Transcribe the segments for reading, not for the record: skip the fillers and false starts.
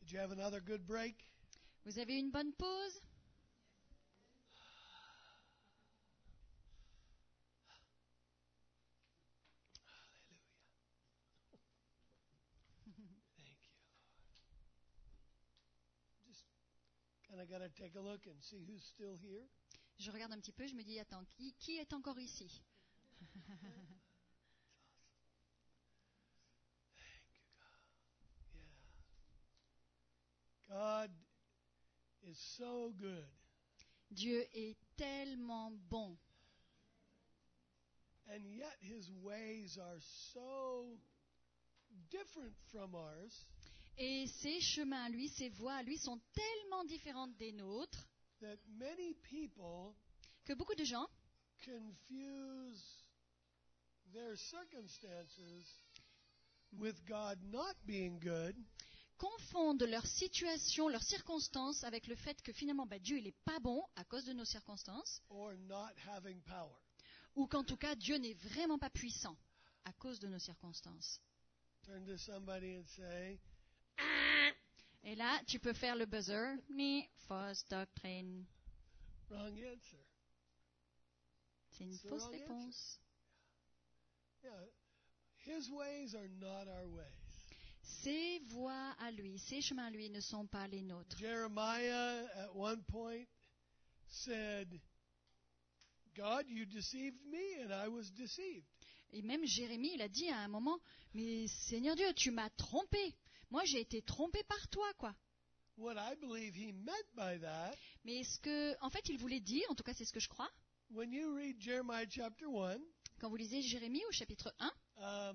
Did you have another good break? Vous avez une bonne pause? Hallelujah. Thank you, Lord. Just kind of got to take a look and see who's still here. Je regarde un petit peu, je me dis, attends, qui est encore ici? Thank you, God. Yeah. God is so good. Dieu est tellement bon. And yet his ways are so different from ours Et ses chemins à lui, ses voies à lui sont tellement différentes des nôtres that many people que beaucoup de gens confuse their circumstances with God not being good confondent leur situation, leurs circonstances avec le fait que finalement Dieu il n'est pas bon à cause de nos circonstances or not having power. ou qu'en tout cas Dieu n'est vraiment pas puissant à cause de nos circonstances. Turn to somebody and say, Et là, tu peux faire le buzzer. Ni fausse doctrine. wrong answer. C'est une It's the fausse wrong réponse. Yeah. His ways are not our ways. Ses voies à lui, ses chemins à lui ne sont pas les nôtres. Jeremiah at one point said, God, you deceived me and I was deceived. Et même Jérémie, il a dit à un moment, mais Seigneur Dieu, tu m'as trompé. Moi, j'ai été trompé par toi, quoi. What I believe he meant by that, Mais ce que, en fait, il voulait dire, en tout cas, c'est ce que je crois, when you read Jeremiah chapter 1, quand vous lisez Jérémie au chapitre 1,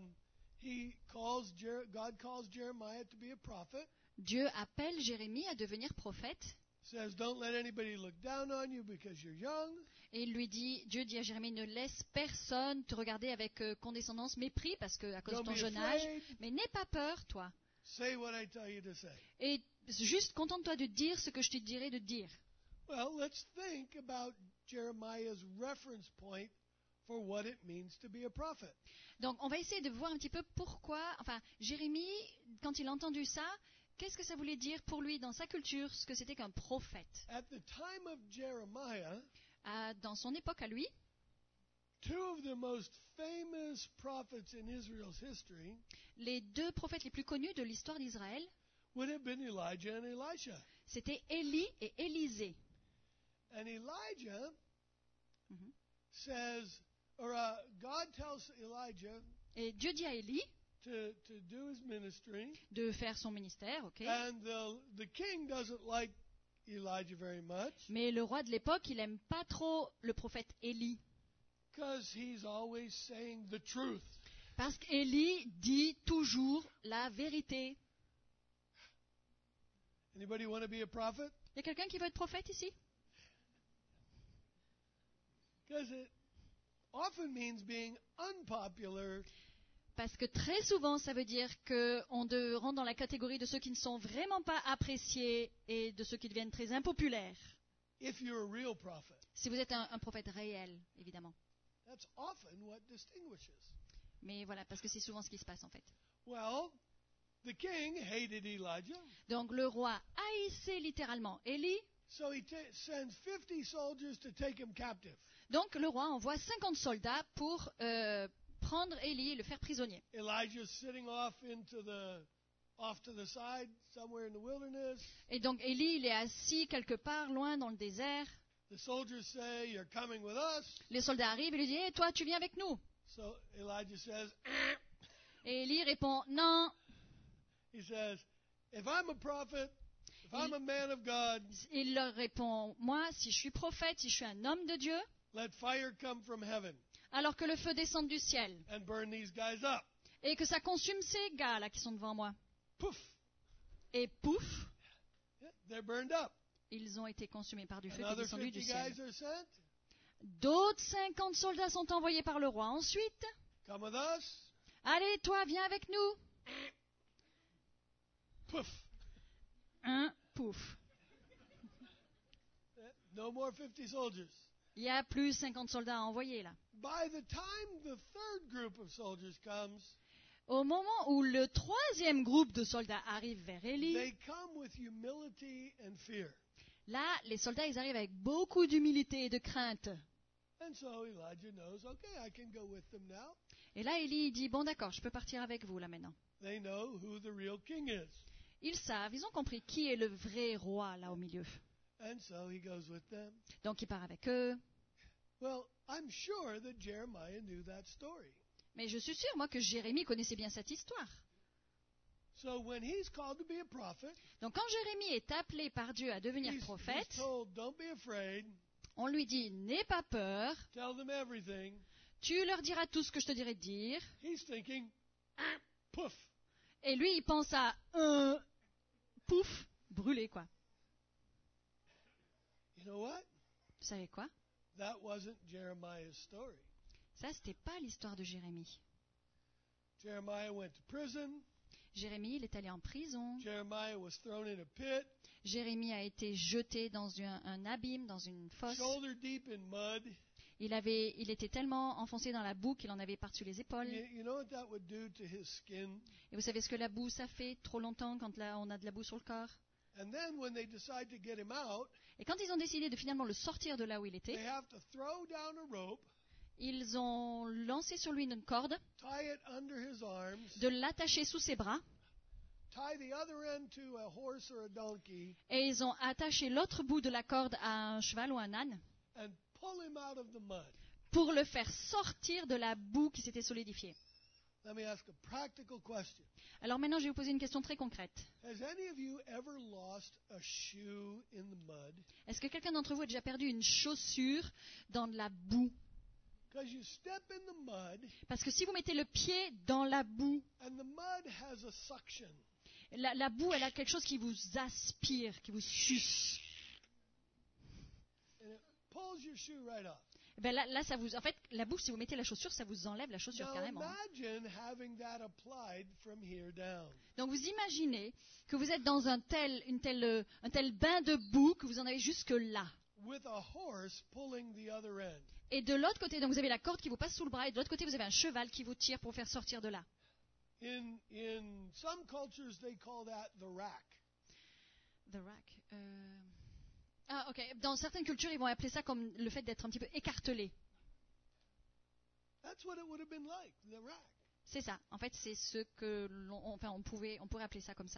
God calls Jeremiah to be a prophet. Dieu appelle Jérémie à devenir prophète. Says, don't let anybody look down on you because you're young. Et il lui dit, Dieu dit à Jérémie, ne laisse personne te regarder avec condescendance, mépris, parce que à cause de Don't ton be jeune afraid. âge, mais n'aie pas peur, toi. Say what I tell you to say. Et juste contente-toi de dire ce que je te dirai de dire. Well, let's think about Jeremiah's reference point for what it means to be a prophet. Donc, on va essayer de voir un petit peu pourquoi, enfin, Jérémie, quand il a entendu ça, qu'est-ce que ça voulait dire pour lui dans sa culture, ce que c'était qu'un prophète. At the time of Jeremiah, Dans son époque à lui, two of the most famous prophets in Israel's history les deux prophètes les plus connus de l'histoire d'Israël, would have been Elijah and Elisha. c'était Élie et Élisée. And Elijah Mhm. says, God tells Elijah Et Dieu dit à Élie to do his ministry, de faire son ministère, ok. and the king doesn't like Elijah very much Mais le roi de l'époque, il aime pas trop le prophète Élie. because he's always saying the truth. Parce qu'Élie dit toujours la vérité. Anybody want to be a prophet? Il y a quelqu'un qui veut être prophète ici? Because it often means being unpopular Parce que très souvent, ça veut dire qu'on rentre dans la catégorie de ceux qui ne sont vraiment pas appréciés et de ceux qui deviennent très impopulaires. if you're a real prophet. Si vous êtes un prophète réel, évidemment. That's often what distinguishes. Mais voilà, parce que c'est souvent ce qui se passe en fait. Well, the king hated Elijah, Donc le roi haïssait littéralement Élie. so he sends 50 soldiers to take him captive. Donc le roi envoie 50 soldats pour prendre Élie et le faire prisonnier. Elijah's sitting off to the side, somewhere in the wilderness. Et donc Élie, il est assis quelque part loin dans le désert. The soldiers say, "You're coming with us." Les soldats arrivent et lui disent, toi, tu viens avec nous. So Elijah says, Et Élie répond, non. he says, "If I'm a prophet, if I'm a man of God, Il leur répond, moi, si je suis prophète, si je suis un homme de Dieu, let fire come from heaven alors que le feu descende du ciel and burn these guys up." et que ça consume ces gars-là qui sont devant moi. Poof! Et pouf, Yeah, they're burned up. ils ont été consumés par du feu qui est Another descendu 50 du guys ciel. are sent. D'autres 50 soldats sont envoyés par le roi. Ensuite, Come with us. allez, toi, viens avec nous. Poof! Pouf. No more 50 soldiers. Il y a plus 50 soldats à envoyer là. By the time the third group of soldiers comes, Au moment où le troisième groupe de soldats arrive vers Élie, they come with humility and fear. là, les soldats, ils arrivent avec beaucoup d'humilité et de crainte. And so Elijah knows, okay, I can go with them now. Et là, Élie dit, bon d'accord, je peux partir avec vous là maintenant. They know who the real king is. Ils savent, ils ont compris qui est le vrai roi là au milieu. And so he goes with them. Donc il part avec eux. Well, I'm sure that Jeremiah knew that story. Mais je suis sûre, moi, que Jérémie connaissait bien cette histoire. So when he's called to be a prophet, Donc quand Jérémie est appelé par Dieu à devenir he's prophète, told, don't be afraid, on lui dit, n'aie pas peur, tell them everything. tu leur diras tout ce que je te dirai de dire. He's thinking, poof. Et lui, il pense à pouf, brûlé quoi. You know what? Vous savez quoi? That wasn't Jeremiah's story. Ça, c'était pas l'histoire de Jérémie. Jeremiah went to prison. Jérémie, il est allé en prison. Jeremiah was thrown in a pit, Jérémie a été jeté dans un abîme, dans une fosse. shoulder deep in mud. Il était tellement enfoncé dans la boue qu'il en avait par-dessus les épaules. You know what that would do to his skin? Et vous savez ce que la boue, ça fait trop longtemps quand là, on a de la boue sur le corps? And then when they decide to get him out, Et quand ils ont décidé de finalement le sortir de là où il était, they have to throw down a rope, ils ont lancé sur lui une corde, tie it under his arms, de l'attacher sous ses bras, tie the other end to a horse or a donkey, et ils ont attaché l'autre bout de la corde à un cheval ou un âne and pull him out of the mud. pour le faire sortir de la boue qui s'était solidifiée. Let me ask a practical question. Alors maintenant, je vais vous poser une question très concrète. Has any of you ever lost a shoe in the mud? Est-ce que quelqu'un d'entre vous a déjà perdu une chaussure dans de la boue? Because you step in the mud, Parce que si vous mettez le pied dans la boue, and the mud has a suction. la boue, elle a quelque chose qui vous aspire, qui vous suce. And it pulls your shoe right off. Ben là, ça vous, en fait, la boue, si vous mettez la chaussure, ça vous enlève la chaussure Now carrément. imagine having that applied from here down. Donc vous imaginez que vous êtes dans un tel bain de boue que vous en avez jusque là. With a horse pulling the other end. Et de l'autre côté, donc vous avez la corde qui vous passe sous le bras, et de l'autre côté, vous avez un cheval qui vous tire pour vous faire sortir de là. In some cultures, they call that the rack. The rack. Ah, ok. Dans certaines cultures, ils vont appeler ça comme le fait d'être un petit peu écartelé. That's what it would have been like, the rack. C'est ça. En fait, c'est ce que on pourrait appeler ça comme ça.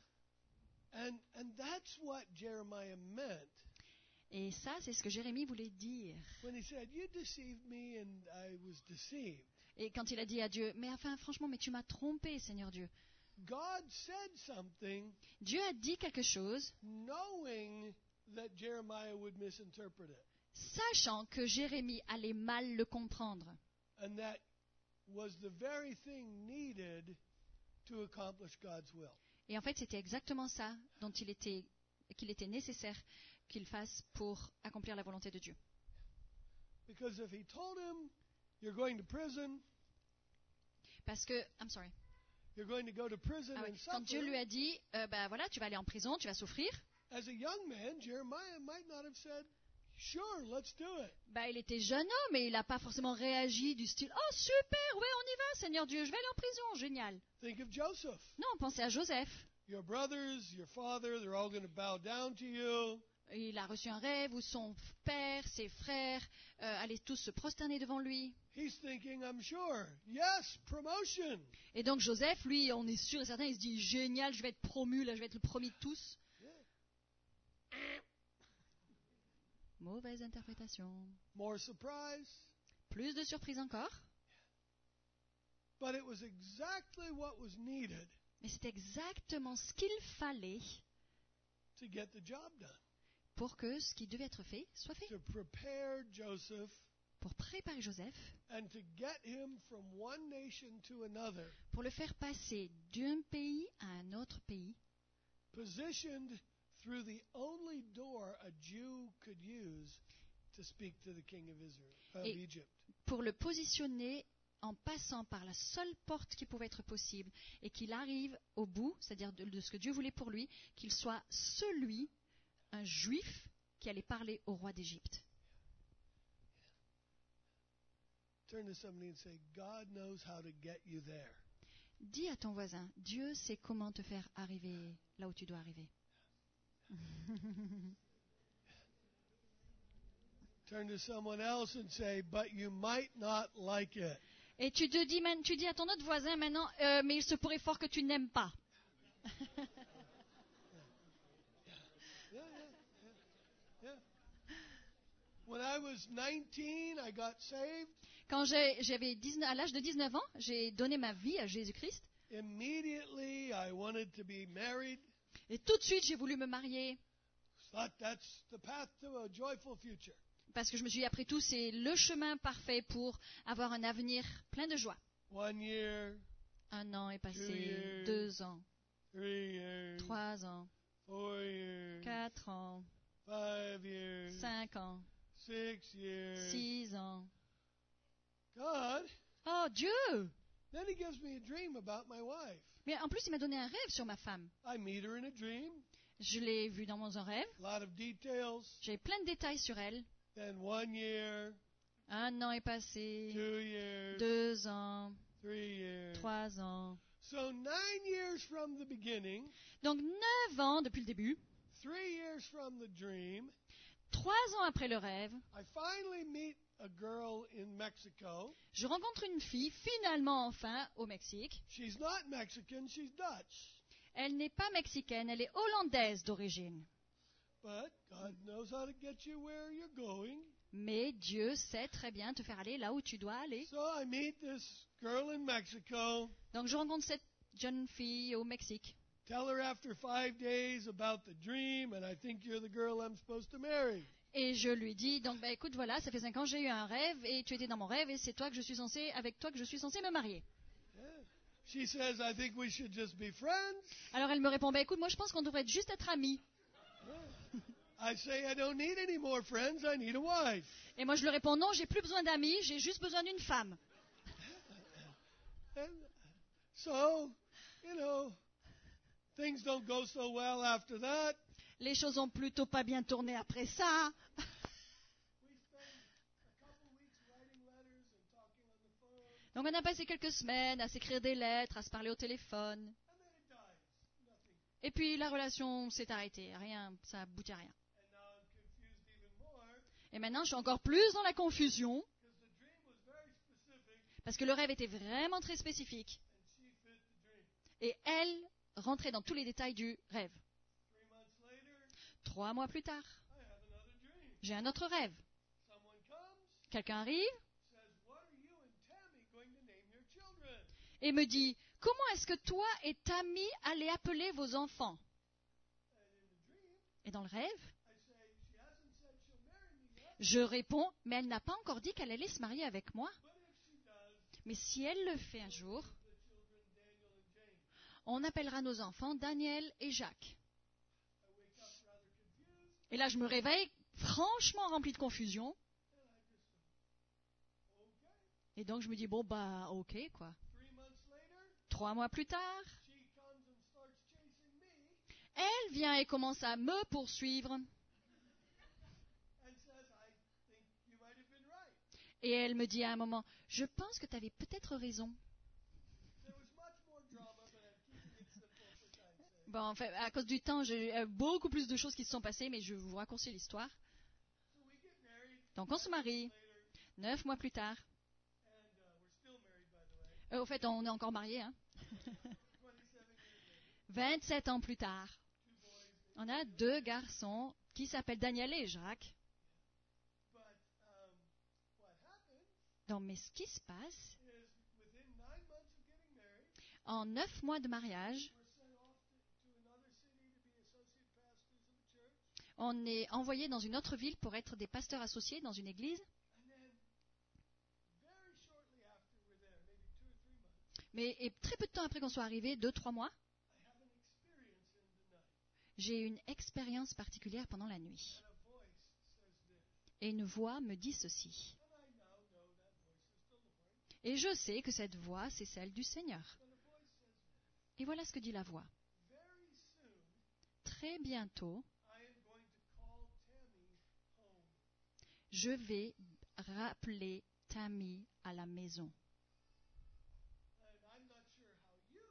And that's what Jeremiah meant Et ça, c'est ce que Jérémie voulait dire. when he said, "You deceived me, and I was deceived." Et quand il a dit à Dieu, mais enfin, franchement, mais tu m'as trompé, Seigneur Dieu. God said something, Dieu a dit quelque chose, knowing that Jeremiah would misinterpret it, sachant que Jérémie allait mal le comprendre. and that was the very thing needed to accomplish God's will. Et en fait, c'était exactement ça qu'il était nécessaire qu'il fasse pour accomplir la volonté de Dieu. Because if he told him, "You're going to prison," Parce que, I'm sorry. you're going to go to prison Ah oui. and Quand Dieu lui suffer. a dit, bah voilà, tu vas aller en prison, tu vas souffrir, As a young man, Jeremiah might not have said, "Sure, let's do it." bah il était jeune homme et il n'a pas forcément réagi du style, oh super, ouais, on y va, Seigneur Dieu, je vais aller en prison, génial. Think of Joseph. Non, pensez à Joseph. Your brothers, your father, they're all going to bow down to you. Il a reçu un rêve où son père, ses frères allaient tous se prosterner devant lui. He's thinking, I'm sure, yes, promotion. Et donc Joseph, lui, on est sûr et certain, il se dit, génial, je vais être promu, là, je vais être le premier de tous. Mauvaise interprétation. More surprise. Plus de surprise encore. But it was exactly what was needed Mais c'est exactement ce qu'il fallait to get the job done. pour que ce qui devait être fait soit fait. To prepare Joseph Pour préparer Joseph, and to get him from one nation to another, pour le faire passer d'un pays à un autre pays, positioned through the only door a Jew could use to speak to the king of Israel, of Et- Egypt. pour le positionner en passant par la seule porte qui pouvait être possible et qu'il arrive au bout, c'est-à-dire de ce que Dieu voulait pour lui, qu'il soit celui, un juif, qui allait parler au roi d'Égypte. Turn to somebody and say, God knows how to get you there. Dis à ton voisin, Dieu sait comment te faire arriver là où tu dois arriver. Turn to someone else and say, but you might not like it. Et tu dis à ton autre voisin maintenant, mais il se pourrait fort que tu n'aimes pas. Yeah. When I was 19, I got saved. Quand j'avais à l'âge de 19 ans, j'ai donné ma vie à Jésus-Christ. Immediately, I wanted to be married. Et tout de suite, j'ai voulu me marier. Thought that's the path to a joyful future. Parce que je me suis dit, après tout, c'est le chemin parfait pour avoir un avenir plein de joie. 1 year, 1 an est 2 passé, years, 2 ans, 3 years, 3 ans, 4 years, 4 ans, 5 years, 5 ans, 6 years. 6 ans. God, Oh Dieu! then he gives me a dream about my wife. Mais en plus, il m'a donné un rêve sur ma femme. I meet her in a dream, Je l'ai vue dans mon rêve. a lot of details. J'ai plein de détails sur elle. Then 1 year, 1 an est passé, 2 years, 2 ans, 3 years. 3 ans. So 9 years from the beginning, Donc 9 ans depuis le début, 3 years from the dream, 3 ans après le rêve, I finally meet a girl in Mexico. je rencontre une fille, finalement enfin, au Mexique. She's not Mexican, she's Dutch. Elle n'est pas mexicaine, elle est hollandaise d'origine. But God knows how to get you where you're going. Mais Dieu sait très bien te faire aller là où tu dois aller. So I meet this girl in Mexico. Donc je rencontre cette jeune fille au Mexique. Tell her after 5 days about the dream, and I think you're the girl I'm supposed to marry. Et je lui dis, donc écoute, voilà, ça fait 5 ans, j'ai eu un rêve, et tu étais dans mon rêve, et c'est avec toi que je suis censée me marier. Yeah. She says, I think we should just be friends. Alors elle me répond, écoute, moi je pense qu'on devrait juste être amis. I say, I don't need any more friends, I need a wife. Et moi je lui réponds, non, j'ai plus besoin d'amis, j'ai juste besoin d'une femme. And so, things don't go so well after that. Les choses ont plutôt pas bien tourné après ça. We spend a couple weeks writing letters and talking on the phone, Donc on a passé quelques semaines à s'écrire des lettres, à se parler au téléphone. and then it dies. Nothing. Et puis la relation s'est arrêtée, rien, ça aboutit à rien. And now I'm confused even more Et maintenant je suis encore plus dans la confusion, because the dream was very specific parce que le rêve était vraiment très spécifique. and she fit the dream. Et elle rentrait dans tous les détails du rêve. 3 months later, 3 mois plus tard, I have another dream. j'ai un autre rêve. Someone comes, Quelqu'un arrive says, what are you and Tammy going to name your children? et me dit, comment est-ce que toi et Tammy allez appeler vos enfants? And in the dream, Et dans le rêve, I say, she hasn't said she'll marry me yet, je réponds, mais elle n'a pas encore dit qu'elle allait se marier avec moi. but if she does, Mais si elle le fait un jour, the children Daniel and James. on appellera nos enfants Daniel et Jacques. I wake up rather confused, Et là, je me réveille franchement rempli de confusion. and I just go, okay. Et donc, je me dis, bon, ok, quoi. 3 months later, 3 mois plus tard, she comes and starts chasing me elle vient et commence à me poursuivre. and says, I think you might have been right. Et elle me dit à un moment, je pense que tu avais peut-être raison. There was much more drama, but I'm keeping it simple for time's sake. Bon, en fait, à cause du temps, j'ai beaucoup plus de choses qui se sont passées, mais je vous raccourcis l'histoire. So we get married Donc, on se marie. later, 9 mois plus tard. and we're still married, by the way. Au fait, on est encore mariés. Hein. 27 years later, 27 ans plus tard, 2 boys. on a 2 garçons qui s'appellent Daniel et Jacques. But what happened Donc, mais ce qui se passe, is within 9 months of getting married, en 9 mois de mariage, we're sent off to another city to be associate pastors of a church. on est envoyé dans une autre ville pour être des pasteurs associés dans une église. And then, very shortly after we're there, maybe 2 or 3 months, Mais et très peu de temps après qu'on soit arrivé, 2-3 mois, I have an experience in the night. j'ai eu une expérience particulière pendant la nuit. And a voice says this. Et une voix me dit ceci. And I now know that voice is the Lord. Et je sais que cette voix, c'est celle du Seigneur. But a voice says this. Et voilà ce que dit la voix. Very soon, Très bientôt, I am going to call Tammy home. je vais rappeler Tammy à la maison. And I'm not sure how you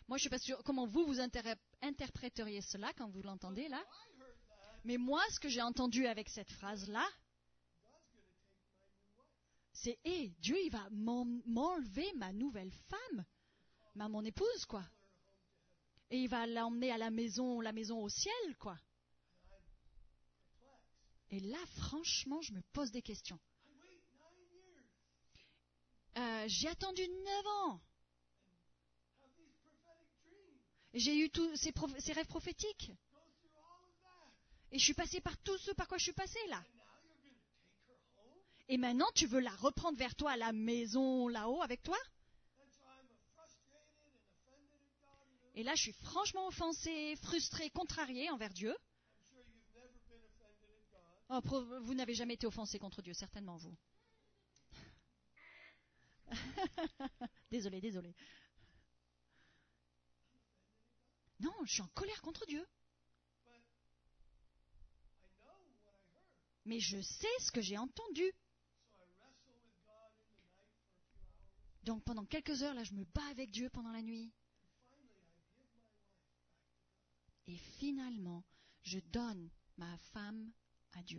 Moi, je ne suis pas sûre comment vous interpréteriez cela quand vous l'entendez là. Mais moi, ce que j'ai entendu avec cette phrase-là, c'est « Hé, Dieu, il va m'enlever ma nouvelle femme, mon épouse, quoi. Et il va l'emmener à la maison au ciel, quoi. » Et là, franchement, je me pose des questions. J'ai attendu 9 ans. J'ai eu tous ces rêves prophétiques. Et je suis passée par tout ce par quoi je suis passée, là. Et maintenant, tu veux la reprendre vers toi à la maison, là-haut, avec toi? Et là, je suis franchement offensée, frustrée, contrariée envers Dieu. Oh, vous n'avez jamais été offensé contre Dieu, certainement, vous. Désolé. Non, je suis en colère contre Dieu. Mais je sais ce que j'ai entendu. Donc pendant quelques heures, là, je me bats avec Dieu pendant la nuit. Et finalement, je donne ma femme à Dieu.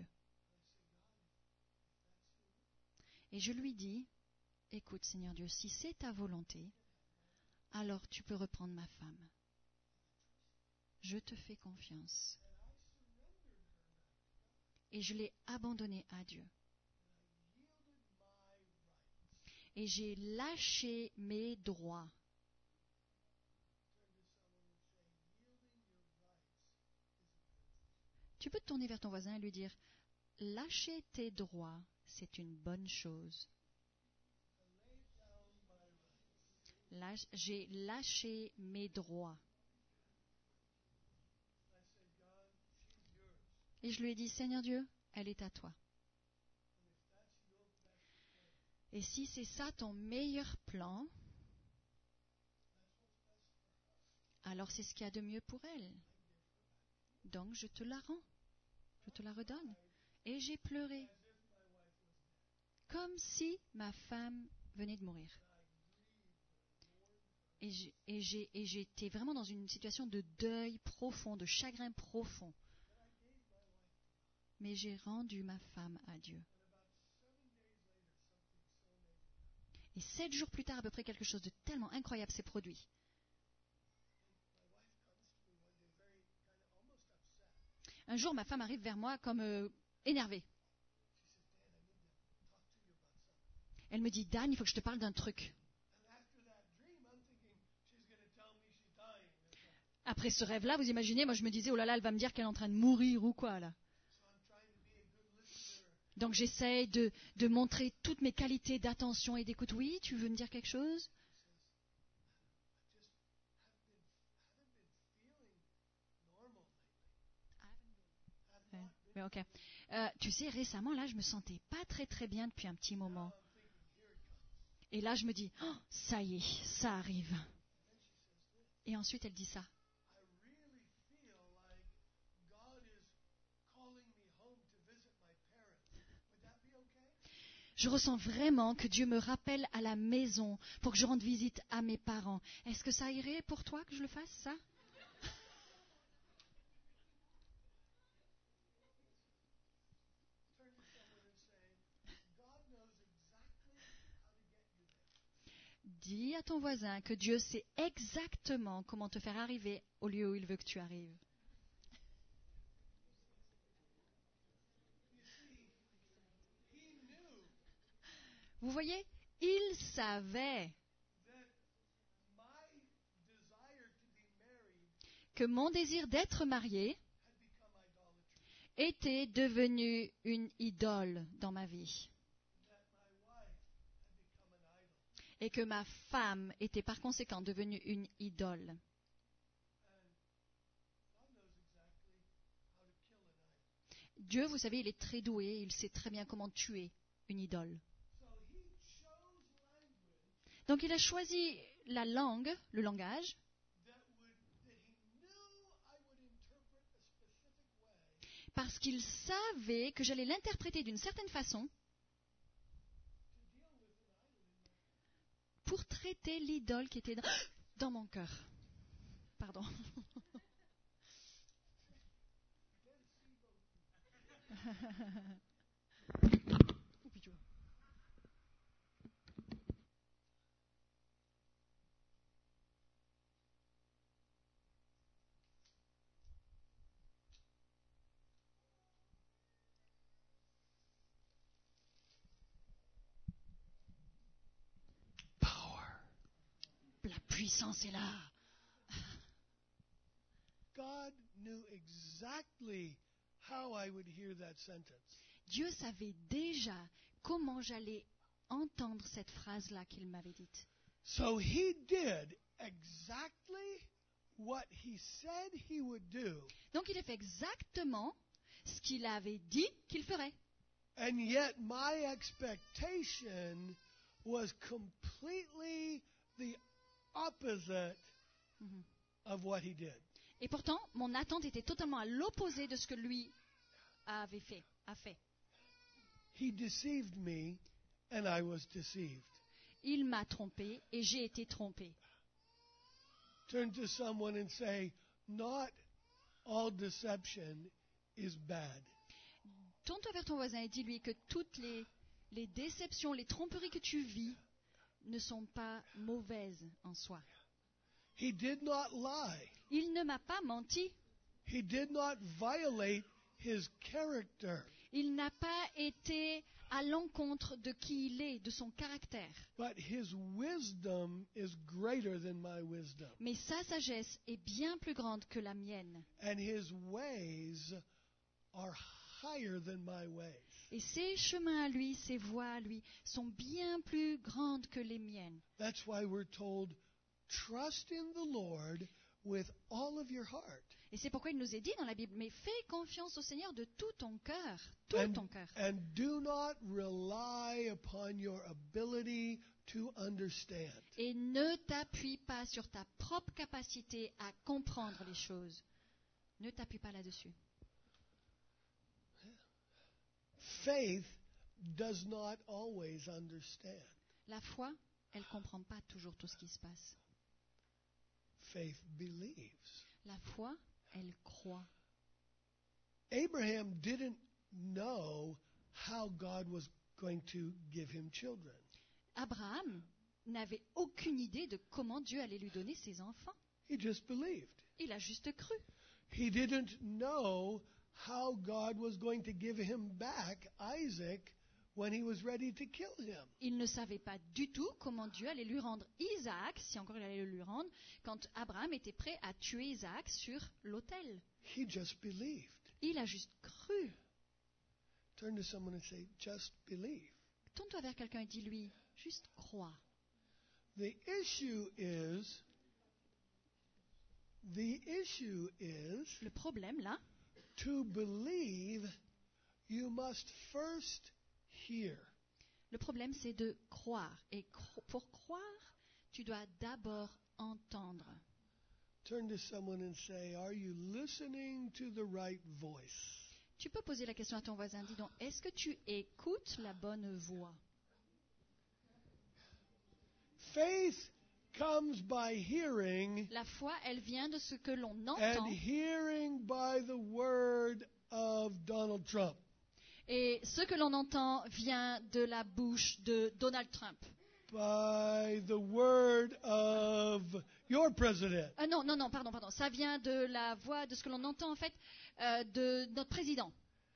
Et je lui dis, écoute Seigneur Dieu, si c'est ta volonté, alors tu peux reprendre ma femme. Je te fais confiance. Et je l'ai abandonnée à Dieu. Et j'ai lâché mes droits. Tu peux te tourner vers ton voisin et lui dire, lâcher tes droits, c'est une bonne chose. J'ai lâché mes droits. Et je lui ai dit, Seigneur Dieu, elle est à toi. Et si c'est ça ton meilleur plan, alors c'est ce qu'il y a de mieux pour elle. Donc je te la rends, je te la redonne. Et j'ai pleuré, comme si ma femme venait de mourir. Et j'étais vraiment dans une situation de deuil profond, de chagrin profond. Mais j'ai rendu ma femme à Dieu. Et 7 jours plus tard, à peu près, quelque chose de tellement incroyable s'est produit. Un jour, ma femme arrive vers moi comme énervée. Elle me dit, Dan, il faut que je te parle d'un truc. Après ce rêve-là, vous imaginez, moi je me disais, oh là là, elle va me dire qu'elle est en train de mourir ou quoi, là. Donc j'essaie de montrer toutes mes qualités d'attention et d'écoute. Oui, tu veux me dire quelque chose? Oui, ok. Tu sais, récemment, là, je me sentais pas très très bien depuis un petit moment. Et là, je me dis, oh, ça y est, ça arrive. Et ensuite, elle dit ça. Je ressens vraiment que Dieu me rappelle à la maison pour que je rende visite à mes parents. Est-ce que ça irait pour toi que je le fasse, ça? Dis à ton voisin que Dieu sait exactement comment te faire arriver au lieu où il veut que tu arrives. Vous voyez, il savait que mon désir d'être marié était devenu une idole dans ma vie. Et que ma femme était par conséquent devenue une idole. Dieu, vous savez, il est très doué, il sait très bien comment tuer une idole. Donc il a choisi la langue, le langage, parce qu'il savait que j'allais l'interpréter d'une certaine façon pour traiter l'idole qui était dans mon cœur. pardon. La puissance est là. God knew exactly how I would hear that sentence. Dieu savait déjà comment j'allais entendre cette phrase-là qu'il m'avait dite. So he did exactly what he said he would do, Donc il a fait exactement ce qu'il avait dit qu'il ferait. and yet my expectation was completely the opposite Mhm. of what he did. Et pourtant, mon attente était totalement à l'opposé de ce que lui a fait. He deceived me, and I was deceived. Il m'a trompé et j'ai été trompé. Turn to someone and say, not all deception is bad. Tourne-toi vers ton voisin et dis-lui que toutes les déceptions, les tromperies que tu vis ne sont pas mauvaises en soi. He did not lie. Il ne m'a pas menti. He did not violate his character. Il n'a pas été à l'encontre de qui il est, de son caractère. But his wisdom is greater than my wisdom. Mais sa sagesse est bien plus grande que la mienne. And his ways are higher than my ways. Et ses chemins à lui, ses voies à lui, sont bien plus grandes que les miennes. That's why we're told, trust in the Lord with all of your heart. Et c'est pourquoi il nous est dit dans la Bible, mais fais confiance au Seigneur de tout ton cœur, tout ton cœur. And do not rely upon your ability to understand. Et ne t'appuie pas sur ta propre capacité à comprendre les choses. Ne t'appuie pas là-dessus. Faith does not always understand. La foi, elle ne comprend pas toujours tout ce qui se passe. Faith believes. La foi, elle croit. Abraham didn't know how God was going to give him children. Abraham n'avait aucune idée de comment Dieu allait lui donner ses enfants. He just believed. Il a juste cru. He didn't know how God was going to give him back Isaac when he was ready to kill him. Il ne savait pas du tout comment Dieu allait lui rendre Isaac, si encore il allait le lui rendre, quand Abraham était prêt à tuer Isaac sur l'autel. He just believed. Il a juste cru. Turn to someone and say, just believe. Tourne-toi vers quelqu'un et dis-lui, juste crois. The issue is, Le problème là, to believe, you must first hear. le problème c'est de croire. Et pour croire, tu dois d'abord entendre. Turn to someone and say, are you listening to the right voice? Tu peux poser la question à ton voisin, dis donc, est-ce que tu écoutes la bonne voix? Faith comes by hearing, La foi, elle vient de ce que l'on and entend. hearing by the word of Donald Trump. Et ce que l'on entend vient de la bouche de Donald Trump. By the word of your president. Non, pardon. Ça vient de la voix, de ce que l'on entend en fait, de notre président.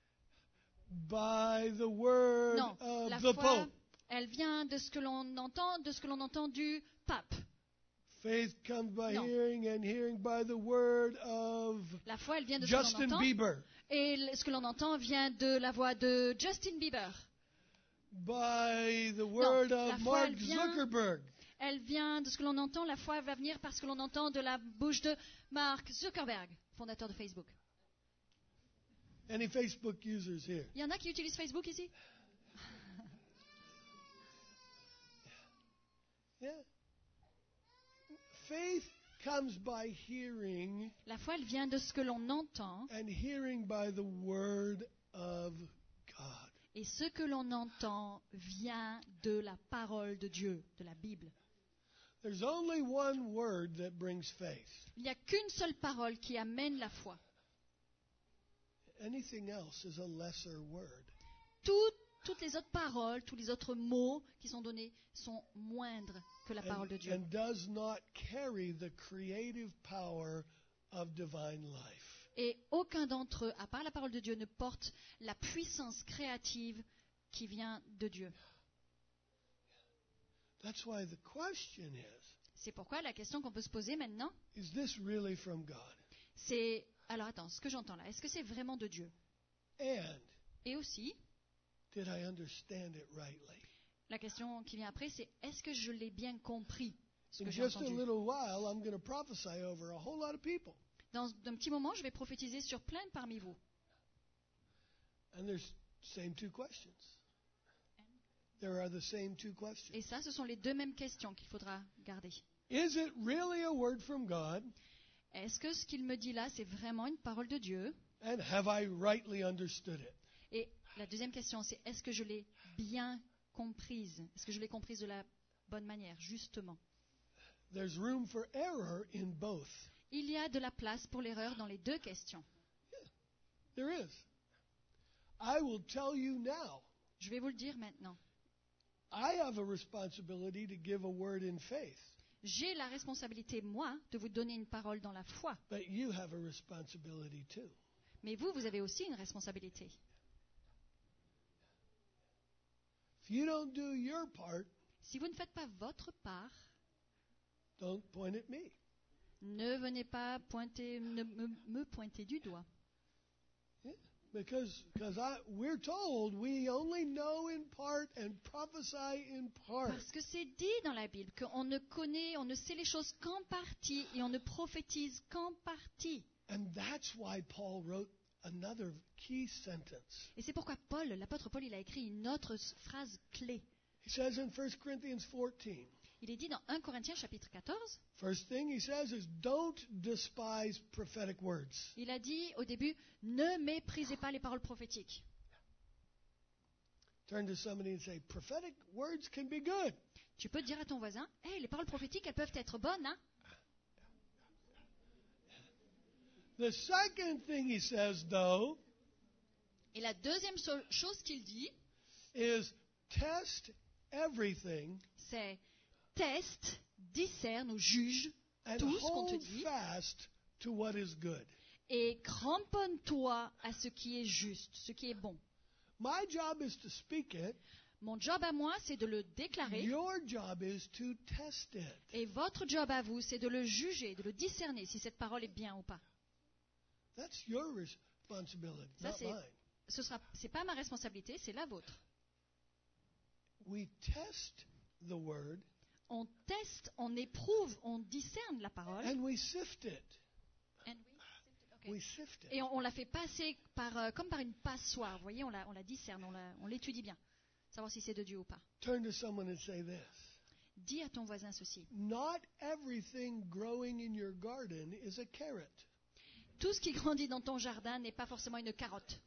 By the word Non, la of the foi, Pope. elle vient de ce que l'on entend du pape. Faith comes by Non. hearing, and hearing by the word of La foi, elle vient de ce que l'on Justin entend. Bieber. Et ce que l'on entend vient de la voix de Justin Bieber. By the word la of foi, Mark elle vient- Zuckerberg. Elle vient de ce que l'on entend. La foi va venir parce que l'on entend de la bouche de Mark Zuckerberg, fondateur de Facebook. Any Facebook users here? Il y en a qui utilisent Facebook ici? Yeah. Faith comes by hearing, La foi, elle vient de ce que l'on entend. and hearing by the word of God. Et ce que l'on entend vient de la parole de Dieu, de la Bible. There's only one word that brings faith. Il n'y a qu'une seule parole qui amène la foi. Anything else is a lesser word. Toutes les autres paroles, tous les autres mots qui sont donnés sont moindres que la parole de Dieu. And does not carry the creative power of divine life. Et aucun d'entre eux, à part la parole de Dieu, ne porte la puissance créative qui vient de Dieu. That's why the question is, C'est pourquoi la question qu'on peut se poser maintenant, is this really from God? c'est... Alors attends, ce que j'entends là, est-ce que c'est vraiment de Dieu? And Et aussi, did I understand it rightly? la question qui vient après, c'est est-ce que je l'ai bien compris, ce In que j'ai just a entendu? little while, I'm going to prophesy over a whole lot of people. Dans un petit moment, je vais prophétiser sur plein parmi vous. And there's same two questions. There are the same two questions. Et ça, ce sont les deux mêmes questions qu'il faudra garder. Is it really a word from God? Est-ce que ce qu'il me dit là, c'est vraiment une parole de Dieu? And have I rightly understood it? Et la deuxième question, c'est est-ce que je l'ai bien comprise? Est-ce que je l'ai comprise de la bonne manière, justement? There's room for error in both. Il y a de la place pour l'erreur dans les deux questions. There is. I will tell you now. Je vais vous le dire maintenant. I have a responsibility to give a word in faith, J'ai la responsabilité, moi, de vous donner une parole dans la foi. but you have a responsibility too. Mais vous, vous avez aussi une responsabilité. If you don't do your part, Si vous ne faites pas votre part, don't point at me. ne venez pas pointer, me pointer du doigt. Because we're told we only know in part and prophesy in part. Parce que c'est dit dans la Bible qu'on ne connaît, on ne sait les choses qu'en partie et on ne prophétise qu'en partie. And that's why Paul wrote another key sentence. Et c'est pourquoi Paul, l'apôtre Paul, il a écrit une autre phrase clé. He says in 1 Corinthians 14, Il est dit dans 1 Corinthiens chapitre 14, first thing he says is don't despise prophetic words. il a dit au début, ne méprisez pas les paroles prophétiques. Turn to somebody and say, prophetic words can be good. Tu peux dire à ton voisin, hey, les paroles prophétiques, elles peuvent être bonnes, hein? The second thing he says, though, Et la deuxième chose qu'il dit, is test everything c'est teste, discerne ou juge and tout ce qu'on te hold dit fast to what is good. et cramponne-toi à ce qui est juste, ce qui est bon. My job is to speak it. Mon job à moi, c'est de le déclarer. Your job is to test it. Et votre job à vous, c'est de le juger, de le discerner, si cette parole est bien ou pas. That's your responsibility, Ça, not mine. c'est pas ma responsabilité, c'est la vôtre. We test the word On teste, on éprouve, on discerne la parole. and we sift it. And we- We sift it. Et on la fait passer comme par une passoire. Vous voyez, on la discerne, on l'étudie bien. Savoir si c'est de Dieu ou pas. Turn to someone and say this. Dis à ton voisin ceci. Not everything growing in your garden is a carrot. Tout ce qui grandit dans ton jardin n'est pas forcément une carotte.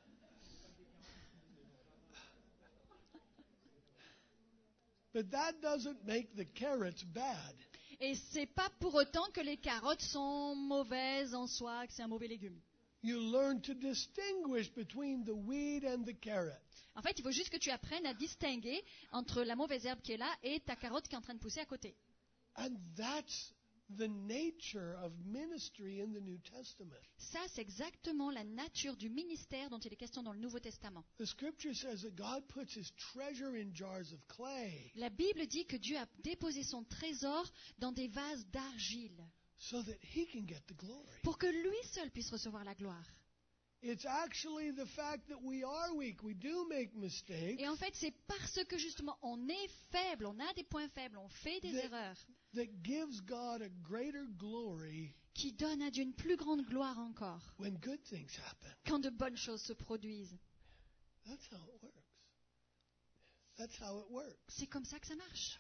But that doesn't make the carrots bad. Et c'est pas pour autant que les carottes sont mauvaises en soi, que c'est un mauvais légume. You learn to distinguish between the weed and the carrot. En fait, il faut juste que tu apprennes à distinguer entre la mauvaise herbe qui est là et ta carotte qui est en train de pousser à côté. And that's the nature of ministry in the New Testament. Ça, c'est exactement la nature du ministère dont il est question dans le Nouveau Testament. The scripture says that God puts his treasure in jars of clay La Bible dit que Dieu a déposé son trésor dans des vases d'argile so that he can get the glory. pour que lui seul puisse recevoir la gloire. It's actually the fact that we are weak. We do make mistakes Et en fait, c'est parce que justement on est faible, on a des points faibles, on fait des erreurs, that gives God a greater glory qui donnent à Dieu une plus grande gloire encore when good things happen. quand de bonnes choses se produisent. That's how it works. That's how it works. C'est comme ça que ça marche.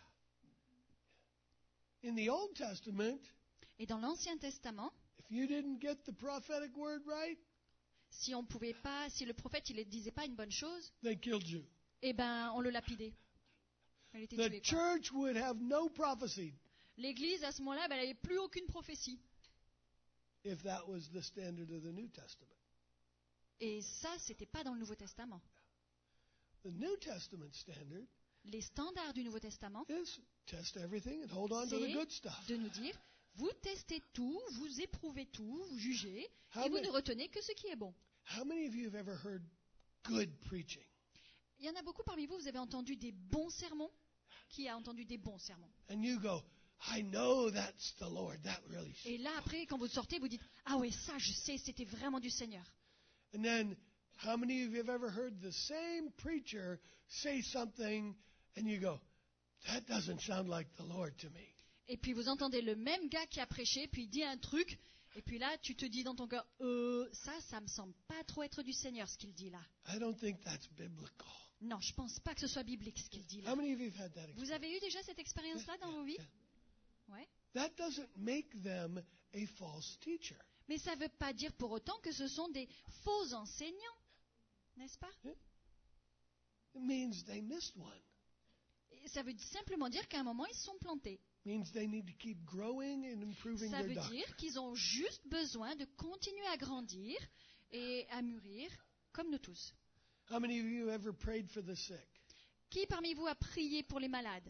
In the Old Testament, Et dans l'Ancien Testament, if you didn't get the prophetic word right, si on pouvait pas, si le prophète il ne disait pas une bonne chose, they killed you. eh ben on le lapidait. Il était The tué, quoi. church would have no prophecy. L'Église, à ce moment-là, elle n'avait plus aucune prophétie. if that was the standard of the New Testament. Et ça, c'était pas dans le Nouveau Testament. The New Testament standard Les standards du Nouveau Testament, is test everything and hold on to the good stuff. c'est de nous dire, vous testez tout, vous éprouvez tout, vous jugez, How et vous many- ne retenez que ce qui est bon. How many of you have ever heard good preaching? Il y en a beaucoup parmi vous, vous avez entendu des bons sermons. Qui a entendu des bons sermons? And you go, I know that's the Lord. That really. Et là, après, quand vous sortez, vous dites, ah ouais, ça, je sais, c'était vraiment du Seigneur. And then, how many of you have ever heard the same preacher say something and you go, that doesn't sound like the Lord to me? Et puis vous entendez le même gars qui a prêché, puis il dit un truc, et puis là, tu te dis dans ton cœur, ça me semble pas trop être du Seigneur, ce qu'il dit là. I don't think that's biblical. Non, je pense pas que ce soit biblique, ce qu'il dit là. How many of you have had that experience? Vous avez eu déjà cette expérience-là dans vos vies? Ouais. That doesn't make them a false teacher. Mais ça ne veut pas dire pour autant que ce sont des faux enseignants, n'est-ce pas? It means they missed one. Et ça veut simplement dire qu'à un moment, ils se sont plantés. It means they need to keep growing and improving Ça their veut doctrine. dire qu'ils ont juste besoin de continuer à grandir et à mûrir, comme nous tous. How many of you ever prayed for the sick? Qui parmi vous a prié pour les malades?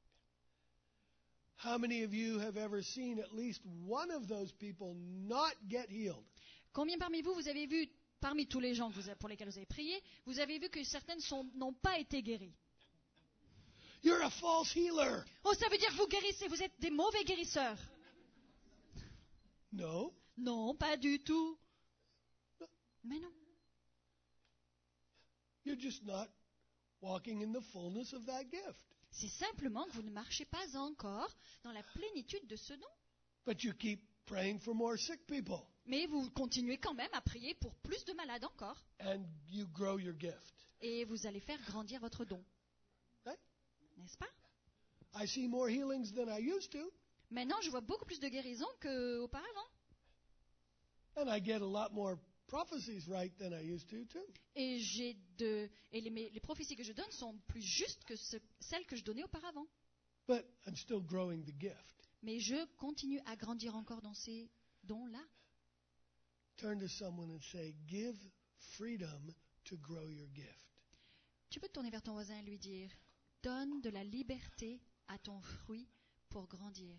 How many of you have ever seen at least one of those people not get healed? Combien parmi vous, vous avez vu, parmi tous les gens pour lesquels vous avez prié, vous avez vu que certaines n'ont pas été guéries? You're a false healer. Oh, ça veut dire que vous guérissez, vous êtes des mauvais guérisseurs. No. Non, pas du tout. Mais non. You're just not walking in the fullness of that gift. C'est simplement que vous ne marchez pas encore dans la plénitude de ce don. But you keep praying for more sick people. Mais vous continuez quand même à prier pour plus de malades encore. And you grow your gift. Et vous allez faire grandir votre don. Right? N'est-ce pas? I see more healings than I used to. Maintenant, je vois beaucoup plus de guérisons qu'auparavant. And I get a lot more prophecies right than I used to, too. Et, les prophéties que je donne sont plus justes que celles que je donnais auparavant. But I'm still growing the gift. Mais je continue à grandir encore dans ces dons-là. Turn to someone and say, give freedom to grow your gift. Tu peux te tourner vers ton voisin et lui dire, donne de la liberté à ton fruit pour grandir.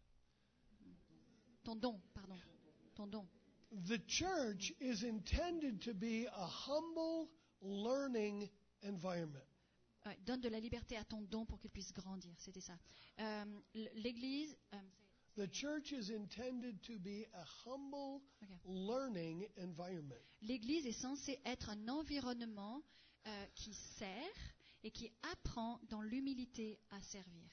Ton don, pardon. Ton don. The church is intended to be a humble learning environment. Ouais, donne de la liberté à ton don pour qu'il puisse grandir. C'était ça. L'Église. The church is intended to be a humble Okay. learning environment. L'Église est censée être un environnement qui sert et qui apprend dans l'humilité à servir.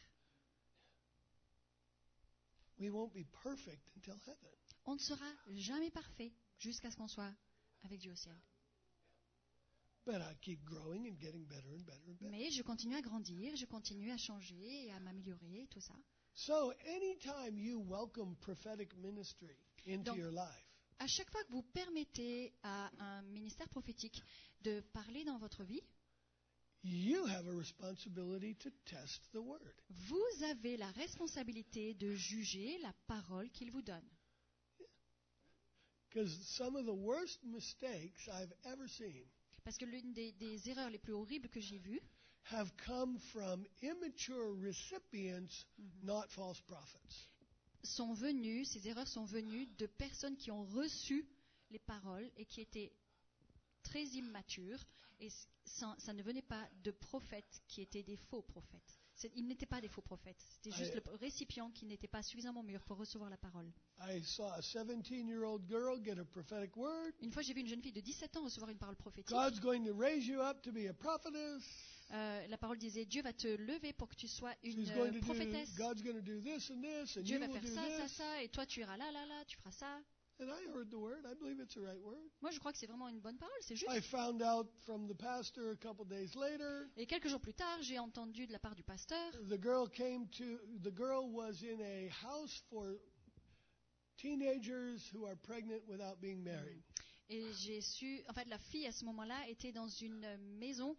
We won't be perfect until heaven. On ne sera jamais parfait jusqu'à ce qu'on soit avec Dieu au ciel. But I keep growing and getting better and better and better. Mais je continue à grandir, je continue à changer et à m'améliorer et tout ça. So anytime you welcome prophetic ministry into Donc, your life, À chaque fois que vous permettez à un ministère prophétique de parler dans votre vie, you have a responsibility to test the word. vous avez la responsabilité de juger la parole qu'il vous donne. Because some of the worst mistakes I've ever seen Parce que l'une des erreurs les plus horribles que j'ai vues have come from immature recipients, not false prophets. ces erreurs sont venues de personnes qui ont reçu les paroles et qui étaient très immatures, et ça ne venait pas de prophètes qui étaient des faux prophètes. Ils n'étaient pas des faux prophètes, c'était juste le récipient qui n'était pas suffisamment mûr pour recevoir la parole. I saw a 17-year-old girl get a prophetic word. Une fois, j'ai vu une jeune fille de 17 ans recevoir une parole prophétique. God's going to raise you up to be a prophetess. La parole disait, Dieu va te lever pour que tu sois une She's going to prophétesse. God's going to do this and this, and Dieu you va will faire do ça, ça, this. ça, et toi tu iras là, là, là, tu feras ça. And I heard the word. I believe it's the right word. Moi, je crois que c'est vraiment une bonne parole, c'est juste. I found out from the pastor a couple days later. Et quelques jours plus tard, j'ai entendu de la part du pasteur, The girl was in a house for teenagers who are pregnant without being married. et j'ai su, en fait, la fille à ce moment-là était dans une maison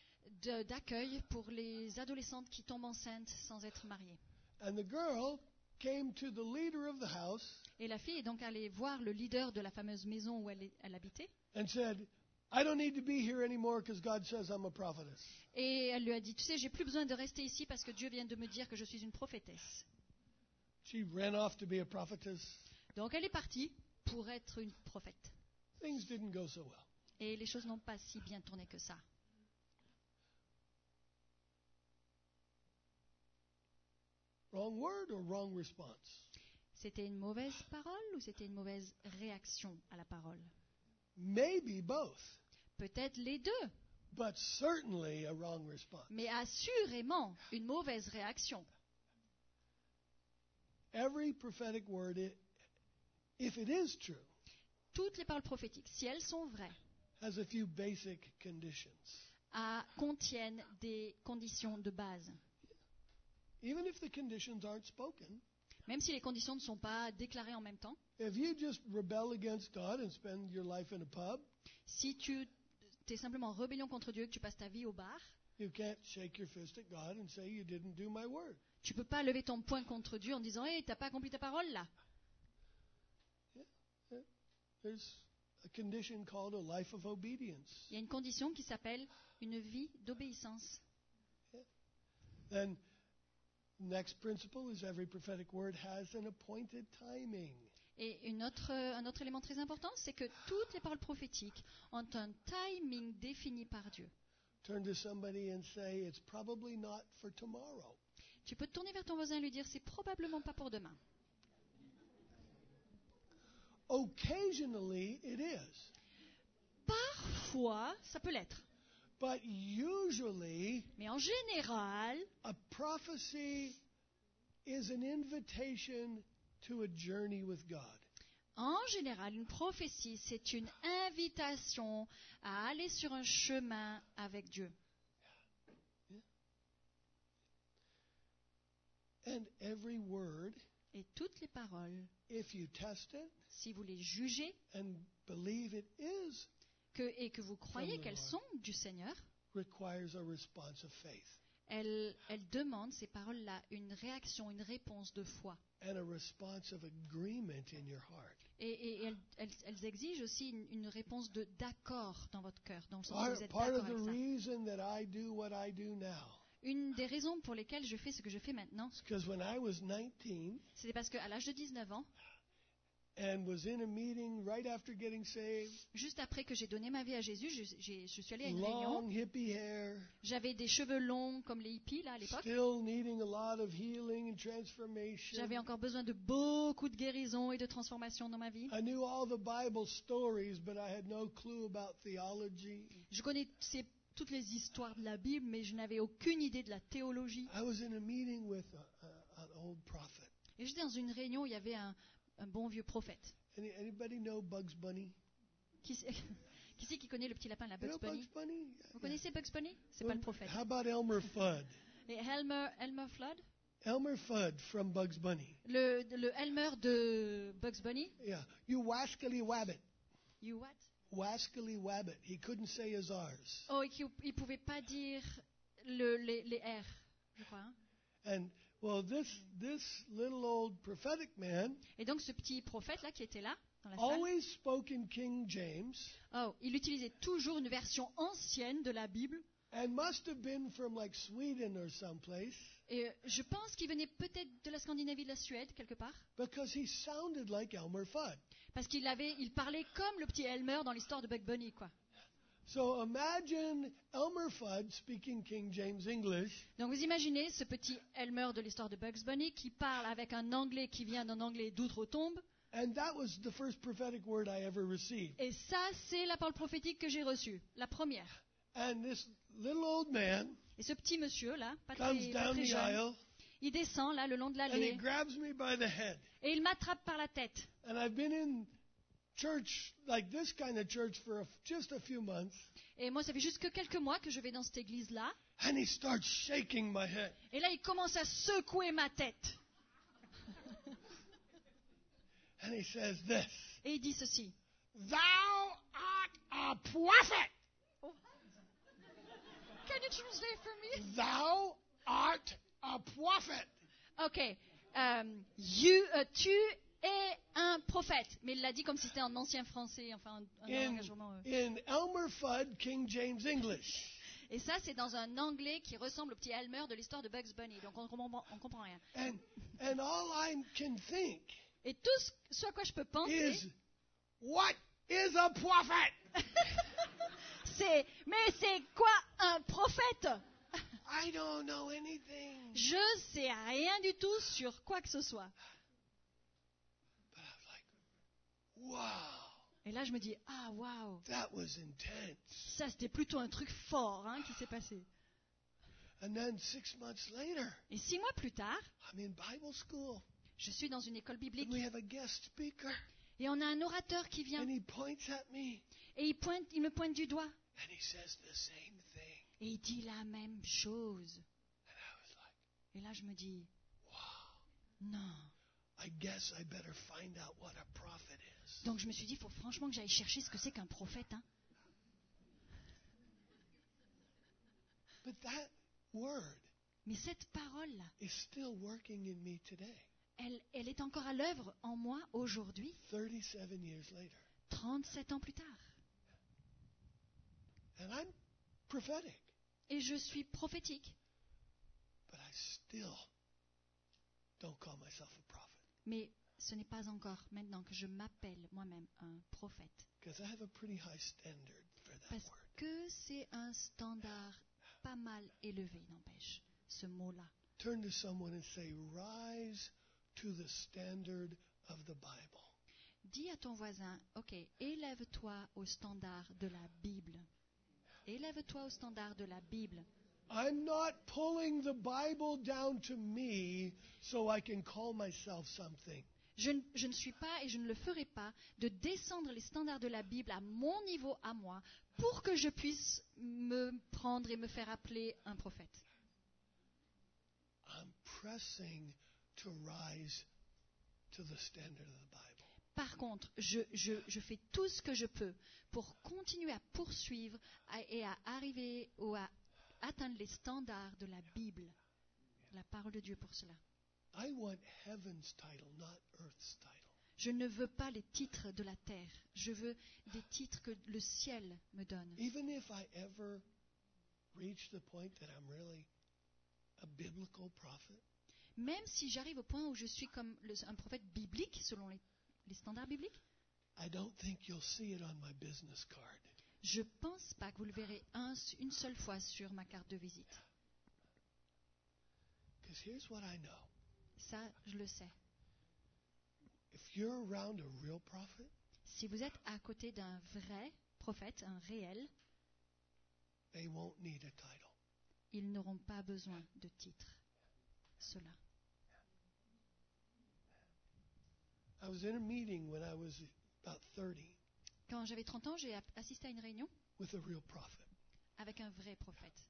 d'accueil pour les adolescentes qui tombent enceintes sans être mariées. And the girl came to the leader of the house Et la fille est donc allée voir le leader de la fameuse maison où elle habitait. and said, I don't need to be here anymore because God says I'm a prophetess. Et elle lui a dit, tu sais, j'ai plus besoin de rester ici parce que Dieu vient de me dire que je suis une prophétesse. She ran off to be a prophetess. Donc elle est partie pour être une prophète. Things didn't go so well. Et les choses n'ont pas si bien tourné que ça. Wrong word or wrong response? C'était une mauvaise parole ou c'était une mauvaise réaction à la parole? Maybe both, Peut-être les deux, but certainly a wrong response. mais assurément une mauvaise réaction. Every prophetic word, if it is true, Toutes les paroles prophétiques, si elles sont vraies, has a few basic conditions. contiennent des conditions de base. Even if the conditions aren't spoken, Même si les conditions ne sont pas déclarées en même temps, if you just rebel against God and spend your life in a pub, si tu es simplement en rébellion contre Dieu et que tu passes ta vie au bar, you can't shake your fist at God and say you didn't do my word. tu ne peux pas lever ton poing contre Dieu en disant « Hey, tu n'as pas accompli ta parole là ». There's a condition called a life of obedience. Il y a une condition qui s'appelle une vie d'obéissance. Then, next principle is every prophetic word has an appointed timing. Et un autre élément très important, c'est que toutes les paroles prophétiques ont un timing défini par Dieu. Turn to somebody and say, it's probably not for tomorrow. Tu peux te tourner vers ton voisin et lui dire « C'est probablement pas pour demain ». Occasionally, it is. Parfois, ça peut l'être. But usually, Mais en général, a prophecy is an invitation to a journey with God. une prophétie, c'est une invitation à aller sur un chemin avec Dieu. And every word, Et toutes les paroles, if you test it si vous les jugez and believe it is, et que vous croyez qu'elles sont du Seigneur, requires a response of faith elles demandent, ces paroles-là, une réaction, une réponse de foi. and a response of agreement in your heart. Et elles exigent aussi une réponse d'accord dans votre cœur, dans le sens où vous êtes Part d'accord of the avec ça. reason that I do what I do now Une des raisons pour lesquelles je fais ce que je fais maintenant, is because when I was 19 c'est parce qu'à l'âge de 19 ans, and was in a meeting right after getting saved, juste après que j'ai donné ma vie à Jésus, je suis allée à une réunion. long hippie hair, J'avais des cheveux longs comme les hippies là à l'époque. still needing a lot of healing and transformation. J'avais encore besoin de beaucoup de guérison et de transformation dans ma vie. I knew all the Bible stories, but I had no clue about theology. Je connaissais toutes les histoires de la Bible, mais je n'avais aucune idée de la théologie. I was in a meeting with an old prophet. Et j'étais dans une réunion où il y avait un bon vieux prophète. Anybody know Bugs Bunny? Qui c'est qui connaît le petit lapin, la You know Bugs Bunny? Bugs Bunny? Vous connaissez Bugs Bunny? C'est pas le prophète. How about Elmer Fudd? Et Elmer Flood? Elmer Fudd from Bugs Bunny. Le Elmer de Bugs Bunny? Yeah. You wascally wabbit. You what? Wascally wabbit. He couldn't say his R's. Oh, et il pouvait pas dire les R, je crois. Hein? And well, this little old prophetic man Et donc ce petit prophète là qui était là dans la salle, always spoke in King James il utilisait toujours une version ancienne de la Bible. and must have been from like Sweden or someplace Et je pense qu'il venait peut-être de la Scandinavie, de la Suède, quelque part. because he sounded like Elmer Fudd. Parce qu'il parlait comme le petit Elmer dans l'histoire de Bugs Bunny, quoi. So imagine Elmer Fudd speaking King James English Donc vous imaginez ce petit Elmer de l'histoire de Bugs Bunny qui parle avec un anglais qui vient d'un anglais d'outre-tombe. and that was the first prophetic word I ever received. Et ça, c'est la parole prophétique que j'ai reçue, la première. And this little old man Et ce petit monsieur là, pas comes très down the jeune, aisle il descend là le long de and he l'allée grabs me by the head. et il m'attrape par la tête. And I've been in church, like this kind of church, for just a few months. Et moi, ça fait juste que quelques mois que je vais dans cette église-là. And he starts shaking my head. Et là, il commence à secouer ma tête. And he says this, Et il dit ceci. Thou art a prophet. Can you translate for me? Thou art a prophet. Ok. Tu es un prophète. Mais il l'a dit comme si c'était en ancien français, enfin un engagement. In Elmer Fudd, King James English. Et ça, c'est dans un anglais qui ressemble au petit Elmer de l'histoire de Bugs Bunny. Donc on comprend rien. And all I can think Et tout ce à quoi je peux penser, is, what is a prophet? mais c'est quoi un prophète? I don't know anything. Je sais rien du tout sur quoi que ce soit. But I was like, wow, Et là, je me dis, ah, waouh, that was intense. ça c'était plutôt un truc fort qui s'est passé. And then 6 months later, Et 6 mois plus tard, I'm in Bible school. je suis dans une école biblique And we have a guest speaker. et on a un orateur qui vient And he points at me. et il me pointe du doigt And he says the same thing. et il dit la même chose. And I was like, Et là, je me dis, wow. non. I guess I better find out what a prophet is. Donc je me suis dit, il faut franchement que j'aille chercher ce que c'est qu'un prophète. But that word Mais cette parole-là, is still working in me today, elle est encore à l'œuvre en moi aujourd'hui, 37 years later. 37 ans plus tard. And I'm prophetic, Et je suis prophétique. but I still don't call myself a prophet Mais ce n'est pas encore maintenant que je m'appelle moi-même un prophète. because I have a pretty high standard for that Parce word. que c'est un standard pas mal élevé, n'empêche, ce mot-là. Turn to someone and say, rise to the standard of the Bible. Dis à ton voisin, ok, élève-toi au standard de la Bible. Élève-toi au standard de la Bible. I'm not pulling the Bible down to me so I can call myself something. Je ne suis pas, et je ne le ferai pas, de descendre les standards de la Bible à mon niveau, à moi, pour que je puisse me prendre et me faire appeler un prophète. I'm pressing to rise to the standard of the Bible. Par contre, je fais tout ce que je peux pour continuer à poursuivre et à arriver ou à atteindre les standards de la Bible, la parole de Dieu pour cela. I want heaven's title, not earth's title. Je ne veux pas les titres de la terre, je veux des titres que le ciel me donne. Even if I ever reach the point that I'm really a biblical prophet, Même si j'arrive au point où je suis comme un prophète biblique, selon les standards bibliques, I don't think you'll see it on my business card. je ne pense pas que vous le verrez une seule fois sur ma carte de visite. Because here's what I know. Ça, je le sais. If you're around a real prophet, Si vous êtes à côté d'un vrai prophète, un réel, they won't need a title. ils n'auront pas besoin de titre. Cela. I was in a meeting when I was about 30 Quand j'avais 30 ans, j'ai assisté à une réunion with a real prophet. avec un vrai prophète.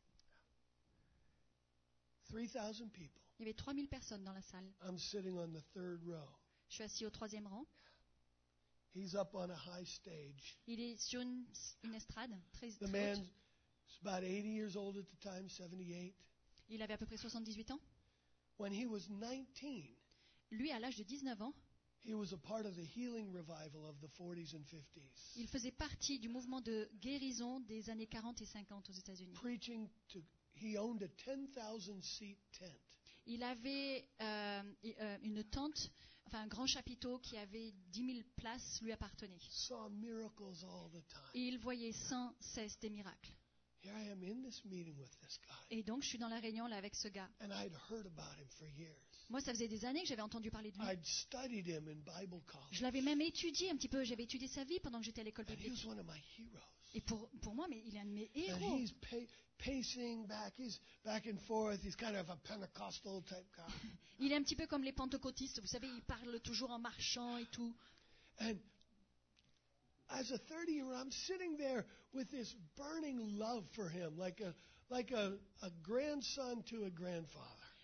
3,000 people. Il y avait 3000 personnes dans la salle. I'm sitting on the third row. Je suis assis au 3e rang. He's up on a high stage. Il est sur une estrade très The haute. man's about 80 years old at the time, 78. Il avait à peu près 78 ans. When he was 19, Lui, à l'âge de 19 ans, he was a part of the healing revival of the 40s and 50s. il faisait partie du mouvement de guérison des années 40 et 50 aux États-Unis. He owned a 10,000 seat tent. Il avait une tente, enfin un grand chapiteau qui avait 10 000 places lui appartenaient. Saw miracles all the time. Et il voyait sans cesse des miracles. Here I am in this meeting with this guy. Et donc, je suis dans la réunion là avec ce gars. And I'd heard about him for years. Moi, ça faisait des années que j'avais entendu parler de lui. I'd studied him in Bible college. Je l'avais même étudié un petit peu. J'avais étudié sa vie pendant que j'étais à l'école And he was biblique. one of my heroes. Et pour moi, mais il est un de mes And héros. he's pacing back. He's back and forth. He's kind of a Pentecostal type guy. Il est un petit peu comme les pentecôtistes. Vous savez, il parle toujours en marchant et tout. And as a 30-year-old, I'm sitting there with this burning love for him, like a grandson to a grandfather.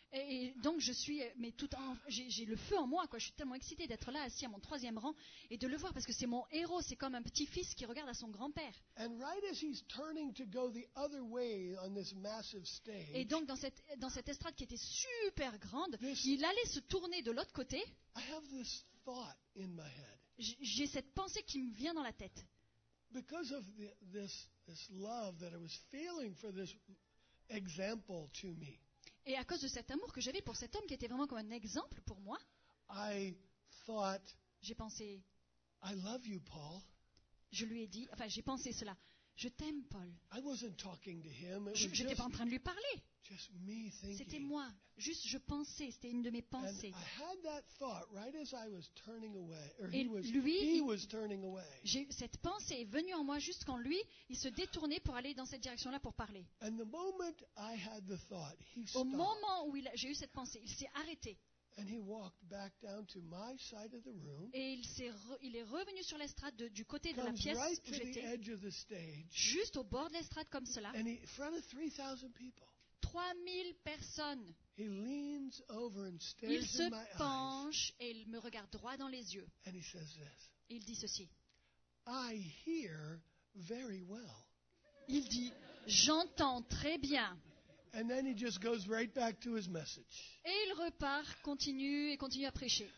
Et donc je suis, mais j'ai le feu en moi, quoi. Je suis tellement excitée d'être là, assis à mon 3e rang, et de le voir, parce que c'est mon héros. C'est comme un petit-fils qui regarde à son grand-père. And right as he's turning to go the other way on this massive stage, Et donc dans cette estrade qui était super grande, This- il allait se tourner de l'autre côté. I have this thought in my head. J'ai cette pensée qui me vient dans la tête. Because of this love that I was feeling for this example to me, Et à cause de cet amour que j'avais pour cet homme qui était vraiment comme un exemple pour moi, I thought, j'ai pensé, I love you, Paul. je lui ai dit, enfin j'ai pensé cela. Je t'aime, Paul. I wasn't talking to him. It Je was n'étais pas en train de lui parler. just me thinking. C'était moi. Juste, je pensais. C'était une de mes And pensées. I had that thought right as I was turning away, or Et he lui, was turning away. Cette pensée est venue en moi juste quand lui, il se détournait pour aller dans cette direction-là pour parler. And the moment I had the thought, he Au stopped moment où j'ai eu cette pensée, il s'est arrêté. and he walked back down to my side of the room, Et il est revenu sur l'estrade du côté de la comes pièce right où to the j'étais, edge of the stage, juste au bord de l'estrade comme cela. and in front of 3,000 people, 3000 personnes. he leans over and Il stares se in my eyes, penche et il me regarde droit dans les yeux. and he says this, Et il dit ceci. I hear very well. Il dit, j'entends très bien. And then he just goes right back to his message. Et il repart, continue à prêcher.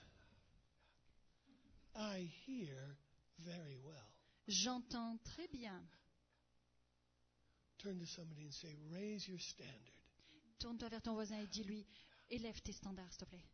I hear very well. J'entends très bien. Turn to somebody and say, raise your standard. Tourne-toi vers ton voisin et dis-lui, élève tes standards, s'il te plaît.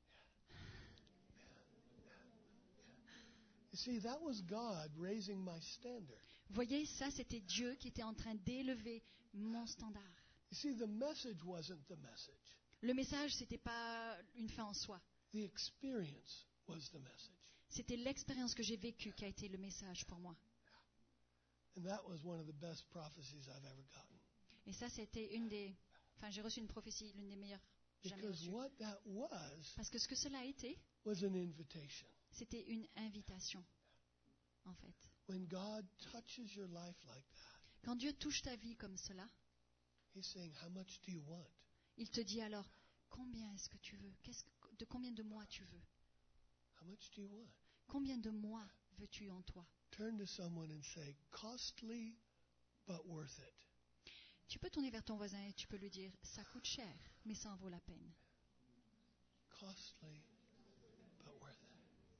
You see, that was God raising my standard. Voyez, ça, c'était Dieu qui était en train d'élever mon standard. You see, the message wasn't the message. Le message, c'était pas une fin en soi. The experience was the message. C'était l'expérience que j'ai vécue qui a été le message pour moi. And that was one of the best prophecies I've ever gotten. Et ça, c'était j'ai reçu une prophétie, l'une des meilleures jamais Because reçues. what that was Parce que ce que cela a été, was an invitation. c'était une invitation, en fait. When God touches your life like that, Quand Dieu touche ta vie comme cela, He's saying, how much do you want? il te dit alors, combien est-ce que tu veux? De combien de mois tu veux? How much do you want? Combien de mois veux-tu en toi? Turn to someone and say, costly but worth it. Tu peux tourner vers ton voisin et tu peux lui dire, ça coûte cher, mais ça en vaut la peine. Costly but worth it.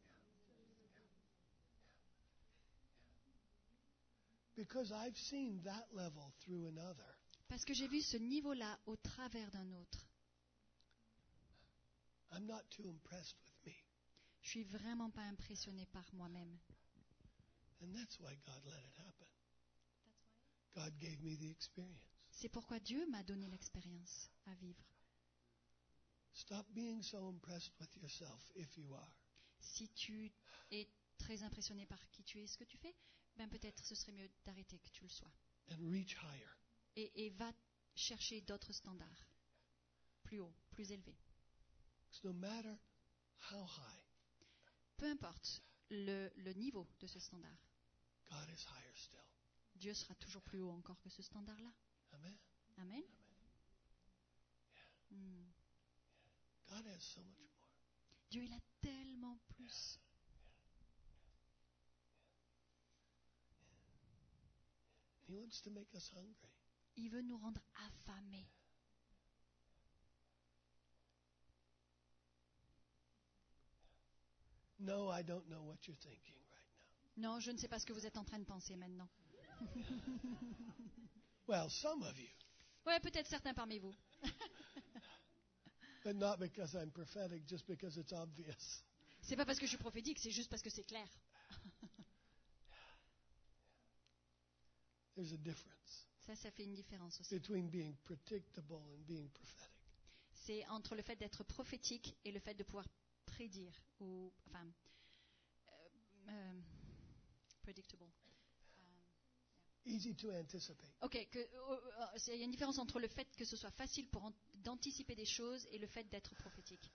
Because I've seen that level through another. Parce que j'ai vu ce niveau-là au travers d'un autre. I'm not too impressed with me. Je suis vraiment pas impressionnée par moi-même. And that's why God let it happen. God gave me the experience. C'est pourquoi Dieu m'a donné l'expérience à vivre. Stop being so impressed with yourself if you are. Si tu es très impressionné par qui tu es et ce que tu fais, ben peut-être ce serait mieux d'arrêter que tu le sois. And reach higher. Et va chercher d'autres standards, plus hauts, plus élevés. Because no matter how high, Peu importe le niveau de ce standard, God is higher still. Dieu sera toujours plus haut encore que ce standard-là. Amen. Amen. God has so much more. Dieu, il a tellement plus. He wants to make us hungry. Il veut nous rendre affamés. No, I don't know what you're thinking right now. Non, je ne sais pas ce que vous êtes en train de penser maintenant. Well, some of you, Ouais, peut-être certains parmi vous. but not because I'm prophetic, just because it's obvious. C'est pas parce que je suis prophétique, c'est juste parce que c'est clair. There's a difference Ça fait une différence aussi. between being predictable and being prophetic. C'est entre le fait d'être prophétique et le fait de pouvoir prédire ou predictable. Easy to anticipate. Ok, il y a une différence entre le fait que ce soit facile d'anticiper des choses et le fait d'être prophétique.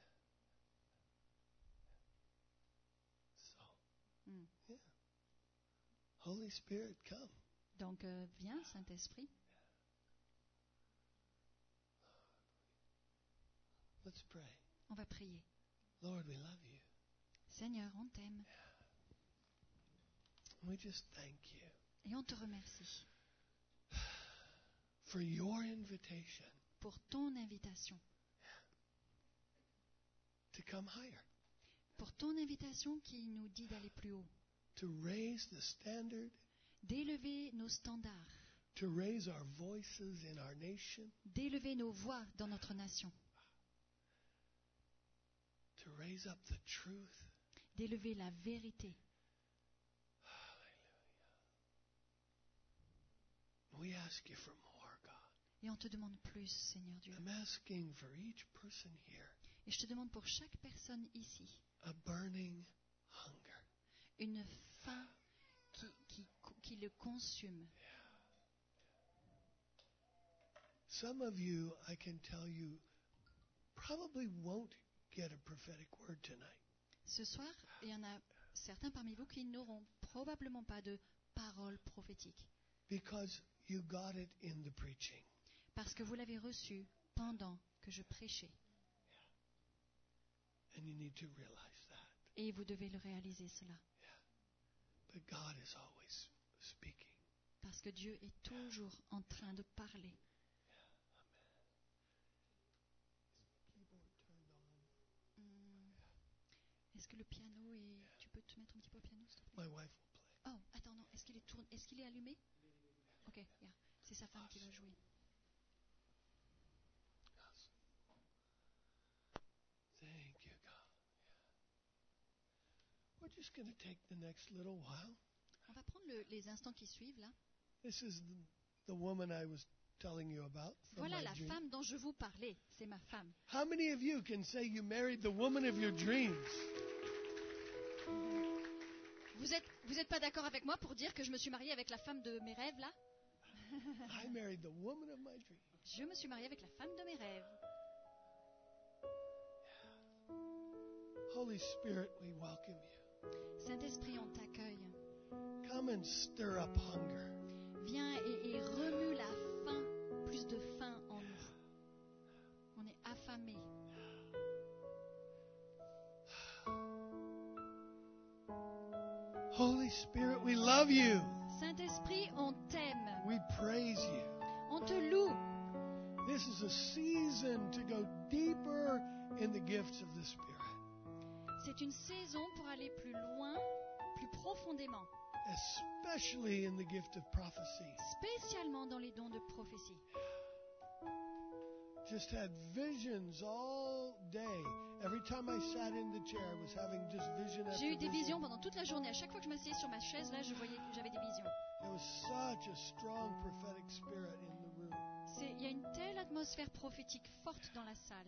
So, yeah. Holy Spirit, come. Donc viens, Saint-Esprit. Let's pray. On va prier. Lord, we love you. Seigneur, on t'aime We just thank you et on te remercie for your invitation pour ton invitation, to come higher, pour ton invitation qui nous dit d'aller plus haut, to raise the standard, d'élever nos standards, to raise our voices in our nation, d'élever nos voix dans notre nation, to raise up the truth. d'élever la vérité. We ask you for more, God. Et on te demande plus, Seigneur Dieu. I'm asking for each person here Et je te demande pour chaque personne ici a burning hunger. une faim qui le consume. Some of you, I can tell you, probably won't get a prophetic word tonight Ce soir, il y en a certains parmi vous qui n'auront probablement pas de parole prophétique because you got it in the preaching. parce que vous l'avez reçu pendant que je prêchais. And you need to realize that. Et vous devez le réaliser cela. But God is always speaking. Parce que Dieu est toujours en train de parler. Est-ce que le piano est... Tu peux te mettre un petit peu au piano, s'il te plaît? My wife will play. Oh, attends, non. Est-ce qu'il est, Est-ce qu'il est allumé? Ok, yeah. C'est sa femme qui va jouer. Yes. Thank you, God. We're just going to take the next little while. On va prendre les instants qui suivent, là. This is the woman I was telling you about. From Voilà my la dream. femme dont je vous parlais. C'est ma femme. How many of you can say you married the woman of your dreams? Vous êtes pas d'accord avec moi pour dire que je me suis mariée avec la femme de mes rêves, là? I married the woman of my dreams. Je me suis mariée avec la femme de mes rêves. Holy Spirit, we welcome you. Saint-Esprit, on t'accueille. Come and stir up hunger. Viens et remue la faim, plus de faim en nous. On est affamés. Holy Spirit, we love you. Saint-Esprit, on t'aime. We praise you. On te loue. This is a season to go deeper in the gifts of the Spirit, C'est une saison pour aller plus loin, plus profondément, especially in the gift of prophecy. spécialement dans les dons de prophétie. Just had visions all day. Every time I sat in the chair, I was having just vision after J'ai eu des visions vision. pendant toute la journée. À chaque fois que je m'asseyais sur ma chaise, là, j'avais des visions. There was such a strong prophetic spirit in the room. Il y a une telle atmosphère prophétique forte dans la salle.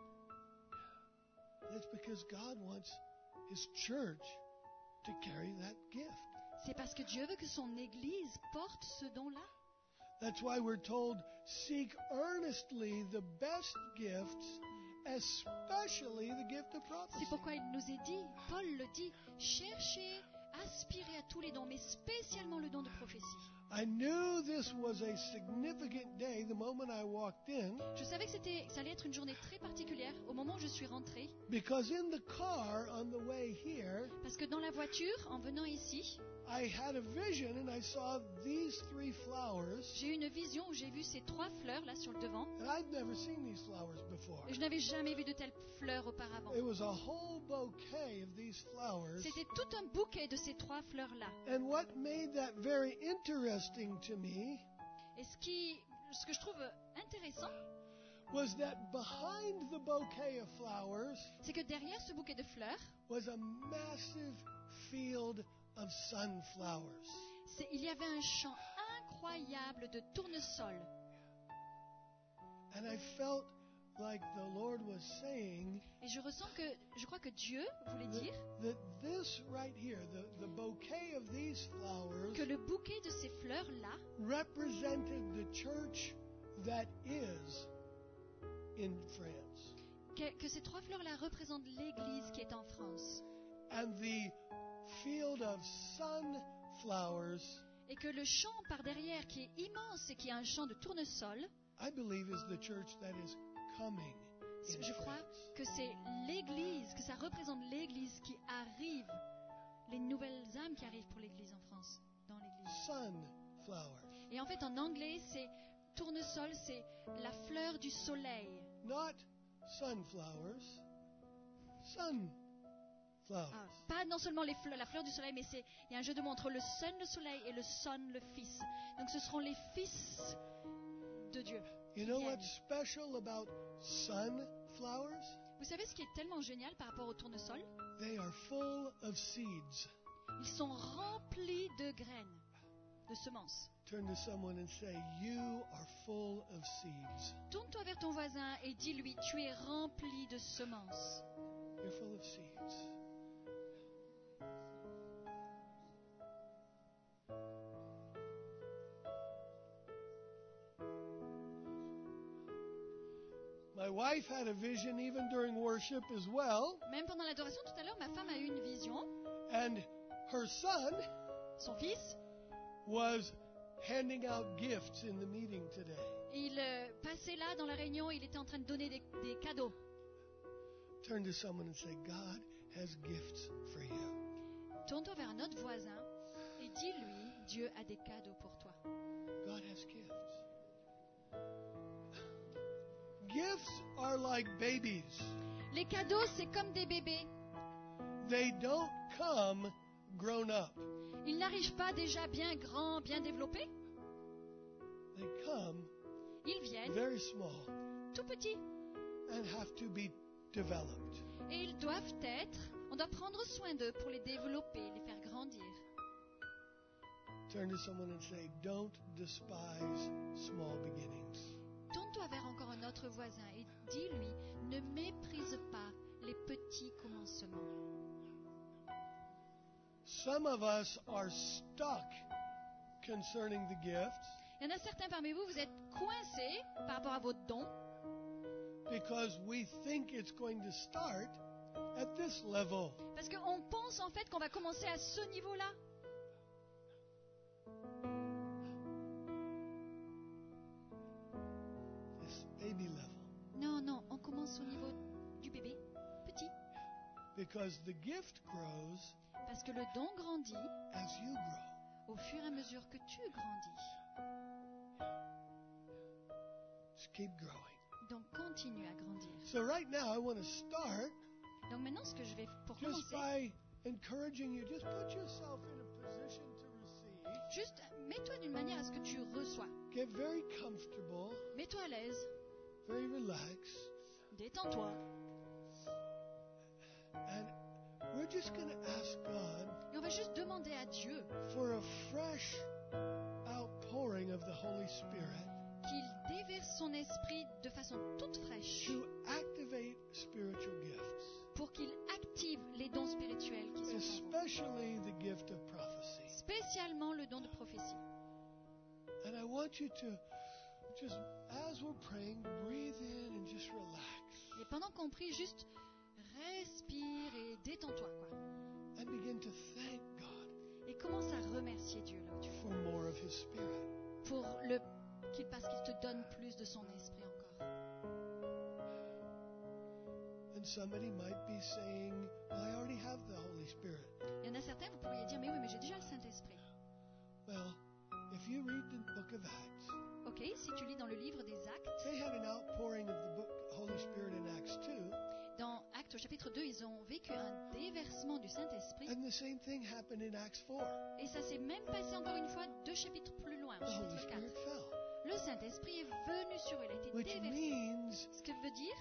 It's because God wants His church to carry that gift. C'est parce que Dieu veut que son Église porte ce don-là. That's why we're told, seek earnestly the best gifts, especially the gift of prophecy. C'est pourquoi il nous est dit, Paul le dit, cherchez, aspirez à tous les dons, mais spécialement le don de prophétie. I knew this was a significant day the moment I walked in, Je savais que ça allait être une journée très particulière au moment où je suis rentrée, because in the car on the way here, parce que dans la voiture, en venant ici, I had a vision and I saw these three flowers, j'ai eu une vision où j'ai vu ces 3 fleurs là sur le devant, and I'd never seen these flowers before. et je n'avais jamais vu de telles fleurs auparavant. It was a whole bouquet of these flowers. C'était tout un bouquet de ces 3 fleurs-là. And what made that very interesting to me Et ce que je trouve intéressant, was that behind the bouquet of flowers c'est que derrière ce bouquet de fleurs, was a massive field of sunflowers. il y avait un champ incroyable de tournesols. And I felt like the Lord was saying Et je crois que Dieu voulait dire that this right here, the bouquet of these flowers, que le bouquet de ces fleurs-là represented the church that is in France. que ces 3 fleurs-là représentent l'Église qui est en France. And the field of sunflowers, Et que le champ par derrière, qui est immense et qui est un champ de tournesol, I believe, is the church that is coming in je crois friends. que c'est l'Église, que ça représente l'Église qui arrive, les nouvelles âmes qui arrivent pour l'Église en France, dans l'Église. Sunflowers. Et en fait, en anglais, c'est tournesol, c'est la fleur du soleil. Not sunflowers. Sunflowers. Ah, pas non seulement la fleur du soleil, mais il y a un jeu de mots entre le sun, le soleil, et le son, le fils. Donc ce seront les fils de Dieu. You qui know viennent. what's special about sunflowers? Vous savez ce qui est tellement génial par rapport au tournesol? They are full of seeds. Ils sont remplis de graines, de semences. Turn to someone and say, you are full of seeds. Tourne-toi vers ton voisin et dis-lui, tu es rempli de semences. You're full of seeds. My wife had a vision even during worship as well, Même pendant l'adoration tout à l'heure, ma femme a eu une vision. and her son Son fils, was handing out gifts in the meeting today. il passait là dans la réunion, il était en train de donner des cadeaux. Turn to someone and say, God has gifts for you. Tourne-toi vers un autre voisin et dis-lui, Dieu a des cadeaux pour toi. God has gifts. Gifts are like babies. Les cadeaux, c'est comme des bébés. They don't come grown up. Ils n'arrivent pas déjà bien grands, bien développés. They come Ils viennent very small tout petits. and have to be developed. Et ils doivent on doit prendre soin d'eux pour les développer, les faire grandir. Turn to someone and say, don't despise small beginnings. Tourne-toi vers encore un autre voisin et dis-lui, ne méprise pas les petits commencements. Some of us are stuck concerning the gifts Il y en a certains parmi vous, vous êtes coincés par rapport à votre don because we think it's going to start at this level. parce qu'on pense en fait qu'on va commencer à ce niveau-là. This baby level. Non, non, on commence au niveau du bébé, petit. Because the gift grows Parce que le don grandit as you grow. au fur et à mesure que tu grandis. Just keep growing. Donc continue à grandir. So right now I want to start Donc maintenant, ce que je vais pour just commencer, by encouraging you. Just put yourself in a position to receive. juste mets-toi d'une manière à ce que tu reçois. Get very comfortable, Mets-toi à l'aise, very relaxed. détends-toi. And we're just going to ask God Et on va juste demander à Dieu for a fresh outpouring of the Holy Spirit qu'il déverse son esprit de façon toute fraîche to activate spiritual gifts, pour qu'il active les dons spirituels qui sont en vous. especially the gift of prophecy. Spécialement le don de prophétie. And I want you to just, as we're praying, breathe in and just relax Et pendant qu'on prie, juste respire et détends-toi, quoi. and begin to thank God Et commence à remercier Dieu là où tu es. for more of His Spirit. Parce qu'il te donne plus de son esprit encore. And somebody might be saying, well, I already have the Holy Spirit. Il y en a certains, vous pourriez dire, mais oui, mais j'ai déjà le Saint-Esprit. Well, if you read the book of Acts, Ok, si tu lis dans le livre des Actes, they had an outpouring of the Holy Spirit in Acts 2, dans Actes au chapitre 2, ils ont vécu un déversement du Saint-Esprit. and the same thing happened in Acts 4. Et ça s'est même passé encore une fois 2 chapitres plus loin, au The Holy chapitre 4. Spirit fell, Le Saint-Esprit est venu sur eux, il a été which déversé. means Ce que veut dire,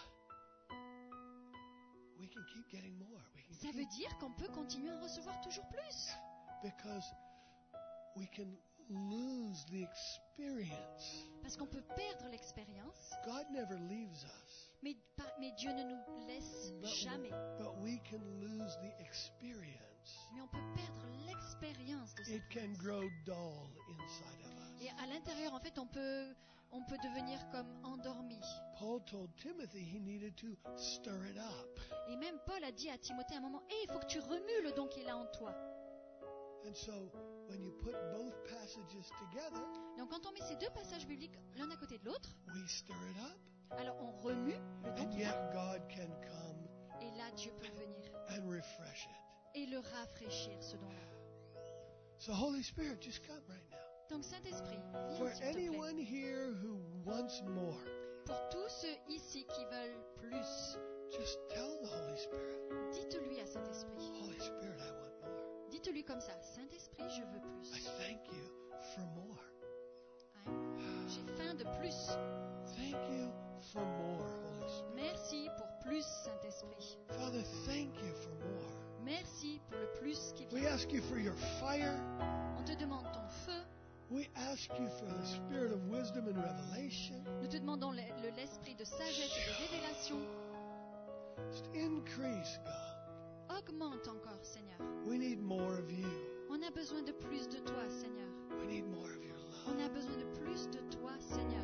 we can keep getting more. ça veut dire qu'on peut continuer à recevoir toujours plus. Because we can lose the experience. Parce qu'on peut perdre l'expérience, God never leaves us, mais Dieu ne nous laisse jamais. but we can lose the experience. Mais on peut perdre l'expérience de It cette can grâce. grow dull inside of us. Et à l'intérieur, en fait, on peut devenir comme endormi. Paul told Timothy he needed to stir it up. Et même Paul a dit à Timothée à un moment, il faut que tu remues le don qui est là en toi. And so when you put both passages together, Donc quand on met ces deux passages bibliques l'un à côté de l'autre, we stir it up Alors on remue le don and qu'il a, yet God can come et là Dieu peut venir and refresh it. et le rafraîchir, ce don-là. So Holy Spirit, just come right now. Donc Saint-Esprit, viens For s'il te plaît. anyone here who wants more, Pour tous ceux ici qui veulent plus, just tell the Holy Spirit, dites-lui à Saint-Esprit. Holy Spirit, I want more. Dites-lui comme ça, Saint-Esprit, je veux I plus. thank you for more. J'ai faim de plus. Thank you for more, Holy Spirit. Merci pour plus, Saint-Esprit. Father, thank you for more. Merci pour le plus qui We vient. ask you for your fire. On te demande ton feu. We ask you for the spirit of wisdom and revelation. Nous te demandons l'esprit de sagesse et de révélation. Just increase, God. Augmente encore, Seigneur. We need more of you. On a besoin de plus de toi, Seigneur. We need more of your On love. a besoin de plus de toi, Seigneur.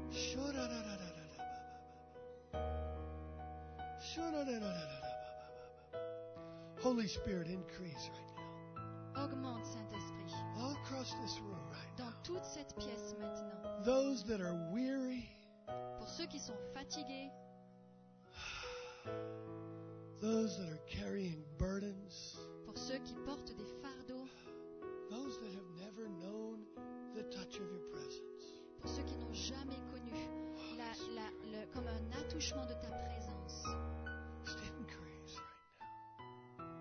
Holy Spirit, increase right now. Augmente, Saint-Esprit. All across this room right Dans now. toute cette pièce maintenant. Those that are weary, Pour ceux qui sont fatigués, those that are carrying burdens, pour ceux qui portent des fardeaux, those that have never known the touch of your presence. pour ceux qui n'ont jamais connu comme un attouchement de ta présence. Just increase right now.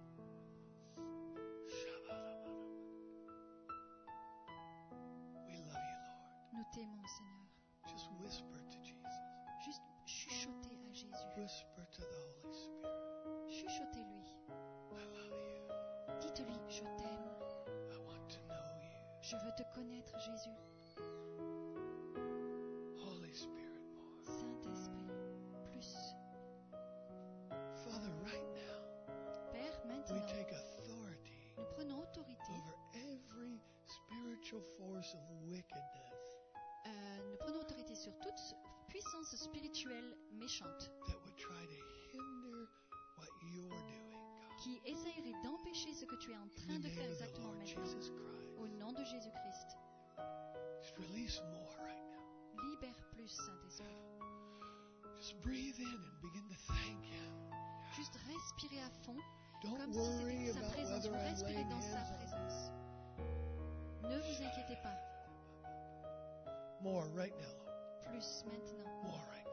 We love you, Lord. Nous t'aimons, Seigneur. Just whisper to Jesus. Juste chuchoter à Jésus. Whisper to the Holy Spirit. Chuchotez-lui. I love you. Dites-lui, je t'aime. I want to know you. Je veux te connaître, Jésus. Holy Spirit, more. Saint-Esprit, plus. Father, right now, Père, we maintenant, take authority nous prenons autorité. over every spiritual force of wickedness Nous prenons autorité sur toute puissance spirituelle méchante that would try to hinder what you're doing, God. qui essayerait d'empêcher ce que tu es en In train the de name faire of the exactement Lord maintenant. Jesus Christ. Au nom de Jésus-Christ, Just release more right now. libère plus, Saint-Esprit. Just breathe in and begin to thank Him. Juste respirer à fond, Don't comme si worry c'était sa about présence. whether Vous I'm respirez laying dans sa hands on présence. Ne vous inquiétez pas. more right now, Lord. Plus maintenant. More right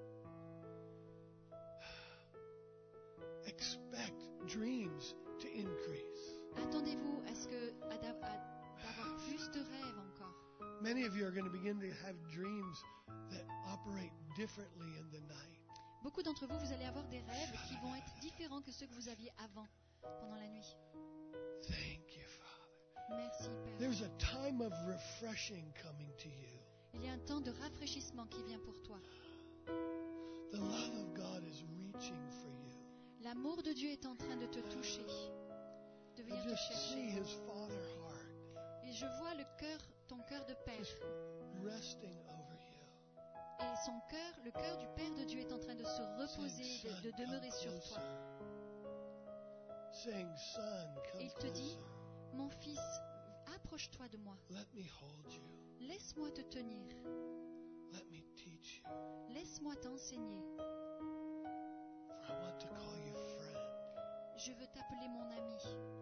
now. Expect dreams to increase. Attendez-vous d'avoir plus de rêves encore. Many of you are going to begin to have dreams that operate differently in the night. Beaucoup d'entre vous, vous allez avoir des rêves qui vont être différents que ceux que vous aviez avant, pendant la nuit. Thank you, Father. Merci, Père. There's a time of refreshing coming to you. Il y a un temps de rafraîchissement qui vient pour toi. The love of God is reaching for you. L'amour de Dieu est en train de te toucher, de I venir te just see chercher. His Father heart Et je vois ton cœur de Père. just resting over you. Et son cœur, le cœur du Père de Dieu est en train de se reposer, Saying, de "Son, demeurer come sur closer." toi. Saying, "Son, come Et il te dit, closer. mon fils, approche-toi de moi. Let me hold you. Laisse-moi te tenir. Let me teach you. Laisse-moi t'enseigner. For I want to call you friend. Je veux t'appeler mon ami.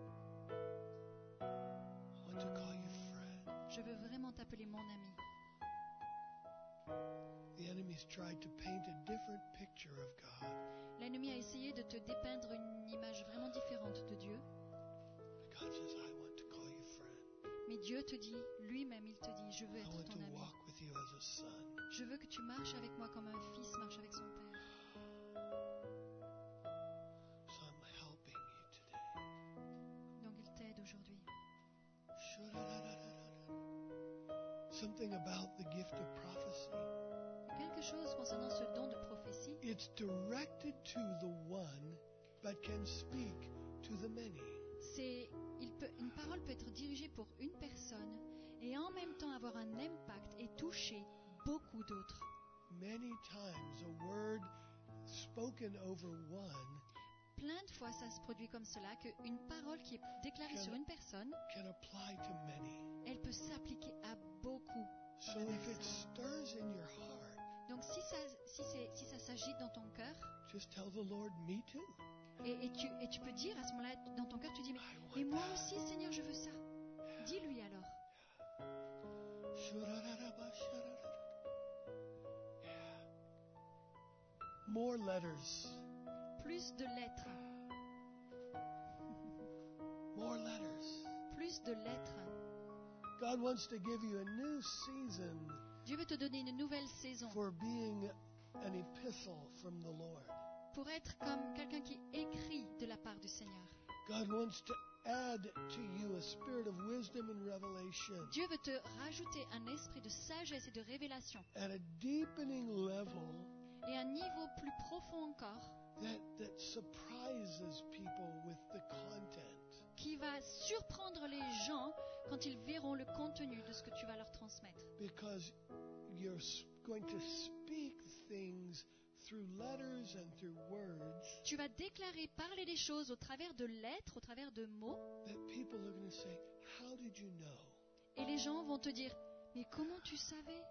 I want to call you friend." Je veux vraiment t'appeler mon ami. The enemy's tried to paint a different picture of God. L'ennemi a essayé de te dépeindre une image vraiment différente de Dieu. But God says, "I want to call you friend. Mais Dieu te dit, lui-même, il te dit, je veux I être want ton to ami. walk with you as a son." Je veux que tu marches avec moi comme un fils marche avec son père. So I'm helping you today. Donc il t'aide aujourd'hui. Something about the gift of prophecy. Il y a quelque chose concernant ce don de prophétie. It's directed to the one, but can speak to the many. Une parole peut être dirigée pour une personne et en même temps avoir un impact et toucher beaucoup d'autres. Many times a word spoken over one Plein de fois, ça se produit comme cela, qu'une parole qui est déclarée sur une personne, can apply to many. elle peut s'appliquer à beaucoup. So if it stirs in your heart, Donc si ça s'agite dans ton cœur, just tell the Lord, me too. et tu peux dire à ce moment-là, dans ton cœur, tu dis, mais moi aussi, Seigneur, je veux ça. Dis-lui alors. More letters. Plus de lettres. More letters. Plus de lettres. God wants to give you a new season Dieu veut te donner une nouvelle saison for being an epistle from the Lord. pour être comme quelqu'un qui écrit de la part du Seigneur. God wants to add to you a spirit of wisdom and revelation Dieu veut te rajouter un esprit de sagesse et de révélation at a deepening level et un niveau plus profond encore that surprises people with the content. qui va surprendre les gens quand ils verront le contenu de ce que tu vas leur transmettre. Because you're going to speak things through letters and through words Tu vas déclarer, parler des choses au travers de lettres, au travers de mots, that people are going to say, how did you know? et les gens vont te dire, mais comment tu savais?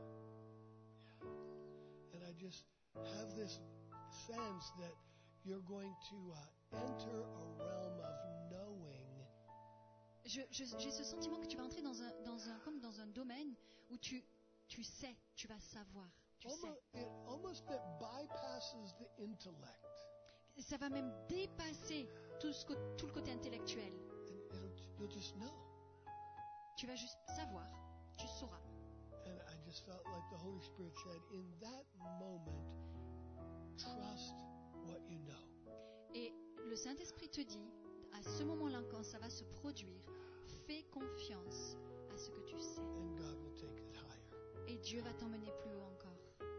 And I just have this sense that you're going to enter a realm of knowing. J'ai ce sentiment que tu vas entrer comme dans un domaine où tu sais, tu vas savoir, tu sais. Almost that bypasses the intellect. Ça va même dépasser tout le côté intellectuel. And you'll just know. Tu vas juste savoir, tu sauras. And I just felt like the Holy Spirit said, in that moment, trust what you know. Et le Saint-Esprit te dit, à ce moment-là, quand ça va se produire, fais confiance à ce que tu sais. And God will take it higher. Et Dieu va t'emmener plus haut encore.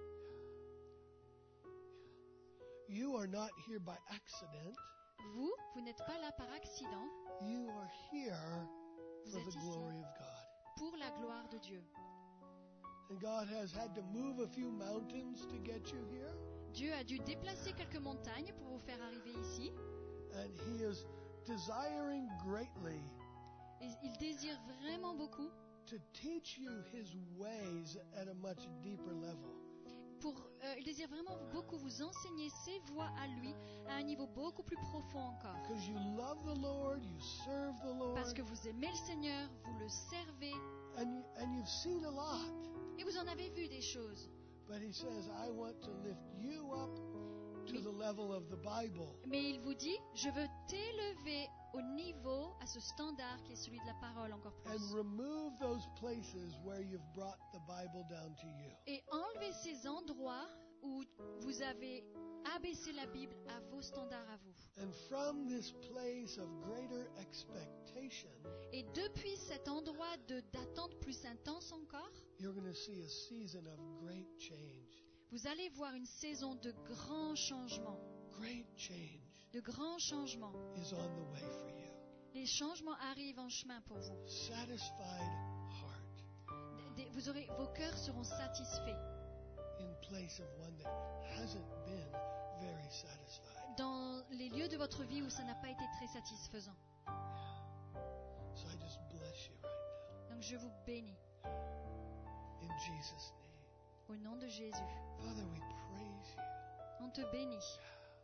You are not here by accident. Vous n'êtes pas là par accident. You are here Vous for êtes the ici glory of God. pour la gloire de Dieu. And God has had to move a few mountains to get you here. Dieu a dû déplacer quelques montagnes pour vous faire arriver ici. And He is desiring greatly Et il désire vraiment beaucoup to teach you His ways at a much deeper level. il désire vraiment beaucoup vous enseigner ses voies à lui à un niveau beaucoup plus profond encore. Because you love the Lord, you serve the Lord, Parce que vous aimez le Seigneur, vous le servez and you've seen a lot. et vous en avez vu des choses. But He says, I want to lift you up to the level of the Bible. Mais il vous dit, je veux t'élever au niveau, à ce standard qui est celui de la parole encore plus. And remove those places where you've brought the Bible down to you. Et enlever ces endroits où vous avez abaissé la Bible à vos standards à vous. And from this place of greater expectation, Et depuis cet endroit d'attente plus intense encore, you're going to see a season of great change. vous allez voir une saison de grands changements. Great change De grands changements. is on the way for you. Les changements arrivent en chemin pour vous. Satisfied heart Vos cœurs seront satisfaits in place of one that hasn't been very satisfied. dans les lieux de votre vie où ça n'a pas été très satisfaisant. So I just bless you right Donc je vous bénis now in Jesus' name. au nom de Jésus. Father, we praise you. On te bénit.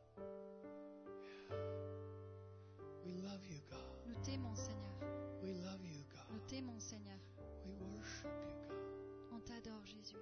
We love you, God. Nous t'aimons, Seigneur. We love you, Nous God. t'aimons, Seigneur. We worship you, God. On t'adore, Jésus.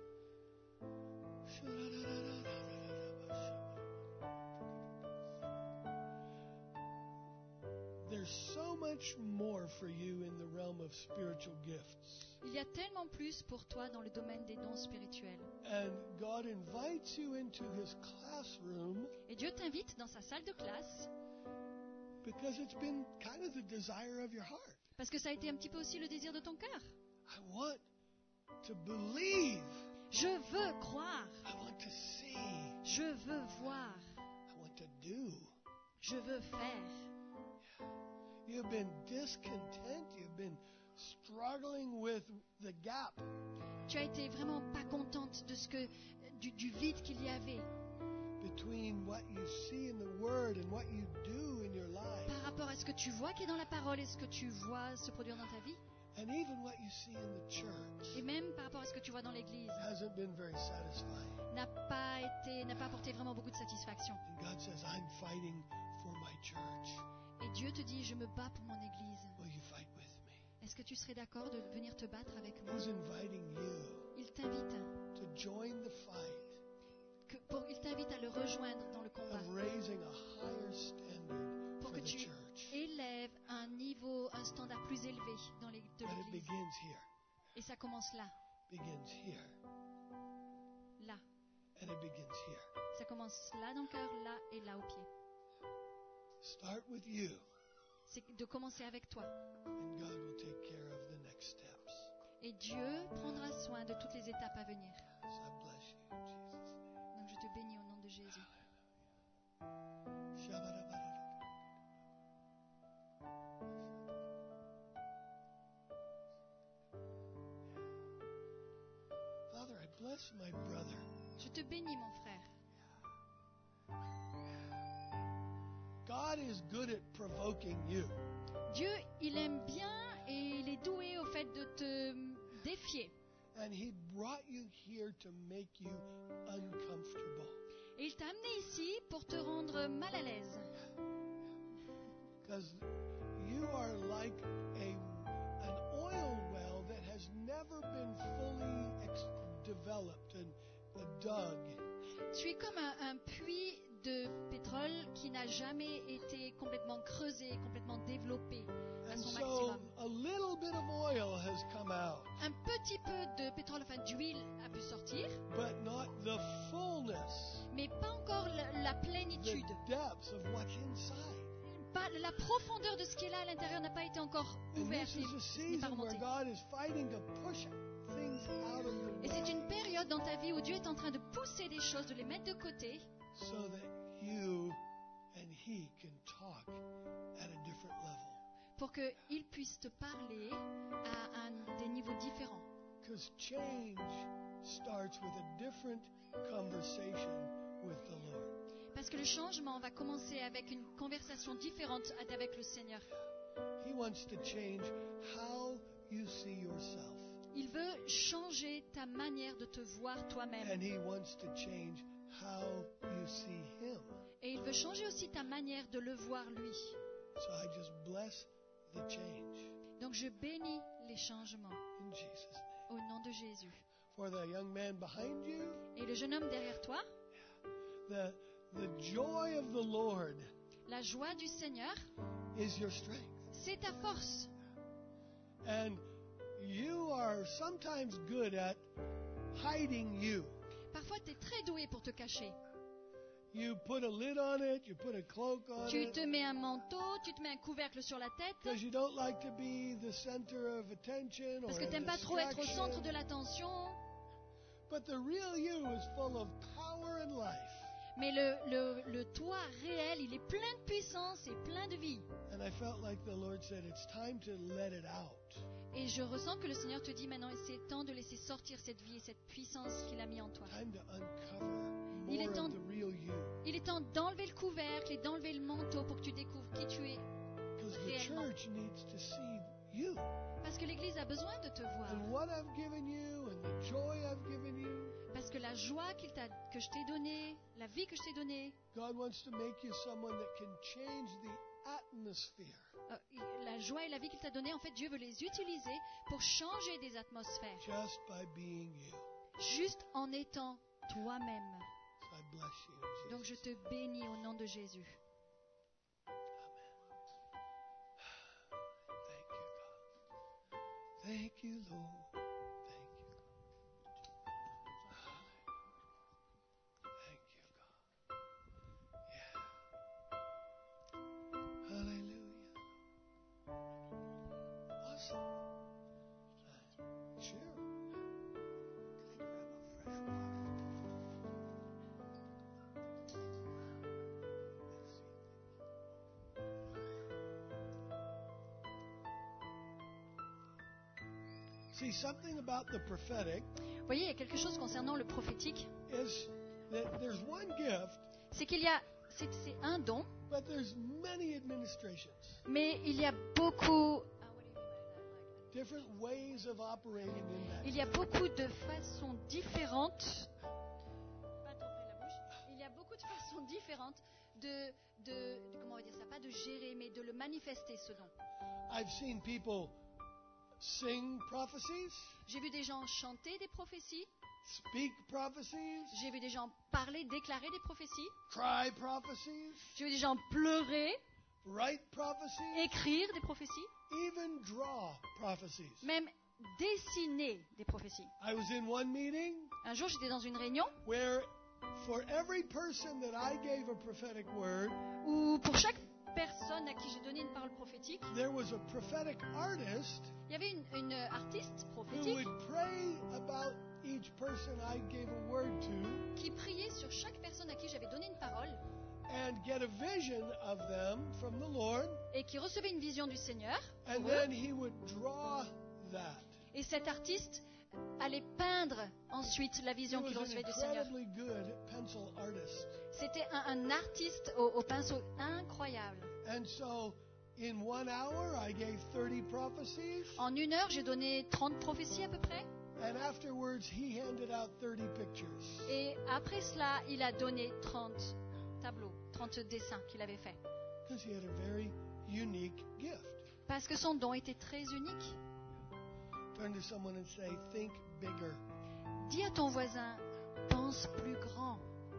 There's so much more for you in the realm of spiritual gifts. Il y a tellement plus pour toi dans le domaine des dons spirituels. And God invites you into His classroom Et Dieu t'invite dans sa salle de classe because it's been kind of the desire of your heart. parce que ça a été un petit peu aussi le désir de ton cœur. I want to believe. Je veux croire. I want to see. Je veux voir. I want to do. Je veux faire. You've been discontent. You've been struggling with the gap Tu as été vraiment pas contente de du vide qu'il y avait between what you see in the Word and what you do in your life. par rapport à ce que tu vois qui est dans la parole et ce que tu vois se produire dans ta vie. And even what you see in the church Et même par rapport à ce que tu vois dans l'église, hasn't been very satisfying. n'a pas apporté vraiment beaucoup de satisfaction. And God says, I'm fighting for my church. Et Dieu te dit, je me bats pour mon église. Will you fight with me? Est-ce que tu serais d'accord de venir te battre avec moi? He's inviting you Il t'invite, to join the fight il t'invite à le rejoindre dans le combat of raising a higher standard pour for que the tu church. élèves un standard plus élevé de But it l'église. begins here. Et ça commence là, Begins here. là. And it begins here. Ça commence là dans le cœur, là et là au pied. Start with you, C'est de commencer avec toi. and God will take care of the next steps. Et Dieu prendra soin de toutes les étapes à venir. So I bless you in Jesus' name. Donc je te bénis au nom de Jésus. Father, I bless my brother. Je te bénis mon frère. God is good at provoking you. Dieu, il aime bien et il est doué au fait de te défier. And He brought you here to make you uncomfortable. Et il t'a amené ici pour te rendre mal à l'aise. Because you are like an oil well that has never been fully developed and dug. Tu es comme un puits de pétrole qui n'a jamais été complètement creusé, complètement développé à And son so maximum. a little bit of oil has come out, Un petit peu de pétrole, enfin d'huile, a pu sortir, but not the fullness, mais pas encore la the plénitude. depths of what's inside. Pas, la profondeur de ce qui est là à l'intérieur n'a pas été encore And ouverte this is a ni pas season where remontée. God is fighting to push things out of the Et c'est way une période dans ta vie où Dieu est en train de pousser des choses, de les mettre de côté, so that you and He can talk at a different level. pour qu'il puisse te parler à des niveaux différents. Because change starts with a different conversation with the Lord. Parce que le changement va commencer avec une conversation différente avec le Seigneur. He wants to change how you see yourself. Il veut changer ta manière de te voir toi-même. And He wants to change how you see Him. Et il veut changer aussi ta manière de le voir lui. So I just bless the change Donc je bénis les changements in Jesus' name. au nom de Jésus. For the young man behind you, Et le jeune homme derrière toi, the joy of the Lord la joie du Seigneur, is your strength. c'est ta force. And you are sometimes good at hiding you. Parfois, tu es très doué pour te cacher. You put a lid on it, you put a cloak on Tu it, te mets un manteau, tu te mets un couvercle sur la tête, because you don't like to be the center of attention or parce que a tu n'aimes pas trop être au centre distraction. de l'attention. But the real you is full of power and life. Mais le toi réel, il est plein de puissance et plein de vie. And I felt like the Lord said, it's time to let it out. Et je ressens que le Seigneur te dit maintenant, c'est temps de laisser sortir cette vie et cette puissance qu'il a mis en toi. Time to uncover Il est more temps- of the real you. Il est temps d'enlever le couvercle et d'enlever le manteau pour que tu découvres qui tu es. Because the Réellement. church needs to see you. Parce que l'Église a besoin de te voir. And what I've given you and the joy I've given you, Parce que la joie que je t'ai donnée, la vie que je t'ai donnée, God wants to make you someone that can change the atmosphere. la joie et la vie qu'il t'a donnée, en fait, Dieu veut les utiliser pour changer des atmosphères. Just by being you. Juste en étant toi-même. So I bless you in Jesus' Donc je te bénis au nom de Jésus. Thank you, God. Thank you, Lord. Thank you, God. Yeah. Hallelujah. Awesome. Sure. Can I grab a fresh water? See, something about the prophetic Vous voyez, il y a quelque chose concernant le prophétique, is that there's one gift, c'est qu'il y a, c'est un don, but there's many administrations. mais il y a beaucoup different ways of operating in that. Il y a beaucoup de façons différentes. Pas trop près de la bouche. Il y a beaucoup de façons différentes comment on va dire ça, pas de gérer, mais de le manifester ce don. I've seen people sing prophecies, J'ai vu des gens chanter des prophéties. speak prophecies, J'ai vu des gens parler, déclarer des prophéties. cry prophecies, J'ai vu des gens pleurer, write prophecies, écrire des prophéties, even draw prophecies. même dessiner des prophéties. I was in one meeting Un jour, j'étais dans une réunion where for every person that I gave a prophetic word, où pour chaque personne à qui j'ai donné une parole prophétique, there was a prophetic artist il y avait une artiste who prophétique would pray about each person I gave a word to qui priait sur chaque personne à qui j'avais donné une parole and get a vision of them from the Lord, et qui recevait une vision du Seigneur. and pour eux. then he would draw that. Et cet artiste allait peindre ensuite la He vision qu'il was an recevait du Seigneur. incredibly good pencil artist. C'était un artiste au pinceau incroyable. And so in 1 hour, I gave 30 prophecies, En 1 heure, j'ai donné 30 prophéties à peu près. and afterwards, he handed out 30 pictures. Et après cela, il a donné 30 tableaux, 30 dessins qu'il avait faits. Because he had a very unique gift. Parce que son don était très unique. Turn to someone and say, think bigger. Dis à ton voisin, pense plus grand.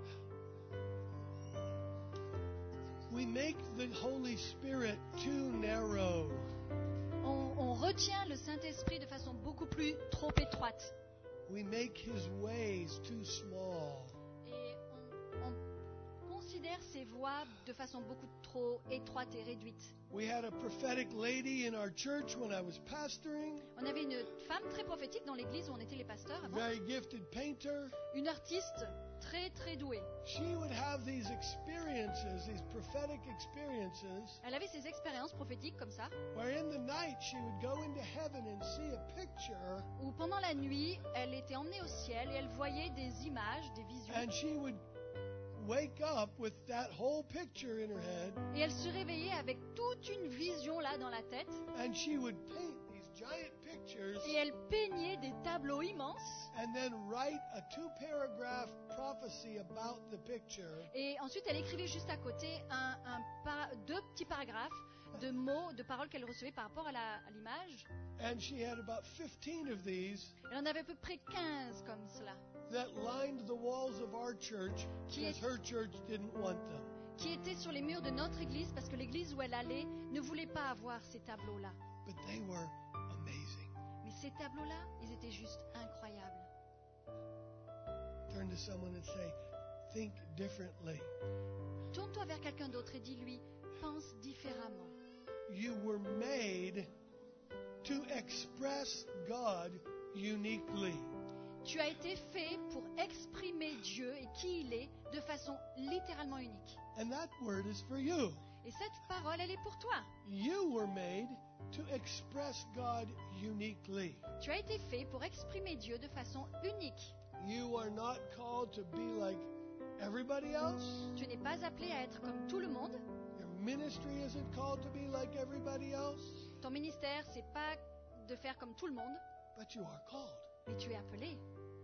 We make the Holy Spirit too narrow. On retient le Saint-Esprit de façon beaucoup plus trop étroite. We make his ways too small. Et on considère ses voies de façon beaucoup trop étroite et réduite. We had a prophetic lady in our church when I was pastoring, On avait une femme très prophétique dans l'église où on était les pasteurs avant. very gifted painter. Une artiste très très douée. She would have these experiences, these prophetic experiences, Elle avait ces expériences prophétiques comme ça, where in the night she would go into heaven and see a picture, où pendant la nuit, elle était emmenée au ciel et elle voyait des images, des visions. and she would wake up with that whole picture in her head, Et elle se réveillait avec toute une vision là dans la tête. and she would paint these giant pictures Et elle peignait des tableaux immenses. and then write a 2-paragraph prophecy about the picture. Et ensuite, elle écrivait juste à côté deux petits paragraphes de mots, de paroles qu'elle recevait par rapport à l'image. And she had about 15 of these Elle en avait à peu près 15 comme cela, that lined the walls of our church because her church didn't want them. qui étaient sur les murs de notre église parce que l'église où elle allait ne voulait pas avoir ces tableaux-là. But they were amazing. Mais ces tableaux-là, ils étaient juste incroyables. Turn to someone and say, think differently. Tourne-toi vers quelqu'un d'autre et dis-lui, pense différemment. You were made to express God uniquely. Tu as été fait pour exprimer Dieu et qui il est de façon littéralement unique. And that word is for you. Et cette parole, elle est pour toi. You were made to express God uniquely. Tu as été fait pour exprimer Dieu de façon unique. You are not called to be like everybody else. Tu n'es pas appelé à être comme tout le monde. Your ministry isn't called to be like everybody else. Ton ministère, c'est pas de faire comme tout le monde, But you are called. mais tu es appelé.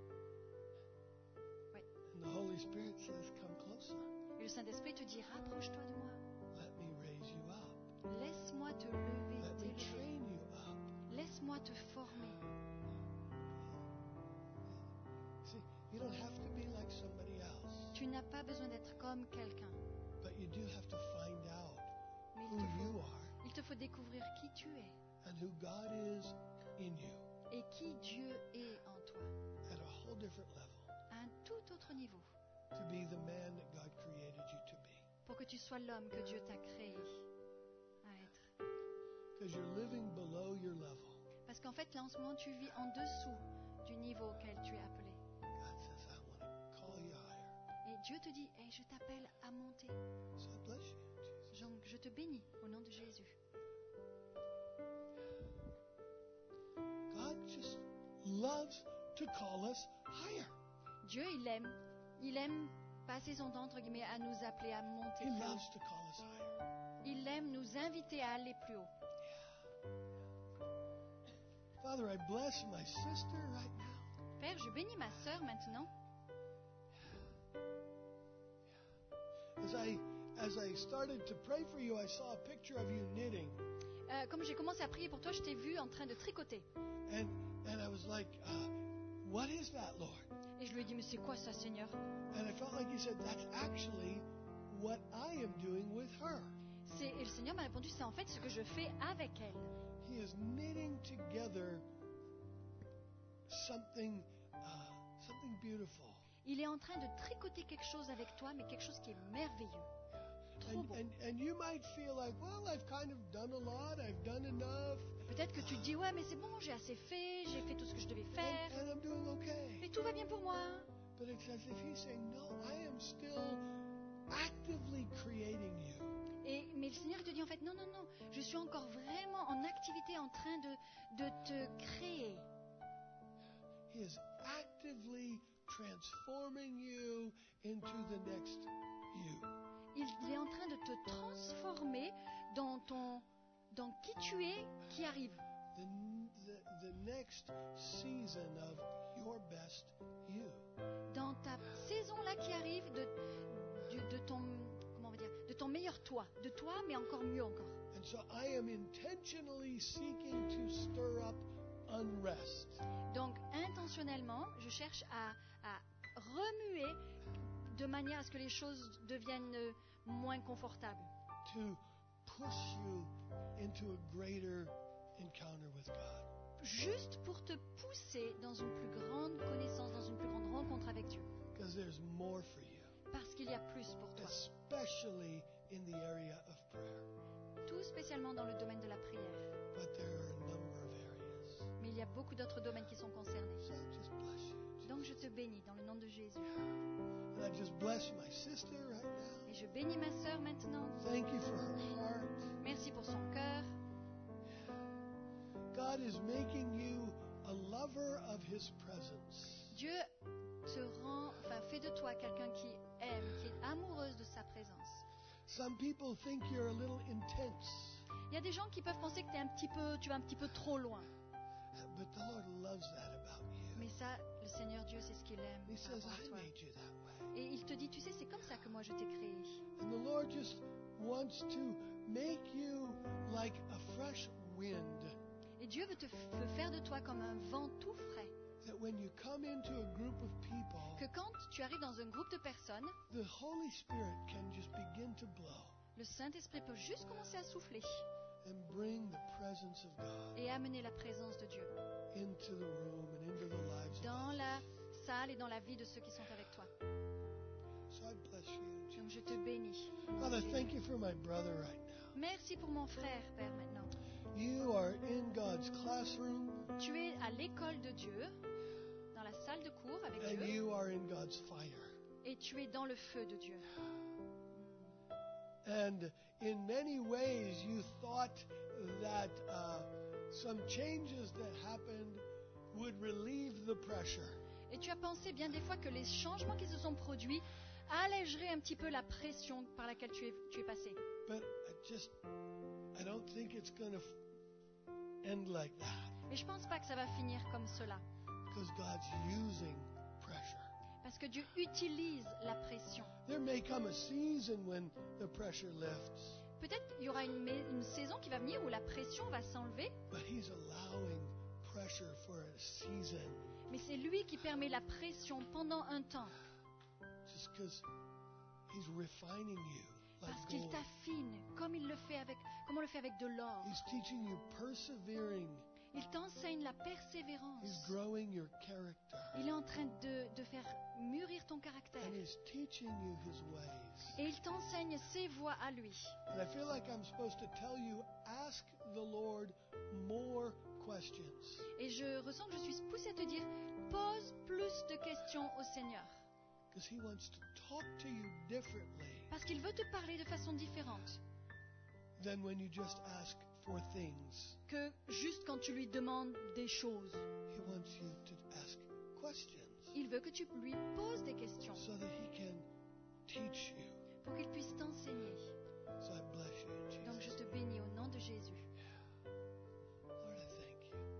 And the Holy Spirit says, come closer. Et le Saint-Esprit te dit, rapproche-toi de moi. Let me raise you up. Laisse-moi te lever, Let me t'élever. train you up. Laisse-moi te former. See, you don't have to be like somebody else, Tu n'as pas besoin d'être comme quelqu'un, but you do have to find out mais who you are il te faut découvrir qui tu es and who God is in you et qui Dieu est en toi, at a whole different level à un tout autre niveau, to be the man that God created you to be. pour que tu sois l'homme que Dieu t'a créé à être. Because you're living below your level. Parce qu'en fait, là, en ce moment, tu vis en dessous du niveau auquel tu es appelé. God says, I want to call you higher. Et Dieu te dit, hey, je t'appelle à monter. So I bless you, Jesus. Donc, je te bénis au nom de Jésus. God just loves to call us higher. Dieu, il aime passer son temps, entre guillemets, à nous appeler à monter He plus haut. loves to call us higher. Il aime nous inviter à aller plus haut. Father, I bless my sister right now. Père, je bénis ma sœur maintenant. As I started to pray for you, I saw a picture of you knitting. Comme j'ai commencé à prier pour toi, je t'ai vu en train de tricoter. And I was like, what is that, Lord? Et je lui ai dit, mais c'est quoi ça, Seigneur? And I felt like he said, that's actually what I am doing with her. Et le Seigneur m'a répondu, c'est en fait ce que je fais avec elle. He is knitting together something beautiful. Il est en train de tricoter quelque chose avec toi, mais quelque chose qui est merveilleux. Trop beau. And you might feel like, well, I've kind of done a lot, I've done enough. Peut-être que tu te dis, ouais, mais c'est bon, j'ai assez fait, j'ai fait tout ce que je devais faire. And I'm doing okay. Et tout va bien pour moi. But it's as if he's saying, no, I am still actively creating you. Mais le Seigneur te dit en fait, non, je suis encore vraiment en activité, en train de te créer. He is actively transforming you into the next you. Il est en train de te transformer dans qui tu es, qui arrive. The next season of your best you. Dans ta saison là qui arrive de ton meilleur toi, de toi mais encore mieux encore. And so I am intentionally seeking to stir up unrest. Donc intentionnellement, je cherche à remuer de manière à ce que les choses deviennent moins confortables. To push you into a greater encounter with God. Juste pour te pousser dans une plus grande connaissance, dans une plus grande rencontre avec Dieu. Because there's more for you. Parce qu'il y a plus pour toi. Especially in the area of prayer. Tout spécialement dans le domaine de la prière. But there are a number of areas. Mais il y a beaucoup d'autres domaines qui sont concernés. So I just bless you. Donc je te bénis dans le nom de Jésus. And I just bless my sister right now. Et je bénis ma sœur maintenant. Thank you for her heart. Merci pour son cœur. God is making you a lover of His presence. Dieu fait de toi quelqu'un qui aime, qui est amoureuse de sa présence. Some people think you're a little intense. Il y a des gens qui peuvent penser que tu vas un petit peu trop loin. But the Lord loves that about you. Mais ça, le Seigneur Dieu, c'est ce qu'il aime He says, par rapport à I toi. made you that way. Et il te dit, tu sais, c'est comme ça que moi je t'ai créé. And the Lord just wants to make you like a fresh wind. Et Dieu veut faire de toi comme un vent tout frais. That when you come into a group of people, Que quand tu arrives dans un groupe de personnes, the Holy Spirit can just begin to blow le Saint-Esprit peut juste commencer à souffler and bring the presence of God et amener la présence de Dieu into the room and into the lives of dans others. la salle et dans la vie de ceux qui sont avec toi. So I bless you. Donc je te bénis. Father, thank you for my brother right now. Merci pour mon frère, Père, maintenant. You are in God's classroom Tu es à l'école de Dieu, dans la salle de cours avec and Dieu, you are in God's fire. et tu es dans le feu de Dieu. And in many ways, you thought that some changes that happened would relieve the pressure. Et tu as pensé bien des fois que les changements qui se sont produits allégeraient un petit peu la pression par laquelle tu es passé. But I don't think it's going to end like that. Mais je ne pense pas que ça va finir comme cela. Because God's using pressure. Parce que Dieu utilise la pression. There may come a season when the pressure lifts, Peut-être il y aura une saison qui va venir où la pression va s'enlever, but He's allowing pressure for a season mais c'est lui qui permet la pression pendant un temps. just because He's refining you like Parce qu'il gold. t'affine comme on le fait avec de l'or. He's teaching you persevering. Il t'enseigne la He's persévérance. growing your character. Il est en train de faire mûrir ton caractère. And He's teaching you His ways. Et il t'enseigne ses voies à lui. And I feel like I'm supposed to tell you, ask the Lord more questions. Et je ressens que je suis poussée à te dire, pose plus de questions au Seigneur. Because He wants to talk to you differently Parce qu'il veut te parler de façon différente than when you just ask for things. que juste quand tu lui demandes des choses. He wants you to ask questions Il veut que tu lui poses des questions so that He can teach you. pour qu'il puisse t'enseigner. So I bless you in Donc je Jesus' te name. bénis au nom de Jésus. Lord, I thank you. Je te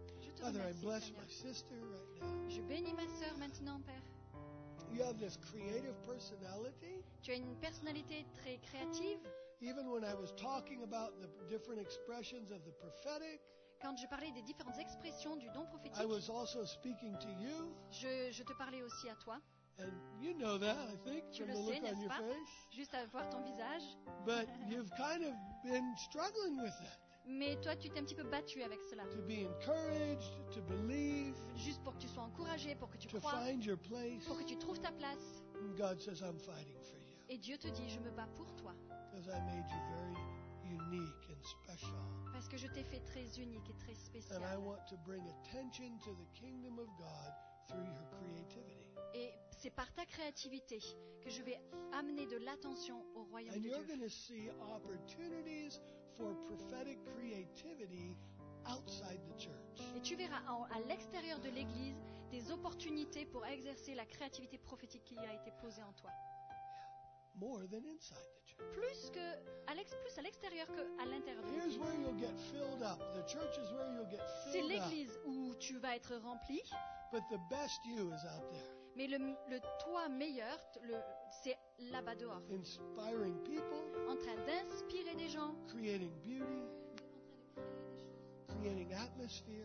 te Father, I remercie, bless Seigneur. my sister right now. Je bénis ma sœur maintenant, Père. You have this creative personality. Tu as une personnalité très créative. Even when I was talking about the different expressions of the prophetic, Quand je parlais des différentes expressions du don prophétique, I was also speaking to you. je te parlais aussi à toi. And you know that, I think, Tu from le the sais, look on n'est-ce your pas? face. Juste à voir ton visage. But you've kind of been struggling with that. Mais toi, tu t'es un petit peu battu avec cela. To be encouraged, to believe, Juste pour que tu sois encouragé, pour que tu to crois, find your place. pour que tu trouves ta place. And God says, I'm fighting for you. Et Dieu te dit, je me bats pour toi. Because I made you very unique and special. Parce que je t'ai fait très unique et très And I spécial. want to bring attention to the kingdom of God through your creativity. Et c'est par ta créativité que je vais amener de l'attention au royaume And de you're Dieu. going to see opportunities for prophetic creativity outside the church. Et tu verras à l'extérieur de l'Église des opportunités pour exercer la créativité prophétique qui a été posée en toi. More than inside the church. Plus à l'extérieur qu'à l'intérieur de Here's l'Église. where you'll get filled up. The church is where you'll get C'est filled up. l'Église où tu vas être rempli, But the best you is out there. mais le toi meilleur, c'est là-bas dehors, Inspiring people, en train d'inspirer des gens, creating beauty, creating atmosphere.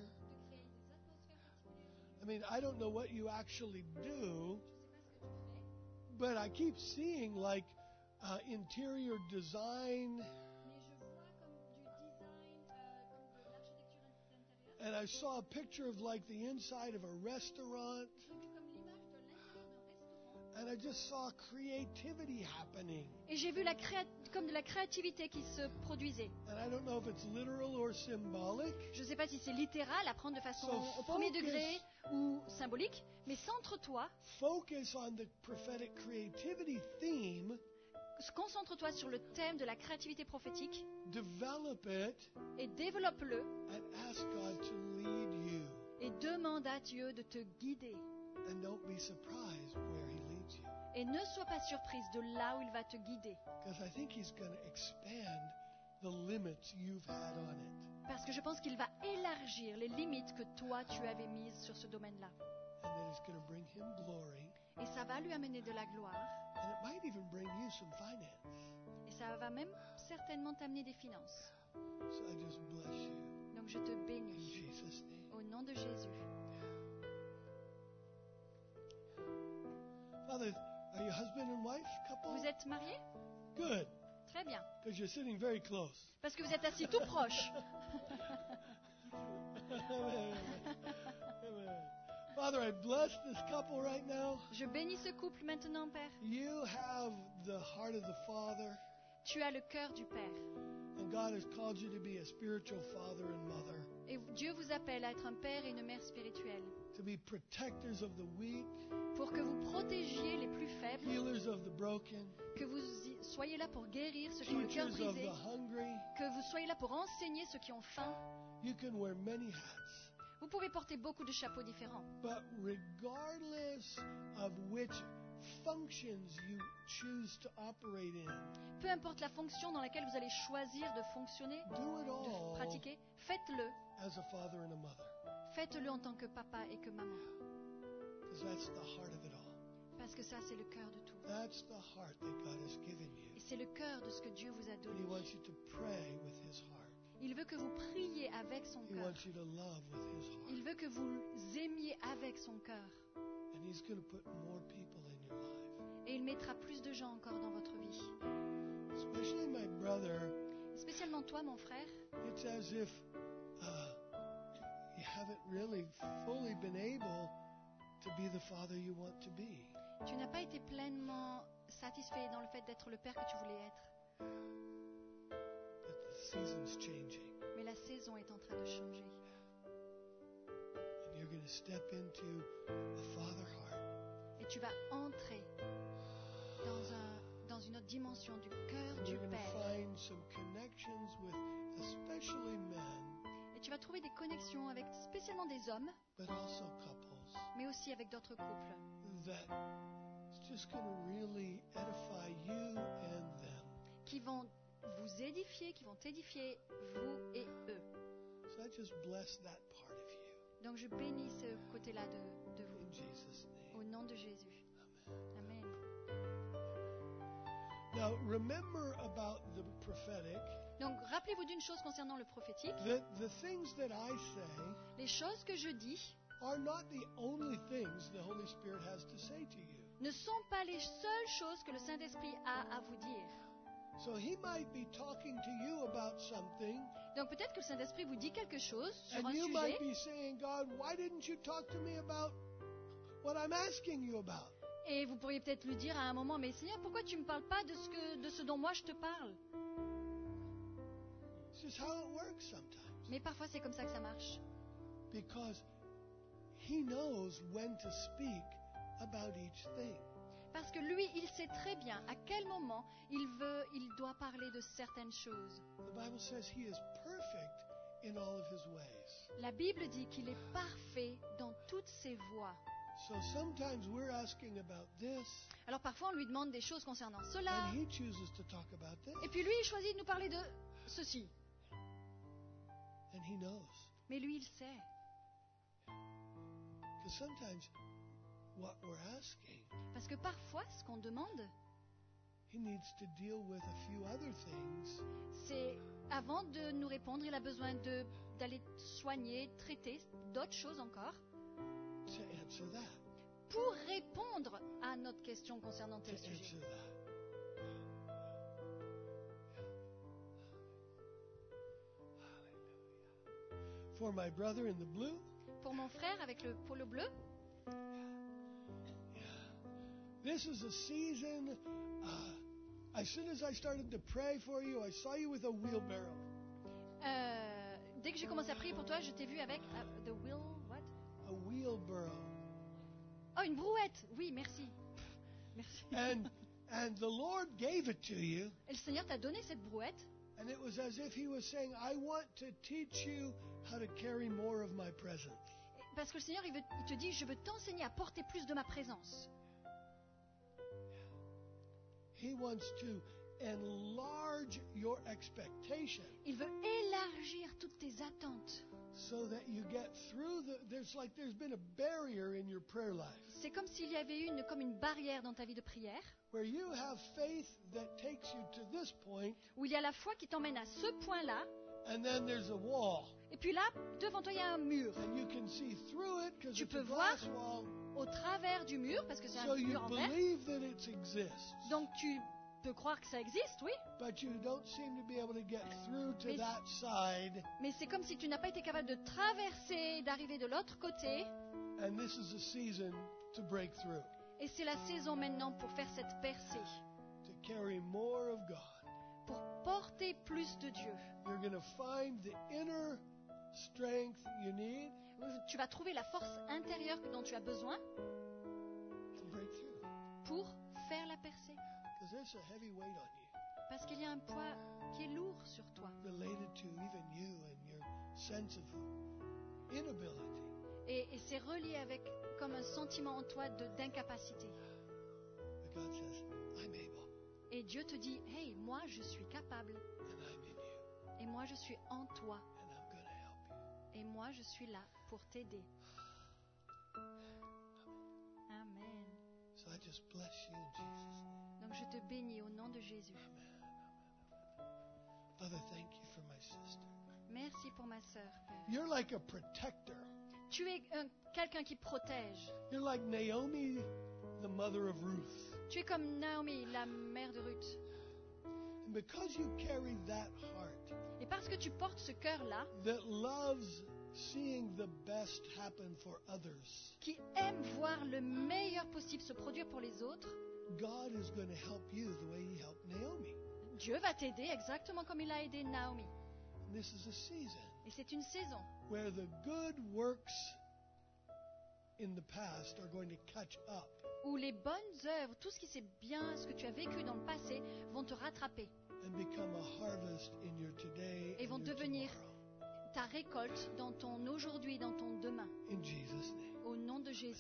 I mean, I don't know what you actually do, but I keep seeing like interior design, and I saw a picture of like the inside of a restaurant, and I just saw creativity happening. Et j'ai vu comme de la créativité qui se produisait. And I don't know if it's literal or symbolic. Je ne sais pas si c'est littéral, à prendre de façon So au premier focus- degré ou symbolique, mais centre-toi, Focus on the prophetic creativity theme, concentre-toi sur le thème de la créativité prophétique develop it, et développe-le and ask God to lead you. et demande à Dieu de te guider. And don't be surprised where He leads you. Et ne sois pas surprise de là où il va te guider. Because I think He's going to expand the limits you've had on it. Parce que je pense qu'il va élargir les limites que toi tu avais mises sur ce domaine-là. And then it's going to bring Him glory. Et ça va lui amener de la gloire. And it might even bring you some finance. Et ça va même certainement t'amener des finances. So I just bless you Donc je te in bénis Jesus' name. au nom de Jésus. Father, are you husband and wife couple? Vous êtes mariés? Good. Très bien. Because you're sitting very close. Parce que vous êtes assis tout proche. Amen. Amen. Father, I bless this couple right now. Je bénis ce couple maintenant, Père. You have the heart of the Father, Tu as le cœur du Père. and God has called you to be a spiritual father and mother, Et Dieu vous appelle à être un père et une mère spirituelle. to be protectors of the weak, Pour que vous protégiez les plus faibles, healers of the broken, que vous soyez là pour guérir ceux qui ont le cœur teachers of brisé, the hungry. que vous soyez là pour enseigner ceux qui ont faim. You can wear many hats. Vous pouvez porter beaucoup de chapeaux différents. But regardless of which functions you choose to operate in, Peu importe la fonction dans laquelle vous allez choisir de fonctionner, do it de all pratiquer, faites-le. as a father and a mother. Faites-le en tant que papa et que maman. Because that's the heart of it all. Parce que ça, c'est le cœur de tout. That's the heart that God has given you. Et c'est le cœur de ce que Dieu vous a And donné. He wants you to pray with His heart. Il veut que vous priez avec son He cœur. wants you to love with His heart. Il veut que vous aimiez avec son cœur. And He's going to put more people in your life. Et il mettra plus de gens encore dans votre vie. Especially my brother, Spécialement toi, mon frère. it's as if you haven't really fully been able to be the father you want to be. Tu n'as pas été pleinement satisfait dans le fait d'être le père que tu voulais être. But the season's changing. Mais la saison est en train de changer. And you're going to step into a father heart. Et tu vas entrer dans une autre dimension du cœur And du you're going to Père. find some connections with especially men, Et tu vas trouver des connexions avec spécialement des hommes, but also couples, mais aussi avec d'autres couples, that it's just going to really edify you and them. qui vont vous édifier, qui vont t'édifier, vous et eux. So I just bless that part of you. Donc je bénis ce côté-là de vous. In Jesus' name. Au nom de Jésus. Amen. Now, remember about the prophetic. Donc rappelez-vous d'une chose concernant le prophétique. The things that I say Les choses que je dis are not the only things the Holy Spirit has to say to you. ne sont pas les seules choses que le Saint-Esprit a à vous dire. So he might be talking to you about something, Donc peut-être que le Saint-Esprit vous dit quelque chose sur and un you might sujet be saying, God, why didn't you talk to me about what I'm asking you about? et vous pourriez peut-être lui dire à un moment, mais Seigneur, pourquoi tu ne me parles pas de ce dont moi je te parle? This is how it works sometimes. Mais parfois c'est comme ça que ça marche. Because he knows when to speak about each thing. Parce que lui, il sait très bien à quel moment il doit parler de certaines choses. The Bible says he is perfect in all of his ways. La Bible dit qu'il est parfait dans toutes ses voies. So sometimes we're asking about this, Alors parfois on lui demande des choses concernant cela, and he chooses to talk about this, et puis lui il choisit de nous parler de ceci. and he knows. Mais lui il sait. Because sometimes what we're asking, Parce que parfois ce qu'on demande, he needs to deal with a few other things c'est avant de nous répondre, il a besoin d'aller soigner, traiter d'autres choses encore, to answer that. pour répondre à notre question concernant To tel sujet. answer that. Hallelujah. For my brother in the blue, Pour mon frère avec le polo bleu, this is a season. As soon as I started to pray for you, I saw you with a wheelbarrow. dès que j'ai commencé à prier pour toi, je t'ai vu avec the wheel, what? A wheelbarrow. Oh, une brouette. Oui, merci. Merci. And the Lord gave it to you, Et le Seigneur t'a donné cette brouette. and it was as if He was saying, I want to teach you how to carry more of my presence. Parce que le Seigneur, il te dit, je veux t'enseigner à porter plus de ma présence. He wants to enlarge your expectation Il veut élargir toutes tes attentes. so that you get through there's been a barrier in your prayer life C'est comme s'il y avait eu comme une barrière dans ta vie de prière, where you have faith that takes you to this point, où il y a la foi qui t'emmène à ce point-là, and then there's a wall, et puis là, devant toi, il y a un mur. and you can see through it because Tu it's a peux glass wall, Au travers du mur, parce que c'est so un you mur en verre, believe that it exists, donc tu peux croire que ça existe, oui, but you don't seem to be able to get through to Mais- that side, mais c'est comme si tu n'as pas été capable de traverser, d'arriver de l'autre côté, and this is a season to break through, et c'est la saison maintenant pour faire cette percée, to carry more of God. pour porter plus de Dieu. You're going to find the inner strength you need Tu vas trouver la force intérieure dont tu as besoin to break through. pour faire la percée. Because there's a heavy weight on you, Parce qu'il y a un poids qui est lourd sur toi. related to even you and your sense of inability. Et c'est relié avec comme un sentiment en toi d'incapacité. But God says, I'm able, Et Dieu te dit, hey, moi je suis capable. and I'm in you, Et moi je suis en toi. and I'm going to help you. Et moi je suis là pour t'aider. Amen. So I just bless you in Jesus' name. Donc je te bénis au nom de Jésus. Father, thank you for my sister. Merci pour ma sœur, Père. You're like a protector. Tu es quelqu'un qui protège. You're like Naomi, the mother of Ruth. Tu es comme Naomi, la mère de Ruth. And because you carry that heart Et parce que tu portes ce cœur-là, that loves seeing the best happen for others, qui aime voir le meilleur possible se produire pour les autres, God is going to help you the way He helped Naomi. Dieu va t'aider exactement comme il a aidé Naomi. And this is a season Et c'est une saison where the good works in the past are going to catch up. où les bonnes œuvres, tout ce qui c'est bien, ce que tu as vécu dans le passé, vont te rattraper And become a harvest in your today et and vont your devenir tomorrow. ta récolte dans ton aujourd'hui, dans ton demain, In Jesus' name. au nom de Jésus.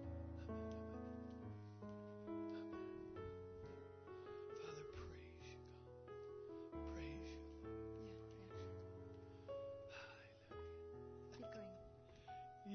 Father, praise you, God. Praise you. Hallelujah. Keep going.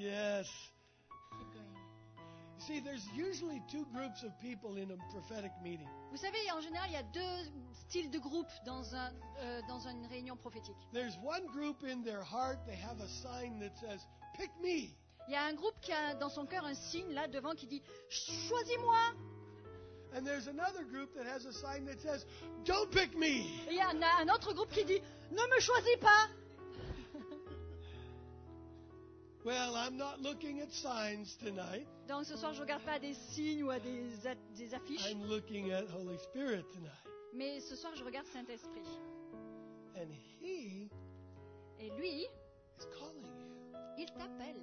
see, there's usually two groups of people in a prophetic meeting. Vous savez, en général, il y a deux styles de groupe dans une réunion prophétique. There's one group in their heart, they have a sign that says, "Pick me." Il y a un groupe qui a dans son cœur un signe là devant qui dit « Choisis-moi ». And there's another group that has a sign that says, "Don't pick me." Et il y a un autre groupe qui dit « Ne me choisis pas ». Well, I'm not looking at signs tonight. Donc ce soir, je ne regarde pas à des signes ou à des affiches, I'm looking at Holy Spirit tonight. mais ce soir, je regarde Saint-Esprit. And He Et lui, is calling you. il t'appelle.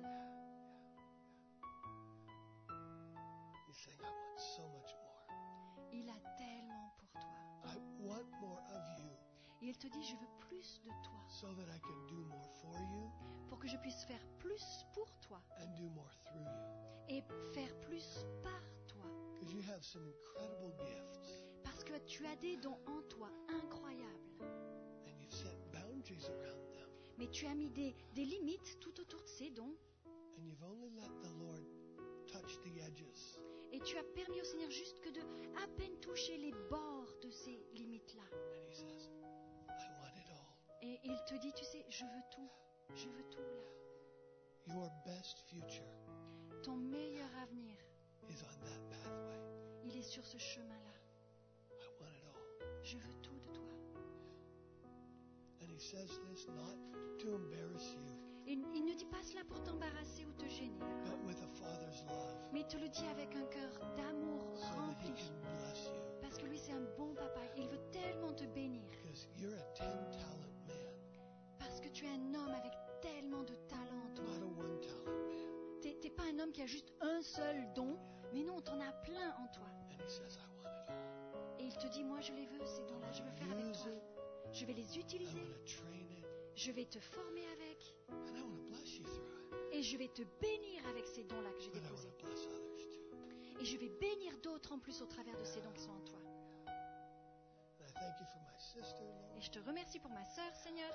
He's saying, "I want so much more. Il a tellement pour toi. I want more of you Et il te dit « Je veux plus de toi so that I can do more for you pour que je puisse faire plus pour toi and do more through you." et faire plus par toi. Because you have some incredible gifts Parce que tu as des dons en toi incroyables. and you've set boundaries around them. Mais tu as mis des limites tout autour de ces dons. And you've only let the Lord touch the edges. Et tu as permis au Seigneur juste que de à peine toucher les bords de ces limites-là. And He says, "I want it all." Et il te dit, tu sais, je veux tout. Je veux tout là. Your best future Ton meilleur avenir, is on that pathway. il est sur ce chemin-là. I want it all. Je veux tout de toi. And He says this not to embarrass you, Et il ne dit pas cela pour t'embarrasser ou te gêner, d'accord? but with a father's love, Mais il te le dit avec un cœur d'amour so that He rempli. can bless you. Parce que lui, c'est un bon papa. Il veut tellement te bénir. Because you're a 10-talent man, Parce que tu es un homme avec tellement de talent en toi. not a one-talent man. T'es pas un homme qui a juste un seul don, mais non, t'en as plein en toi. And He says, "I want it all. Et il te dit, moi je les veux, ces dons-là, je veux faire avec Use toi. it. Je vais les I utiliser, want to train it. je vais te former avec, And I want to bless you through it. et je vais te bénir avec ces dons-là que j'ai But I want déposés. to bless others too. Et je vais bénir d'autres en plus au travers de ces dons qui sont en toi. And I thank you for my sister, Lord. Et je te remercie pour ma sœur, Seigneur.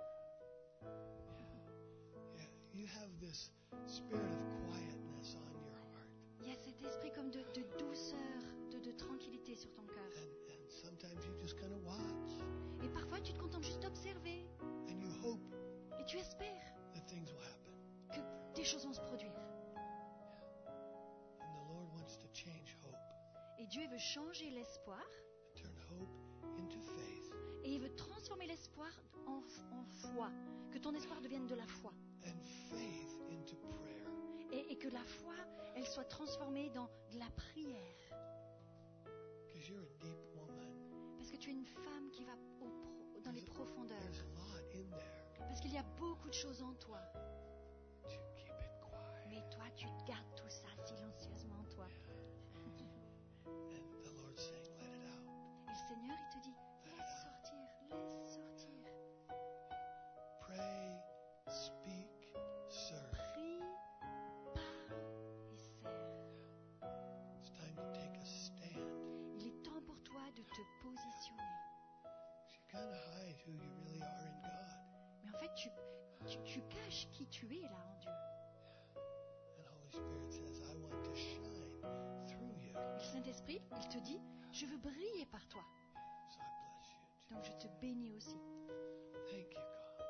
Yeah, you have this spirit of quietness on your heart. Il y a cet esprit comme de douceur, de tranquillité sur ton cœur. And sometimes you just kind of watch Et parfois tu te contentes juste d'observer, and you hope et tu espères that things will happen. que des choses vont se produire. And the Lord wants to change hope, Et Dieu veut changer l'espoir, turn hope into faith, et il veut transformer l'espoir en foi. Que ton espoir devienne de la foi. and faith into prayer. Et que la foi, elle soit transformée dans de la prière. Because you're a deep woman. Parce que tu es une femme qui va dans les profondeurs. There's a lot in there. Parce qu'il y a beaucoup de choses en toi. To keep it quiet. Mais toi, tu gardes tout ça silencieusement en toi. And the Lord's saying, let it out. Et le Seigneur, il te dit, laisse sortir, laisse sortir. Pray, speak, serve. Prie, parle et serre. It's time to take a stand. Il est temps pour toi de te positionner. You kind of hide who you really are in God. Mais en fait, tu caches qui tu es là en Dieu. And Holy Spirit says, I want to shine through you. Et le Saint-Esprit, il te dit, je veux briller par toi. So I bless you. Donc je te bénis aussi. Thank you,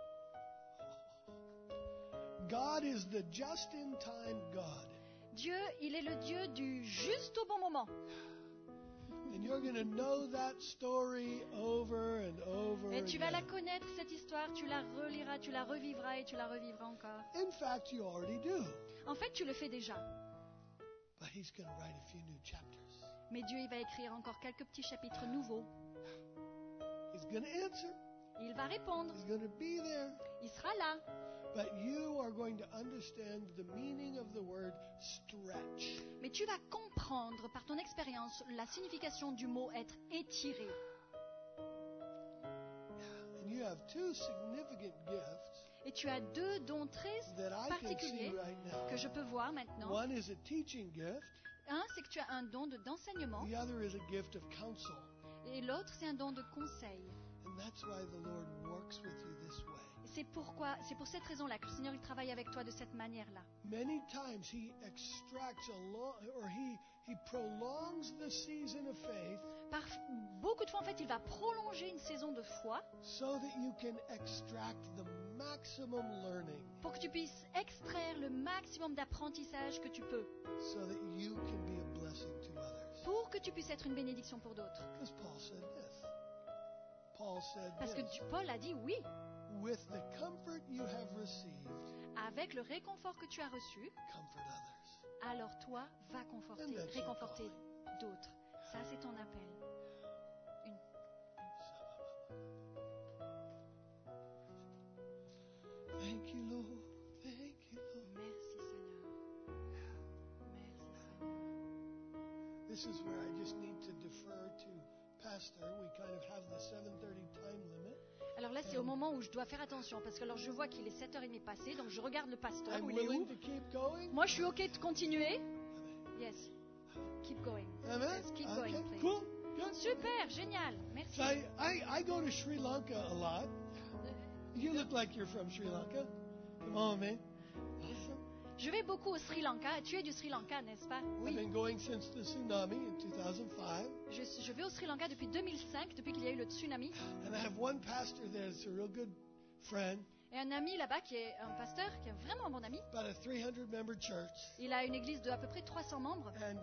God. God is the just-in-time God. Dieu, il est le Dieu du juste au bon moment. And you're going to know that story over and over Et tu vas la again. connaître, cette histoire, tu la reliras, tu la revivras et tu la revivras encore. In fact, you already do. En fait, tu le fais déjà. But He's going to write a few new chapters. Mais Dieu, il va écrire encore quelques petits chapitres nouveaux. He's going to answer. Il va répondre. He's going to be there. Il sera là. But you are going to understand the meaning of the word stretch. Mais tu vas comprendre par ton expérience la signification du mot être étiré. And you have two significant gifts Et tu as deux dons très that I can see particuliers right now. que je peux voir maintenant. One is a teaching gift. Un, c'est que tu as un don d'enseignement. The other is a gift of counsel. Et l'autre, c'est un don de conseil. And that's why the Lord works with you this way. Et c'est pour cette raison-là que le Seigneur il travaille avec toi de cette manière-là. Many times he extracts he prolongs the season of faith Beaucoup de fois, en fait, il va prolonger une saison de foi so that you can extract the maximum learning, pour que tu puisses extraire le maximum d'apprentissage que tu peux, so that you can be a blessing to others. pour que tu puisses être une bénédiction pour d'autres. Because Paul said this. Paul said Parce que this. Paul a dit oui, With the comfort you have received, avec le réconfort que tu as reçu, comfort others. alors toi, va réconforter d'autres. Ça, c'est ton appel. Thank you, Lord. Thank you, Lord. Merci, Seigneur. Merci, Seigneur. This is where I just need to defer to Pastor. We kind of have the 7:30 time limit. Alors là, c'est au moment où je dois faire attention, parce que alors je vois qu'il est 7h30 passé, donc je regarde le pasteur, I'm où il est willing où. to keep going. Moi, je suis OK de continuer. Yes. Keep going. Amen. Yes, keep going, Okay, please. cool. Good. Super, génial. Merci. So I go to Sri Lanka a lot. You look like you're from Sri Lanka. Come on, man. Awesome. Je vais beaucoup au Sri Lanka. Tu es du Sri Lanka, n'est-ce pas? I've Oui. been going since the tsunami in 2005. Je vais au Sri Lanka depuis 2005, depuis qu'il y a eu le tsunami. And I have one pastor that's a real good friend, Et un ami là-bas qui est un pasteur, qui est vraiment un bon ami. about a 300-member church. Il a une église de à peu près 300 membres. And